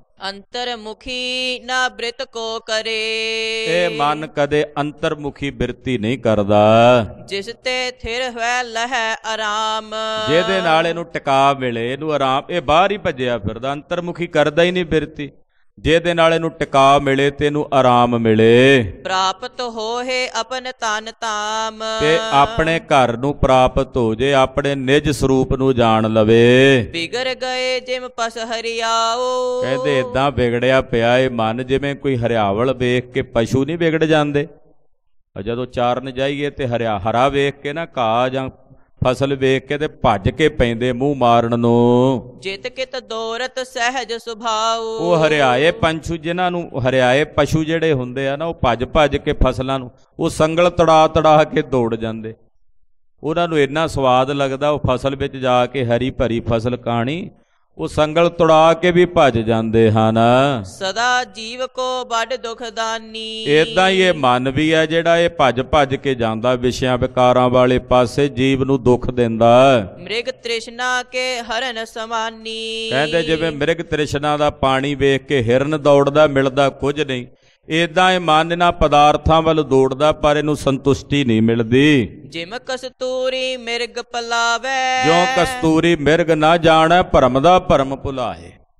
ਅੰਤਰਮੁਖੀ ਨਾ ਬ੍ਰਿਤ ਕੋ ਕਰੇ, ਇਹ ਮਨ ਕਦੇ ਅੰਤਰਮੁਖੀ ਬਿਰਤੀ ਨਹੀਂ ਕਰਦਾ। ਜਿਸ ਤੇ ਥਿਰ ਹੋਇ ਲਹੈ ਆਰਾਮ, ਜਿਹਦੇ ਨਾਲ ਇਹਨੂੰ ਟਿਕਾ ਮਿਲੇ, ਇਹਨੂੰ ਆਰਾਮ। ਇਹ ਬਾਹਰ ਹੀ ਭੱਜਿਆ ਫਿਰਦਾ, ਅੰਤਰਮੁਖੀ ਕਰਦਾ ਹੀ ਨਹੀਂ ਬਿਰਤੀ। ਜਿਹਦੇ ਨਾਲ ਇਹਨੂੰ ਟਿਕਾ ਮਿਲੇ ਤੇ ਇਹਨੂੰ ਆਰਾਮ ਮਿਲੇ। ਪ੍ਰਾਪਤ ਹੋਏ ਆਪਨ ਤਨ ਤਾਮ, ਤੇ ਆਪਣੇ ਘਰ ਨੂੰ ਪ੍ਰਾਪਤ ਹੋ ਜੇ, ਆਪਣੇ ਨਿਜ ਸਰੂਪ ਨੂੰ ਜਾਣ ਲਵੇ। ਬਿਗੜ ਗਏ ਜਿਮ ਪਸ ਹਰਿਆਓ, ਕਹਿੰਦੇ ਏਦਾਂ ਵਿਗੜਿਆ ਪਿਆ ਇਹ ਮਨ ਜਿਵੇਂ ਕੋਈ ਹਰਿਆਵਲ ਵੇਖ ਕੇ ਪਸ਼ੂ ਨਹੀਂ ਵਿਗੜ ਜਾਂਦੇ। ਜਦੋਂ ਚਾਰਨ ਜਾਈਏ ਤੇ ਹਰਿਆ ਹਰਾ ਵੇਖ ਕੇ ਨਾ, ਘਾਹ ਜਾਂ ਫਸਲ ਵੇਖ ਕੇ ਤੇ ਭੱਜ ਕੇ ਪੈਂਦੇ ਮੂੰਹ ਮਾਰਨ ਨੂੰ। ਜਿਤ ਕਿਤ ਦੋਰਤ ਸਹਿਜ ਸੁਭਾਉ, ਉਹ ਹਰਿਆਏ ਪੰਛੂ, ਜਿਨ੍ਹਾਂ ਨੂੰ ਹਰਿਆਏ ਪਸ਼ੂ ਜਿਹੜੇ ਹੁੰਦੇ ਆ ਨਾ, ਉਹ ਭੱਜ ਭੱਜ ਕੇ ਫਸਲਾਂ ਨੂੰ, ਉਹ ਸੰਗਲ ਤੜਾ ਤੜਾ ਕੇ ਦੌੜ ਜਾਂਦੇ। ਉਹਨਾਂ ਨੂੰ ਇੰਨਾ ਸਵਾਦ ਲੱਗਦਾ ਉਹ ਫਸਲ ਵਿੱਚ ਜਾ ਕੇ, ਹਰੀ ਭਰੀ ਫਸਲ ਕਾਣੀ, ਉਹ ਸੰਗਲ ਤੁੜਾ ਕੇ ਵੀ ਭੱਜ ਜਾਂਦੇ ਹਨ। ਸਦਾ ਜੀਵ ਕੋ ਬੜ ਦੁਖਦਾਨੀ, ਏਦਾਂ ਹੀ ਇਹ ਮਨ ਵੀ ਹੈ ਜਿਹੜਾ ਇਹ ਭੱਜ ਭੱਜ ਕੇ ਜਾਂਦਾ ਵਿਸ਼ਿਆਂ ਵਿਕਾਰਾਂ ਵਾਲੇ ਪਾਸੇ, ਜੀਵ ਨੂੰ ਦੁੱਖ ਦਿੰਦਾ। ਮ੍ਰਿਗ ਤ੍ਰਿਸ਼ਨਾ ਕੇ ਹਰਨ ਸਮਾਨੀ, ਕਹਿੰਦੇ ਜਿਵੇਂ ਮ੍ਰਿਗ ਤ੍ਰਿਸ਼ਨਾ ਦਾ ਪਾਣੀ ਵੇਖ ਕੇ ਹਿਰਨ ਦੌੜਦਾ, ਮਿਲਦਾ ਕੁਝ ਨਹੀਂ, ਏਦਾਂ ਇਹ ਮਨ ਇਹਨਾਂ ਪਦਾਰਥਾਂ ਵੱਲ ਦੌੜਦਾ ਪਰ ਇਹਨੂੰ ਸੰਤੁਸ਼ਟੀ ਨਹੀਂ ਮਿਲਦੀ। ਜਿਮ ਕਸਤੂਰੀ ਮਿਰਗ ਪਲਾਵੇ, ਜਿਉਂ ਕਸਤੂਰੀ ਮਿਰਗ ਨਾ ਜਾਣੈ ਭਰਮ ਦਾ ਭਰਮ ਭੁਲਾਏ।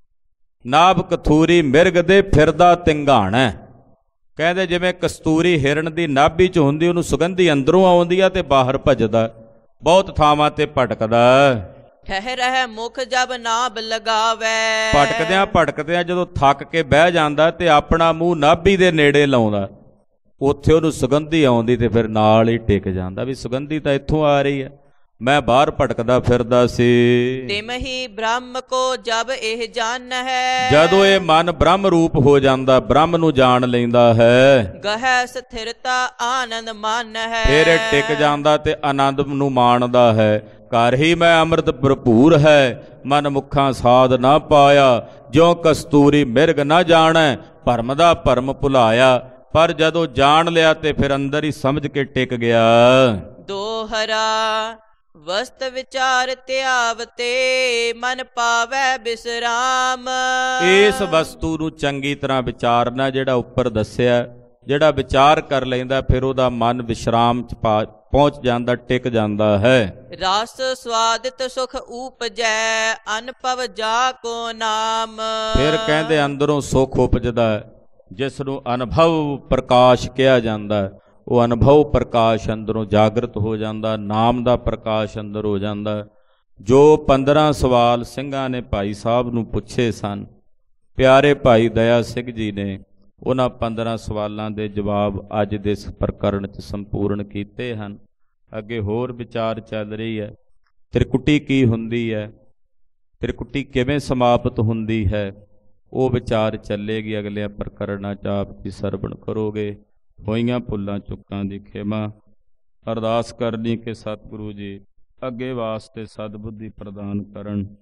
ਨਾਭ ਕਥੂਰੀ ਮਿਰਗ ਦੇ ਫਿਰਦਾ ਤਿੰਘਾਣਾ। ਕਹਿੰਦੇ ਜਿਵੇਂ ਕਸਤੂਰੀ ਹਿਰਨ ਦੀ ਨਾਭੀ 'ਚ ਹੁੰਦੀ, ਉਹਨੂੰ ਸੁਗੰਧੀ ਅੰਦਰੋਂ ਆਉਂਦੀ ਆ ਤੇ ਬਾਹਰ ਭੱਜਦਾ, ਬਹੁਤ ਥਾਵਾਂ ਤੇ ਭਟਕਦਾ। ਠਹਿ ਰਹਿ ਮੁਖ ਜਬ ਨਾਭ ਲਗਾਵੇ। ਭਟਕਦਿਆਂ ਭਟਕਦਿਆਂ ਜਦੋਂ ਥੱਕ ਕੇ ਬਹਿ ਜਾਂਦਾ ਤੇ ਆਪਣਾ ਮੂੰਹ ਨਾਭੀ ਦੇ ਨੇੜੇ ਲਾਉਂਦਾ, ਉੱਥੇ ਉਹਨੂੰ ਸੁਗੰਧੀ ਆਉਂਦੀ ਤੇ ਫਿਰ ਨਾਲ ਹੀ ਟਿਕ ਜਾਂਦਾ ਵੀ ਸੁਗੰਧੀ ਤਾਂ ਇੱਥੋਂ ਆ ਰਹੀ ਹੈ, ਮੈਂ ਬਾਹਰ ਭਟਕਦਾ ਫਿਰਦਾ ਸੀ। ਤਿਮਹੀ ਬ੍ਰਹਮ ਕੋ ਜਬ ਇਹ ਜਾਣ ਹੈ। ਜਦੋਂ ਇਹ ਮਨ ਬ੍ਰਹਮ ਰੂਪ ਹੋ ਜਾਂਦਾ, ਬ੍ਰਹਮ ਨੂੰ ਜਾਣ ਲੈਂਦਾ ਹੈ, ਗਹਿ ਸਥਿਰਤਾ ਆਨੰਦ ਮਨ ਹੈ। ਫਿਰ ਇਹ ਟਿਕ ਜਾਂਦਾ ਤੇ ਆਨੰਦ ਨੂੰ ਮਾਣਦਾ ਹੈ। ਘਰ ਹੀ ਮੈਂ ਅੰਮ੍ਰਿਤ ਭਰਪੂਰ ਹੈ, ਮਨ ਮੁਖਾਂ ਸਾਧ ਨਾ ਪਾਇਆ। ਜਿਉ ਕਸਤੂਰੀ ਮਿਰਗ ਨਾ ਜਾਣੈ, ਭਰਮ ਦਾ ਭਰਮ ਭੁਲਾਇਆ। ਪਰ ਜਦੋਂ ਜਾਣ ਲਿਆ ਤੇ ਫਿਰ ਅੰਦਰ ਹੀ ਸਮਝ ਕੇ ਟਿਕ ਗਿਆ। ਦੋਹਰਾ ਵਸਤ ਵਿਚਾਰ ਧਿਆਵਤੇ, ਮਨ ਪਾਵੈ ਬਿਸਰਾਮ। ਇਸ ਵਸਤੂ ਨੂੰ ਚੰਗੀ ਤਰ੍ਹਾਂ ਵਿਚਾਰਨਾ, ਜਿਹੜਾ ਉੱਪਰ ਦੱਸਿਆ, ਜਿਹੜਾ ਵਿਚਾਰ ਕਰ ਲੈਂਦਾ ਫਿਰ ਉਹਦਾ ਮਨ ਵਿਸ਼ਰਾਮ ਚ ਪਾ ਪਹੁੰਚ ਜਾਂਦਾ, ਟਿਕ ਜਾਂਦਾ ਹੈ। ਰਸ ਸਵਾਦਿਤ ਸੁਖ ਊਪਜੈ, ਅਨਭਵ ਜਾ ਕੋ ਨਾਮ। ਫਿਰ ਕਹਿੰਦੇ ਅੰਦਰੋਂ ਸੁਖ ਉਪਜਦਾ, ਜਿਸ ਨੂੰ ਅਨੁਭਵ ਪ੍ਰਕਾਸ਼ ਕਿਹਾ ਜਾਂਦਾ। ਉਹ ਅਨੁਭਵ ਪ੍ਰਕਾਸ਼ ਅੰਦਰੋਂ ਜਾਗਰਤ ਹੋ ਜਾਂਦਾ, ਨਾਮ ਦਾ ਪ੍ਰਕਾਸ਼ ਅੰਦਰ ਹੋ ਜਾਂਦਾ। ਜੋ ਪੰਦਰਾਂ ਸਵਾਲ ਸਿੰਘਾਂ ਨੇ ਭਾਈ ਸਾਹਿਬ ਨੂੰ ਪੁੱਛੇ ਸਨ, ਪਿਆਰੇ ਭਾਈ ਦਇਆ ਸਿੰਘ ਜੀ ਨੇ ਉਹਨਾਂ ਪੰਦਰਾਂ ਸਵਾਲਾਂ ਦੇ ਜਵਾਬ ਅੱਜ ਦੇ ਇਸ ਪ੍ਰਕਰਣ 'ਚ ਸੰਪੂਰਨ ਕੀਤੇ ਹਨ। ਅੱਗੇ ਹੋਰ ਵਿਚਾਰ ਚੱਲ ਰਹੀ ਹੈ। ਤ੍ਰਿਕੁਟੀ ਕੀ ਹੁੰਦੀ ਹੈ, ਤ੍ਰਿਕੁਟੀ ਕਿਵੇਂ ਸਮਾਪਤ ਹੁੰਦੀ ਹੈ, ਉਹ ਵਿਚਾਰ ਚੱਲੇਗੀ ਅਗਲਿਆਂ ਪ੍ਰਕਰਣਾਂ 'ਚ। ਆਪ ਜੀ ਸਰਵਣ ਕਰੋਗੇ। ਹੋਈਆਂ ਭੁੱਲਾਂ ਚੁੱਕਾਂ ਦੀ ਖਿਮਾ। ਅਰਦਾਸ ਕਰਨੀ ਕਿ ਸਤਿਗੁਰੂ ਜੀ ਅੱਗੇ ਵਾਸਤੇ ਸਤਿਬੁੱਧੀ ਪ੍ਰਦਾਨ ਕਰਨ।